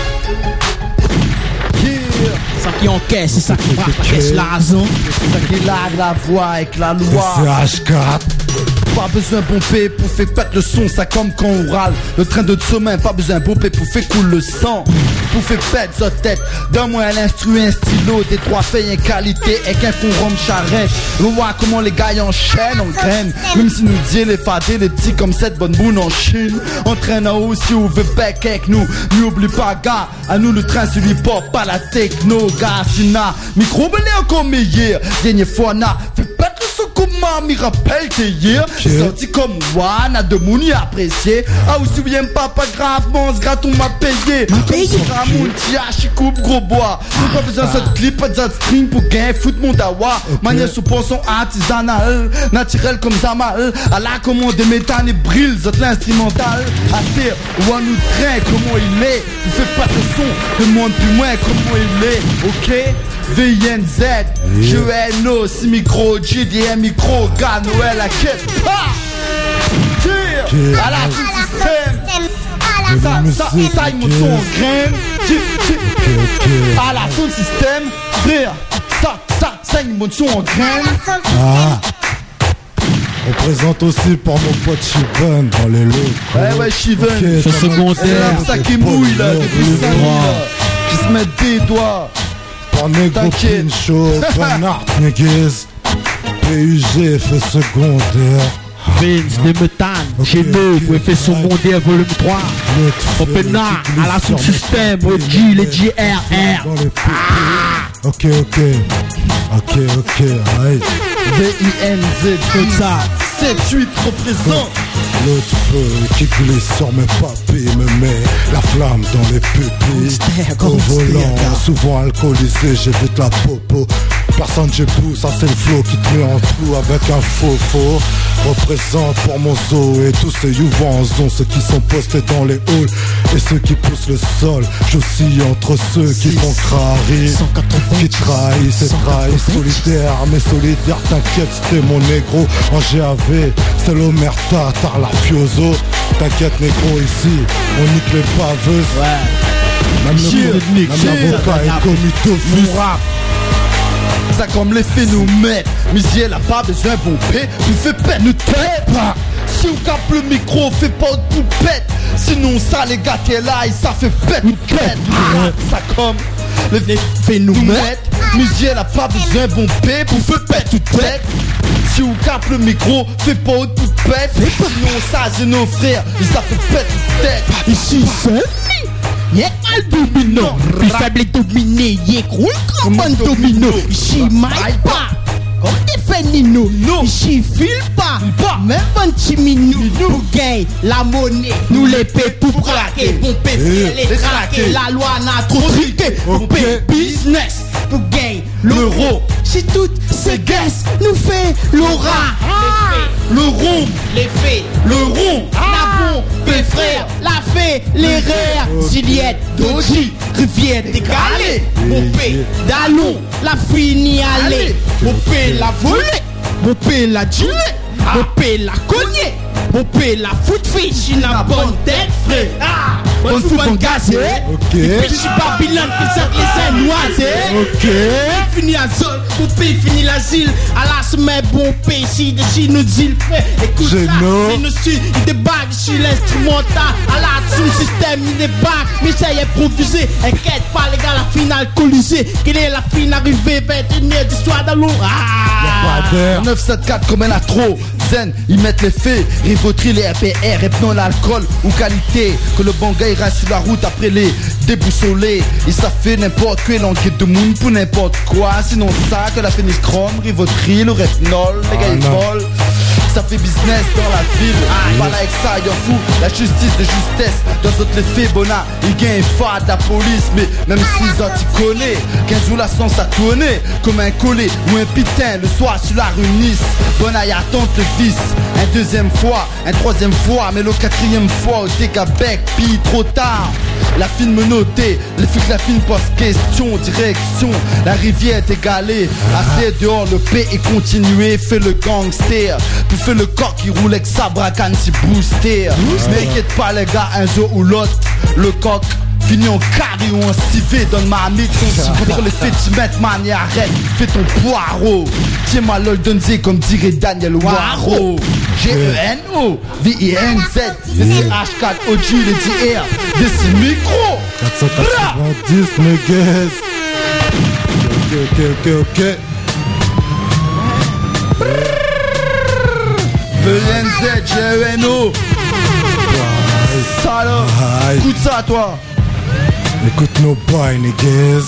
Ça qui encaisse, c'est ça qui braque la caisse lazon. C'est ça qui largue la voix avec la loi. C'est H quatre. Pas besoin de pomper pour faire pète le son, ça comme quand on râle. Le train de sommeil, pas besoin de pomper pour faire couler le sang. Pour faire pète sa tête, donne-moi l'instru, un stylo, des trois feuilles en qualité et qu'un fond rhum charrette. On voit comment les gars enchaînent en graine. Même si nous disons les fadés, les petits comme cette bonne boune en Chine. On traîne en haut si on veut bec avec nous. N'oublie pas, gars, à nous le train sur l'hip-hop, pas la techno, gars, sina. Micro belé encore meilleur. Dernière fois, na, fait pète le son comme ma, m'y rappelle que hier. J'ai sorti comme one, à deux mouni apprécié. Ah, ou si bien pas, pas grave, mon gratte, on m'a payé. M'a payé. Mon tia, coupe gros bois. J'ai pas besoin de ce clip, pas de ce string pour gagner, foot mon dawa. Manière sous poisson artisanal, naturel comme Zamal. À la commande des méthanes et brille, zot l'instrumental. À terre, ou à nous train, comment il est. Vous faites pas de son, demande plus moins comment il est. Ok? V N Z, G E N O, six micro, G D M micro, gars, Noël, la quête. Ah! Cheer! À la tout système. Ça, ça, ça, ils me sont en graine. À la son système, frère. Ça, ça, ça, ils me sont en graine. Ah. On présente aussi pour mon pote Shiven dans les lots. Ouais, ouais, Shiven. Okay, ce secondaire. C'est ça qui mouille là, depuis cinq minutes. Qui se mettent des doigts. Pour Negro Pincho, Bernard Neguez. P U G fait secondaire. Vince de méthane, chez nous, vous fait son mondial volume trois. Opena, à la sous-système, O G, les G R R. Ok, ok. Ok, ok, aïe. V I N Z, comme ça. sept huit représente. L'autre feu qui glisse sur mes papilles me met la flamme dans les pupilles. Au volant, souvent alcoolisé, j'évite la popo. Personne j'épouse, ça c'est le flow qui te met en trou avec un faux faux. Représente pour mon zoo et tous ces youvants en zone, ceux qui sont postés dans les halls et ceux qui poussent le sol. J'oscille entre ceux qui font crari, qui trahissent et trahissent. Solidaire, mais solidaire, t'inquiète, c'était mon négro en G A V. C'est l'omerta, tar la fioso. T'inquiète négro, ici, on nique les baveuses. Même le même l'avocat est commis d'office. Ça comme les faits nous mettent. Misiel a pas besoin de pomper. Tu fais pète, ne t'aide pas. Si on capte le micro, fais pas de poupette. Sinon ça les gars t'es là et ça fait pète ou pète. Ça comme les faits nous mettent. Misiel a pas besoin de pomper. Pour faire pète ou tête. Si on capte le micro, fais pas de poupette. Sinon ça c'est nos frères et ça fait pète ou tête. Ici c'est y'a mal dominant, puis faible et dominé, y'a roule comme un domino. Ici maille pas, comme des fait Nino. Ici file pas, même un petit minou. Pour gagner la monnaie, nous les paie pour braquer. Pomper, les craquer, la loi n'a trop triqué. Pomper business, pour gagner l'euro. Si toutes ces guesses nous fait l'aura. Le rond, les faits, le rond, la bombe, les frères, la fée, les rères, Juliette, Doji, Rivière décalée, Popé, Dallon, la fini aller, Popé la volée, Popé la gilet, Popé la cognée, Popé la foot fiche, une bonne tête frais. Ah! on fout bon gazé. Ok. Et puis j'suis Babylone qui sert les ailes noisées. Ok. Fini à zone, coupé, fini l'asile. À la semaine, bon pays, si de chi nous dit le fait. Écoute ça, c'est nous suit, il débarque, je suis l'instrumental. À la sous système, il débarque. Mais ça y est improvisé. Inquiète pas, les gars, la finale colisée. Quelle est la fin arrivée, vingt et une d'histoire dans l'eau. Ah! neuf sept quatre comme elle a trop. Zen, ils mettent les faits. Rivotril et R P R, hypnon l'alcool ou qualité. Que le bon gars il reste sur la route après les déboussolés. Et ça fait n'importe quoi, l'enquête de monde pour n'importe quoi. Sinon ça, que la phénichrome, Rivotril ou Repnol, les gars ils volent. Ça fait business dans la ville. Pas là avec ça, y'en fout. La justice de justesse. Dans autres les faits, bona, il gagne pas de la police. Mais même six ans, tu connais. quinze jours la sens à tourner. Comme un collet ou un pitin. Le soir sur la rue Nice. Bona, y attente le vice. Un deuxième fois, un troisième fois. Mais le quatrième fois, au décabec, pis trop tard. La fine me notait, les flics la fine pose question, direction, la rivière est égalée, assez dehors le P est continué, fait le gangster, puis fait le corps qui roule avec sa bracane si booster. Mais inquiète pas les gars, un jour ou l'autre, le coq fini en carré ou en civet, donne ma amie ton contre les faits tu mets man et arrête, fais ton poireau. Tiens ma lol donne-y comme dirait Daniel Waro. G E N O V I N Z D C H quatre O G les D R D C micro quatre cent quatre-vingt-dix niggas. Ok ok ok ok. V I N Z G E N O. Salope. Écoute ça toi. Écoute nos boys niggas.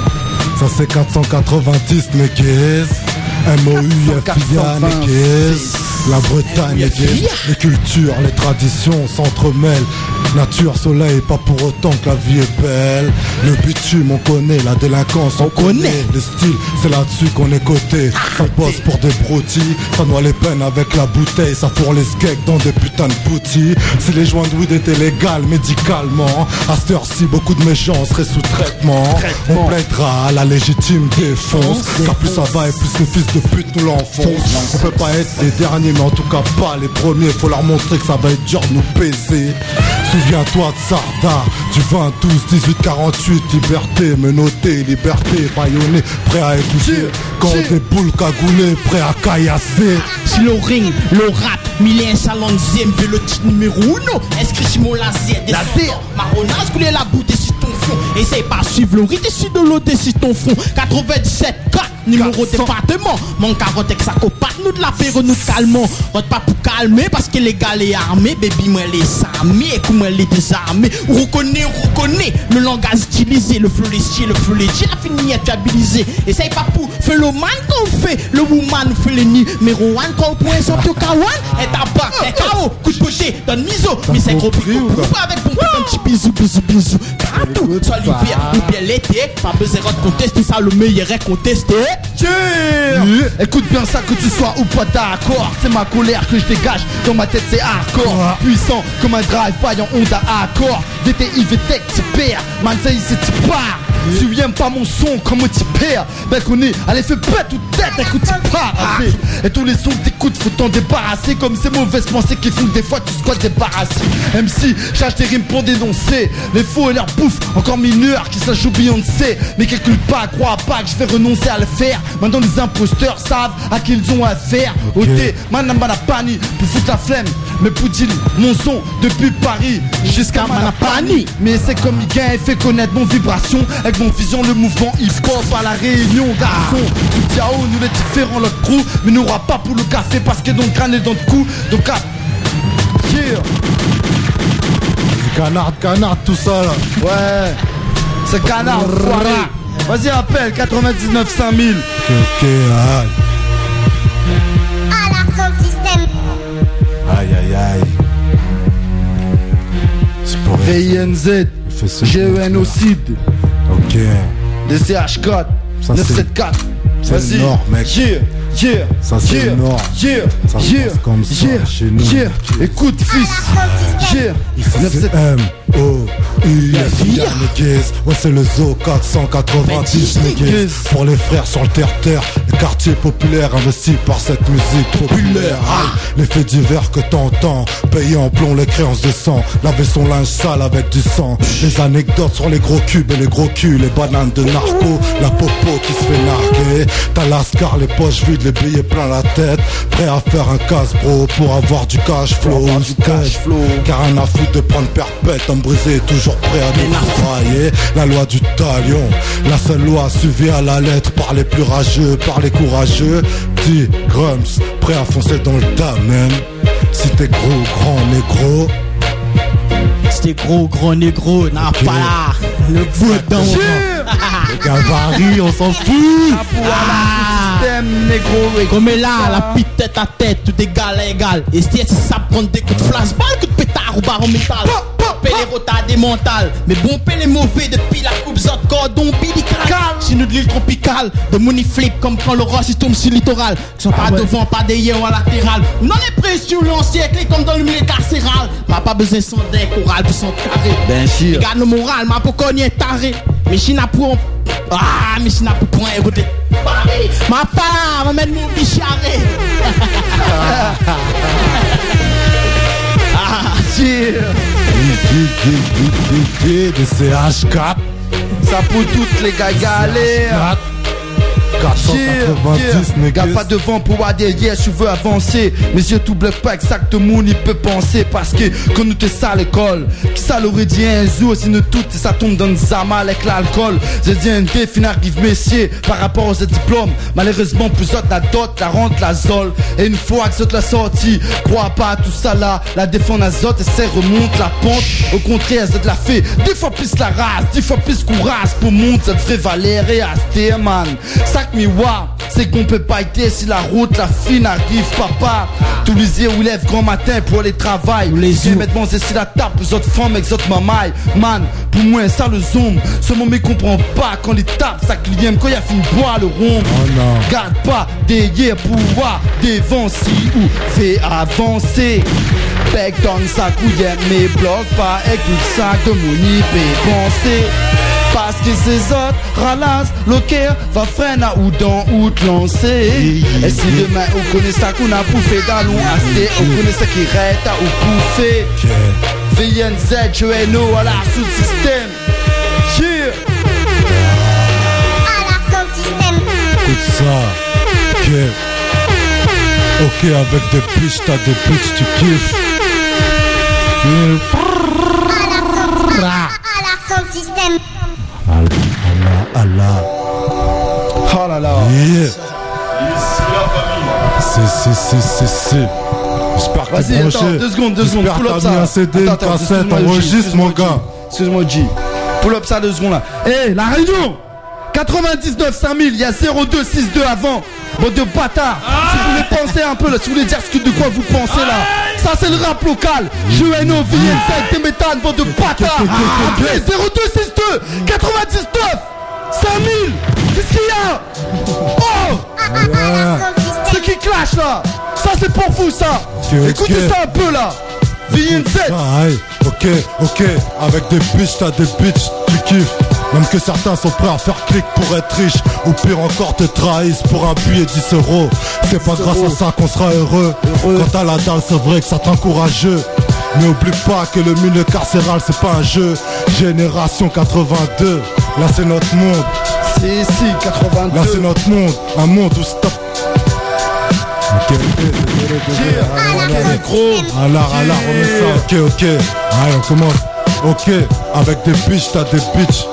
Ça c'est quatre cent quatre-vingt-dix niggas. M O U F I A niggas. La Bretagne niggas. Les cultures, les traditions s'entremêlent. Nature, soleil, pas pour autant que la vie est belle. Le bitume, on connaît, la délinquance, on, on connaît. connaît. Le style, c'est là-dessus qu'on est coté. Ça bosse pour des broutilles, ça noie les peines avec la bouteille. Ça fourre les skeaks dans des putains de boutilles. Si les joints de weed étaient légales médicalement, à cette heure-ci, beaucoup de méchants seraient sous traitement. traitement. On plaidera à la légitime défense. Car plus ça va et plus les fils de pute nous l'enfoncent. On peut pas être les derniers, mais en tout cas pas les premiers. Faut leur montrer que ça va être dur de nous baiser. Souviens-toi de Sarda, du vingt douze dix-huit quarante-huit, liberté, menotté, liberté, baïonné, prêt à écouter. Quand des boules cagoulées, prêt à caillasser. Si le ring, le rap, Milien Salonzième, fait le titre numéro uno. Inscrit mon laser, des laser, marronnage, couler la boue, des ton fond. Essaye pas suivre le rythme, dessus de l'eau, dessus ton fond. quatre-vingt-dix-sept quatre, numéro département. Mon carotte avec sa copate, nous de la paix, nous calmons. Vote pas pour calmer, parce que les gars les armés, baby, moi les armés, écoute moi les désarmés. Reconnaît, reconnaît le langage utilisé, le flot les styles, le flot les styles, la fini est habilisé. Essaye pas pour faire le man qu'on fait, le woman fait les numéro un, quand point sur le kawan, et ta barre, et K O, coup de poché, donne miso, mais c'est compris, ou pas avec bon un petit bisou, bisou, bisou. Tout, soit l'hiver ou bien l'été, pas besoin de contester ça, le meilleur est contesté. Yeah. Écoute bien ça, que tu sois ou pas d'accord. C'est ma colère que je dégage, dans ma tête c'est hardcore. Puissant comme un drive-by en Honda Accord. D T I V Tech, tu perds, man ça y c'est tu pars. Tu aimes pas mon son, comment tu perds. Ben qu'on est, allez fais pas toute tête, écoute tu pars. Et tous les sons que t'écoutes, faut t'en débarrasser. Comme ces mauvaises pensées qui font que des fois tu squattes débarrassé. M C, cherche des rimes pour dénoncer les faux et leurs bouffes, encore mineurs qui se Beyoncé. Mais calcule pas, crois pas que je vais renoncer à le faire. Maintenant les imposteurs savent à qui ils ont affaire. O T, Manambanapani, pour foutre la flemme. Mais pour dire mon son depuis Paris jusqu'à Manapani. Mais c'est comme il gagne et fait connaître mon vibration. Avec mon vision, le mouvement hip-hop à la Réunion, garçon. Tout Yao, nous les différents, l'autre crew. Mais nous n'aura pas pour le café parce que dans le crâne et dans le cou. Donc à yeah. Canard, canard, tout ça là. Ouais, c'est canard, voilà. Vas-y, appelle quatre-vingt-dix-neuf cinq mille. Ok, ok, aïe. À la son système. Aïe, aïe, aïe. C'est pour V I N Z, G E N O C I D. Ok. D C H quatre, neuf sept quatre. C'est le Nord, mec. Yeah, yeah, ça c'est yeah, le Nord. Yeah, ça yeah, se passe comme ça yeah, chez nous. yeah. Écoute, fils. Yeah, neuf sept. Oh, U F I A niggas. Ouais, c'est le Zoo quatre cent quatre-vingt-dix niggas. Pour les frères sur le terre-terre, les quartiers populaires investis par cette musique populaire. Aïe, les faits divers que t'entends, payés en plomb les créances de sang, laver son linge sale avec du sang. Les anecdotes sur les gros cubes et les gros culs, les bananes de narco, la popo qui se fait narguer. T'as l'ascar, les poches vides, les billets plein la tête, prêt à faire un casse bro pour avoir du cash flow. Du cash flow. Car rien à foutre de prendre perpète, homme brisé, toujours prêt à nous travailler. La loi du talion, la seule loi suivie à la lettre par les plus rageux, par les courageux. Petit Grumps, prêt à foncer dans le tas même. Si t'es gros, grand, négro. Si t'es gros, grand, négro, n'a pas là. Le bout dans le gabarit, on s'en fout. Ah, système négro. Comme est là, la pite tête à tête, tout égal à égal. Et si ça prend des coups de flash, balle, coups de pétard ou barre en métal. Paix les retardés mentales, mais bon paix les mauvais depuis la coupe zot cordon ombilical. Chez nous de l'île tropicale, de money flip comme quand le rossi tombe sur le littoral. Qui sont pas devant, pas derrière ou à latéral. Non les pressions l'ancien clé comme dans le milieu carcéral. M'a pas besoin sans d'un choral pour son carré. Ben sûr. Regarde le moral, m'a pas connu taré. Mais china pour ah, mais china pour point écouter. Ma part, m'a mettre mon bicharé. Ah, cheer. De C H quatre. Ça pour toutes les gars galères. quatre cent quatre-vingt-dix niggas. Y'a pas de vent pour voir derrière, je veux avancer. Mes yeux tout bloquent pas exactement, il peut penser. Parce que quand nous t'es ça à l'école, qui ça l'aurait dit un jour, si nous tout ça tombe dans le zama avec l'alcool. J'ai dit un défi arrive messieurs par rapport aux diplômes. Malheureusement, plus autres la dot, la rente, la zole. Et une fois que c'est la sortie, crois pas à tout ça là. La défense azote et ça remonte la pente. Au contraire, c'est de la fait. Dix fois plus la race, dix fois plus courage pour monter cette vraie valeur et acheter man. Sac miwa, c'est qu'on peut pas aider si la route, la fine arrive papa. Tous les yeux où lève grand matin pour aller travailler. Les yeux mettent bon c'est si la tape, les autres femmes, les autres mamailles. Man, pour moi ça le zoom. Ce moment comprend pas quand les tapes, ça client quand y a fini boire le rond. Oh non. Garde pas des yeux pour voir dévancer ou fait avancer. Bec dans sa couille, mais bloque pas avec tout ça de mon épée pensée. Parce que ces autres ralassent, le cœur va freiner ou dans ou te lancer. Et si demain on connaît ça qu'on a pouffé dans l'on asté, on connaît ça qui reste à ou pouffer. V N Z, G N O à la sous-système. Cheer. À la sous-système. Écoute ça. Ok. Ok, avec des bitches, t'as des bitches, tu kiffes. À la sous-système. Allah, Allah. Oh là là. Yeah. C'est, c'est, c'est, c'est, c'est. J'espère que vas-y, attends, deux secondes, deux secondes, pull up ça. Un C D, une cassette, enregistre mon gars. Excuse-moi G. Pull up ça deux secondes là. Eh, hey, la Réunion quatre-vingt-dix-neuf cinq mille, il y a zéro deux six deux avant. Bande de bâtards. Si vous voulez penser un peu là, si vous voulez dire ce que de quoi vous pensez là. Ça c'est le rap local. G N O, V N Z, T-Méthane, bande de bâtards. Après zéro deux six deux, quatre-vingt-dix-neuf cinq mille. Qu'est-ce qu'il y a? Oh, c'est qui clash là. Ça c'est pour vous ça. Écoutez ça un peu là. V N Z. Ok, ok. Avec des bitches, t'as des bitches, tu kiffes. Même que certains sont prêts à faire clic pour être riche. Ou pire encore te trahissent pour un billet dix euros. C'est pas grâce à ça qu'on sera heureux. Quand t'as la dalle c'est vrai que ça t'encourageux. Mais oublie pas que le milieu carcéral c'est pas un jeu. Génération quatre-vingt-deux. Là c'est notre monde. C'est si quatre-vingt-deux. Là c'est notre monde. Un monde où stop. Ok, ok, gros. Alors, alors, on met ça. Ok, ok. Allez, on commence. Ok, avec des bitches, t'as des bitches.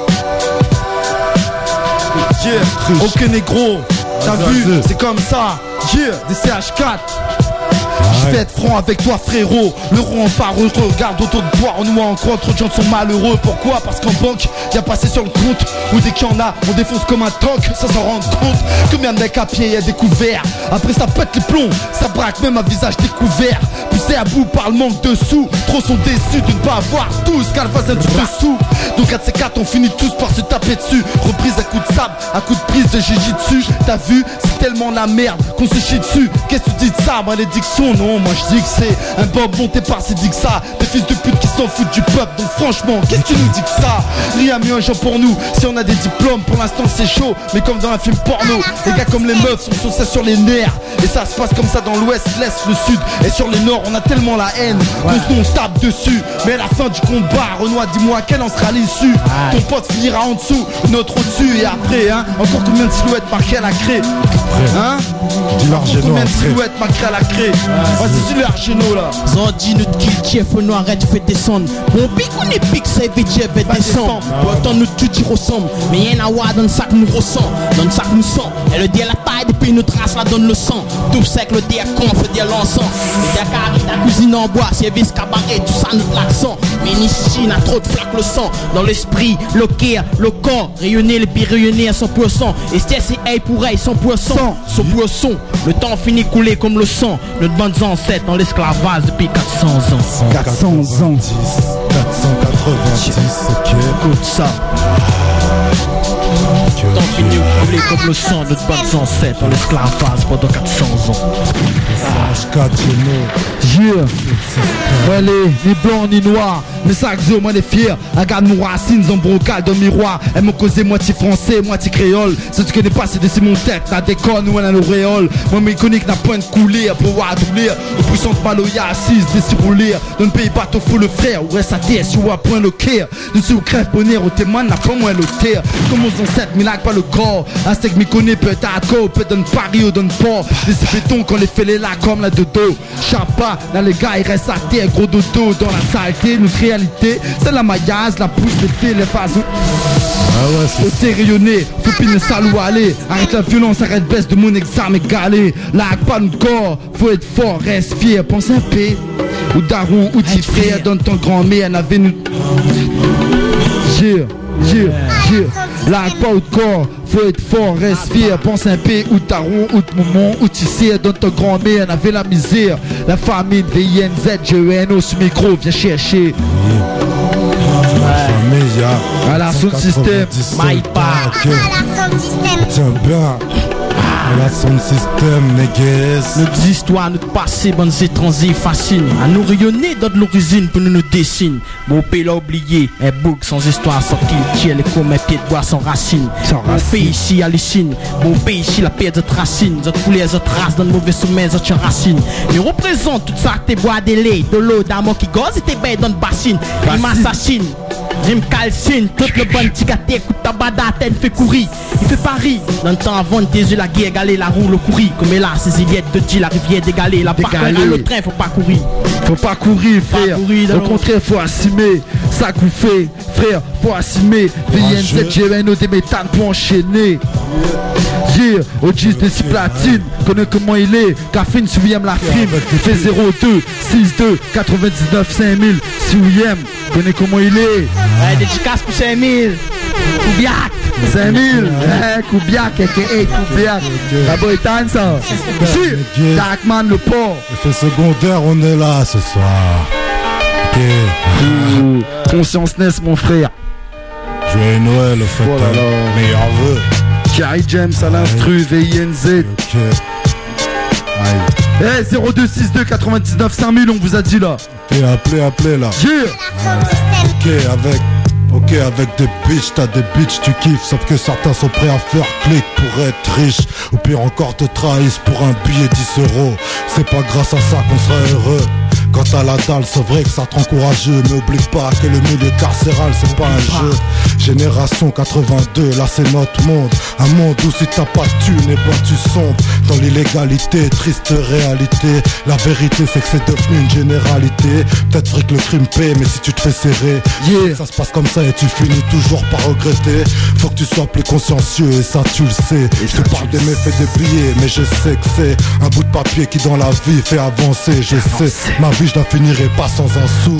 Yeah. Ok négro, t'as vu, c'est comme ça. Yeah, des C H quatre. Je vais être franc avec toi frérot. Le rond part heureux, regarde autour de toi. On nous encore trop de gens sont malheureux. Pourquoi? Parce qu'en banque, y'a passé sur le compte. Ou dès qu'il y en a, on défonce comme un tank. Ça s'en rend compte. Combien de mecs à pied y'a découvert. Après ça pète les plombs, ça braque même un visage découvert. Poussé à bout par le manque de sous. Trop sont déçus de ne pas avoir tous. Car le voisin du dessous. Donc quatre C quatre on finit tous par se taper dessus. Reprise à coups de sable, à coups de prise de Jujitsu. T'as vu, c'est tellement la merde qu'on se chie dessus. Qu'est-ce que tu dis de ça? Malédiction, non, moi je dis que c'est un bob monté par ces dix que ça. Des fils de pute qui s'en foutent du peuple. Donc franchement, qu'est-ce que tu nous dis que ça? Rien mieux un jour pour nous. Si on a des diplômes, pour l'instant c'est chaud. Mais comme dans un film porno, les gars comme les meufs sont saucés sur les nerfs. Et ça se passe comme ça dans l'ouest, l'est, le sud. Et sur les nords, on a tellement la haine qu'on on se tape dessus. Mais à la fin du combat, Renoir, dis-moi quelle en sera l'issue. Ton pote finira en dessous, notre au-dessus. Et après, hein, encore combien de silhouettes marquées à la craie? Hein? Encore combien de silhouettes marquées à la craie? Ouais, c'est celui Argeno là. Zandi nous kill, chef, on arrête, fait descendre. Bon, pique, on est pique, ça fait chef, fait descendre. Autant nous tout y ressemble. Mais y'en a wa dans le sac nous ressent, dans le sac nous sent. Elle le dit à la taille, depuis notre race la donne le sang. Tout sec, le dé à con, fait dire l'encens. Le dé à carré, la cuisine en bois, service cabaret, tout ça notre l'accent. Mais ni Chine a trop de flaques le sang. Dans l'esprit, le cœur, le corps, rayonner, le pire rayonner à cent pour cent. Et c'était c'est hey pour hey, cent pour cent. cent pour cent. Le temps finit couler comme le sang. Notre bande ancêtre dans l'esclavage depuis quatre cents ans. quatre cents ans. quatre cent quatre-vingt-dix, ok. Écoute ça. Le temps finit couler comme le sang. Notre bande ancêtre dans l'esclavage pendant quatre cents ans. H quatre Dieu. Ouais, les, ni blanc ni noir. Mais ça, Xo, moi, les fiers. Regarde nos racines en brocal dans le miroir. Elles m'ont causé moitié français, moitié créole. Si tu connais pas, c'est de mon tête. La déconne ou un l'auréole. Moi, mes coniques n'a point de couler. À pouvoir doubler. Au puissant de Maloya assise, des rouler. Dans le pays, pas ton fou le frère. Ou reste à terre, si ou à point le cœur. Nous sommes crève bonheur. Au témoin, n'a pas moins le terre. Comme aux ancêtres, mais n'a pas le corps. Un steak, m'y connaît, peut être à corps. Peut être dans Paris ou dans le port. Des béton qu'on les fait les là comme la dodo. Chapa, là, les gars, ils restent à terre. Gros dodo dans la saleté. Notre réalité, c'est la maillage, la pousse, les filles, les façons. Ah ouais, c'est au rayonner, faut piner salou aller. Arrête la violence, arrête baisse de mon examen égalé. Là, pas notre corps, faut être fort, reste fier, pense un P. Ou daron, ou petit frère, donne ton grand-mère, elle avait nous. Gire, gire, gire. Là, pas de corps, faut être fort, reste fier, pense un P. Ou daron, ou de moment, ou tu sais, donne ton grand-mère, elle avait la misère. La famine, V I N Z, G E N O, ce micro, viens chercher. À la son système, my part. Tiens bien. À la son système, néguez. Notre histoire, notre passé, bonnes étrangers fascinent. À nous rayonner dans de l'origine pour nous nous dessiner. Mon pays l'a oublié, un bouc sans histoire, sans qu'il tire les comme un pied de bois sans racine. Mon pays ici hallucine. Mon pays ici la paix de racine. Notre couleur, notre race dans le mauvais sommet, notre racine. Nous représente tout ça, tes bois de lait, de l'eau, d'amour qui gosse et tes baies dans le bassine. Il m'assassine. Rime calcine, tout le bon tigaté, écoute ta bada, tête fait courir. Il fait Paris, dans le temps avant tes yeux la guerre galée, la roue le courir. Comme là, ces îlettes de G, la rivière dégalée, la par contre, le train, faut pas courir. Faut pas courir, frère. Courir, au contraire, faut assumer. Ça qu'on fait, frère, faut assumer. V I N Z, G N O, des méthanes pour enchaîner. Yeah, au G des six platines, connais comment il est. Café, souviens la frime. Fait zéro deux six deux quatre-vingt-dix-neuf cinq mille. Souviens, connais comment il est. Ouais, dédicace pour cinq mille. Koubiak. cinq mille. Eh, Koubiak, a k a. Koubiak. La boytane, ça. Si, Darkman, le port. Effet secondaire, on est là ce soir. Ok. Ouh, conscience-ness, mon frère. Joyeux Noël, le fait oh un meilleur vœu. Carrie James à l'instru, V I N Z. Ok. Eh, zéro deux six deux quatre-vingt-dix-neuf cinq mille, on vous a dit là. Ok, appelez, appelez là. Yeah. Ok, avec. Ok, avec des bitches, t'as des bitches, tu kiffes. Sauf que certains sont prêts à faire clic pour être riche. Ou pire encore, te trahissent pour un billet dix euros. C'est pas grâce à ça qu'on sera heureux. Quant à la dalle, c'est vrai que ça te rend courageux. Mais oublie pas que le milieu carcéral, c'est pas un jeu. Génération quatre-vingt-deux, là c'est notre monde. Un monde où si t'as pas de thune, et bah tu sombres dans l'illégalité, triste réalité. La vérité c'est que c'est devenu une généralité. Peut-être vrai que le crime paie, mais si tu te fais serrer, yeah. Ça se passe comme ça et tu finis toujours par regretter. Faut que tu sois plus consciencieux et ça tu le sais. Je te parle des méfaits des billets, mais je sais que c'est un bout de papier qui dans la vie fait avancer. Je sais, ma vie je la finirai pas sans un sou.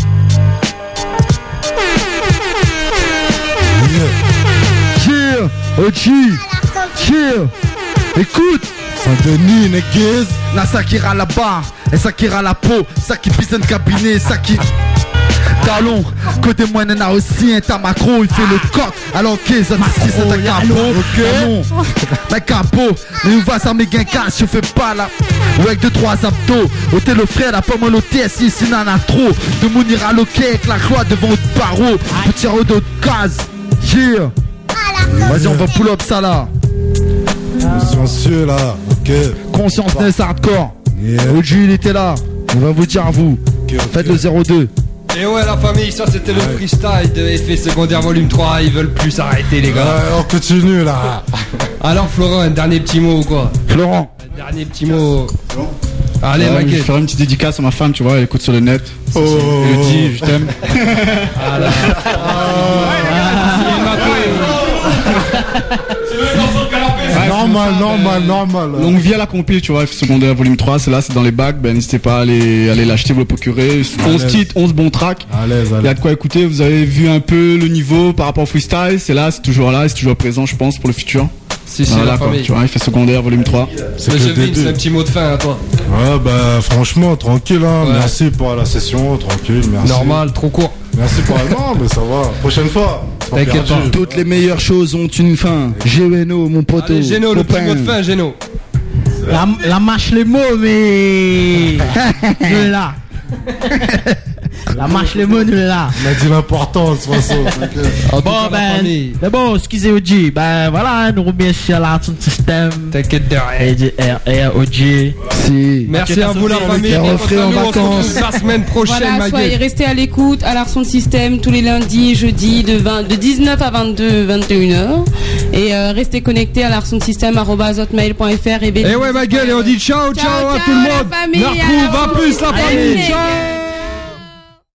Yeah, O G, yeah, écoute. Saint-Denis, néguise. Na ça qui ira là-bas, et ça qui ira la peau, ça qui pisse dans le cabinet, ça qui... Talon, côté moi nana aussi, un tas macro, il fait le coq. Alors que ça c'est un capot, ok. Un capot, mais on va ça mes gains cash, je fais pas là. Ou avec deux trois abdos, ôtez le frère, la pomme l'O T S, ici n'en a trop. De mounir à loquet avec la croix devant votre barreau. Petit rodo de case, yeah. Vas-y, on va pull up ça là. Consciencieux là, ok. Consciousness hardcore. Yeah. O G il était là. On va vous dire à vous. Okay, okay. Faites le zéro deux. Et ouais la famille, ça c'était le ouais. freestyle de Effet Secondaire volume trois. Ils veulent plus s'arrêter les gars. Ouais, on continue là. Alors Florent, un dernier petit mot ou quoi? Florent, un dernier petit mot. Bon. Allez, ouais, je vais faire une petite dédicace à ma femme, tu vois, elle écoute sur le net. Oh, je le dis, je t'aime. Ah là. Ouais, normal, normal, normal. Donc via la compil, tu vois, F Secondaire volume trois, c'est là, c'est dans les bacs, ben n'hésitez pas à aller, aller l'acheter, vous le procurer. onze titres, onze bons tracks. Il y a de quoi écouter, vous avez vu un peu le niveau par rapport au freestyle, c'est là, c'est toujours là, c'est toujours présent, je pense, pour le futur. Si, si, la famille. Tu vois, F Secondaire volume trois. C'est un petit mot de fin à toi. Ouais, bah franchement, tranquille, hein. Ouais. Merci pour la session, tranquille, merci. Normal, trop court. Merci pour la non, mais ça va. Prochaine fois. T'inquiète pas. Toutes les meilleures choses ont une fin. Géno, mon poteau. Allez, Géno, le petit mot de fin, Géno. La, la mâche les mots, mais. De là. La marche les mots, nous là. On a dit l'important de toute façon. Bon, ben, c'est bon, excusez O G. Ben voilà, nous remercions l'Artson System. T'inquiète de rien. R R O G. Si. Merci à vous la famille. On refait en vacances. La semaine prochaine, voilà, soyez restés à l'écoute à l'Artson System tous les lundis et jeudis de, vingt, de dix-neuf à vingt-deux, vingt et une heures. Et euh, restez connectés à l'Artson System arobase hotmail point f r. Et ouais, ma gueule, et on dit ciao, ciao, ciao à tout le monde. Famille, on retrouve à plus la famille. Ciao.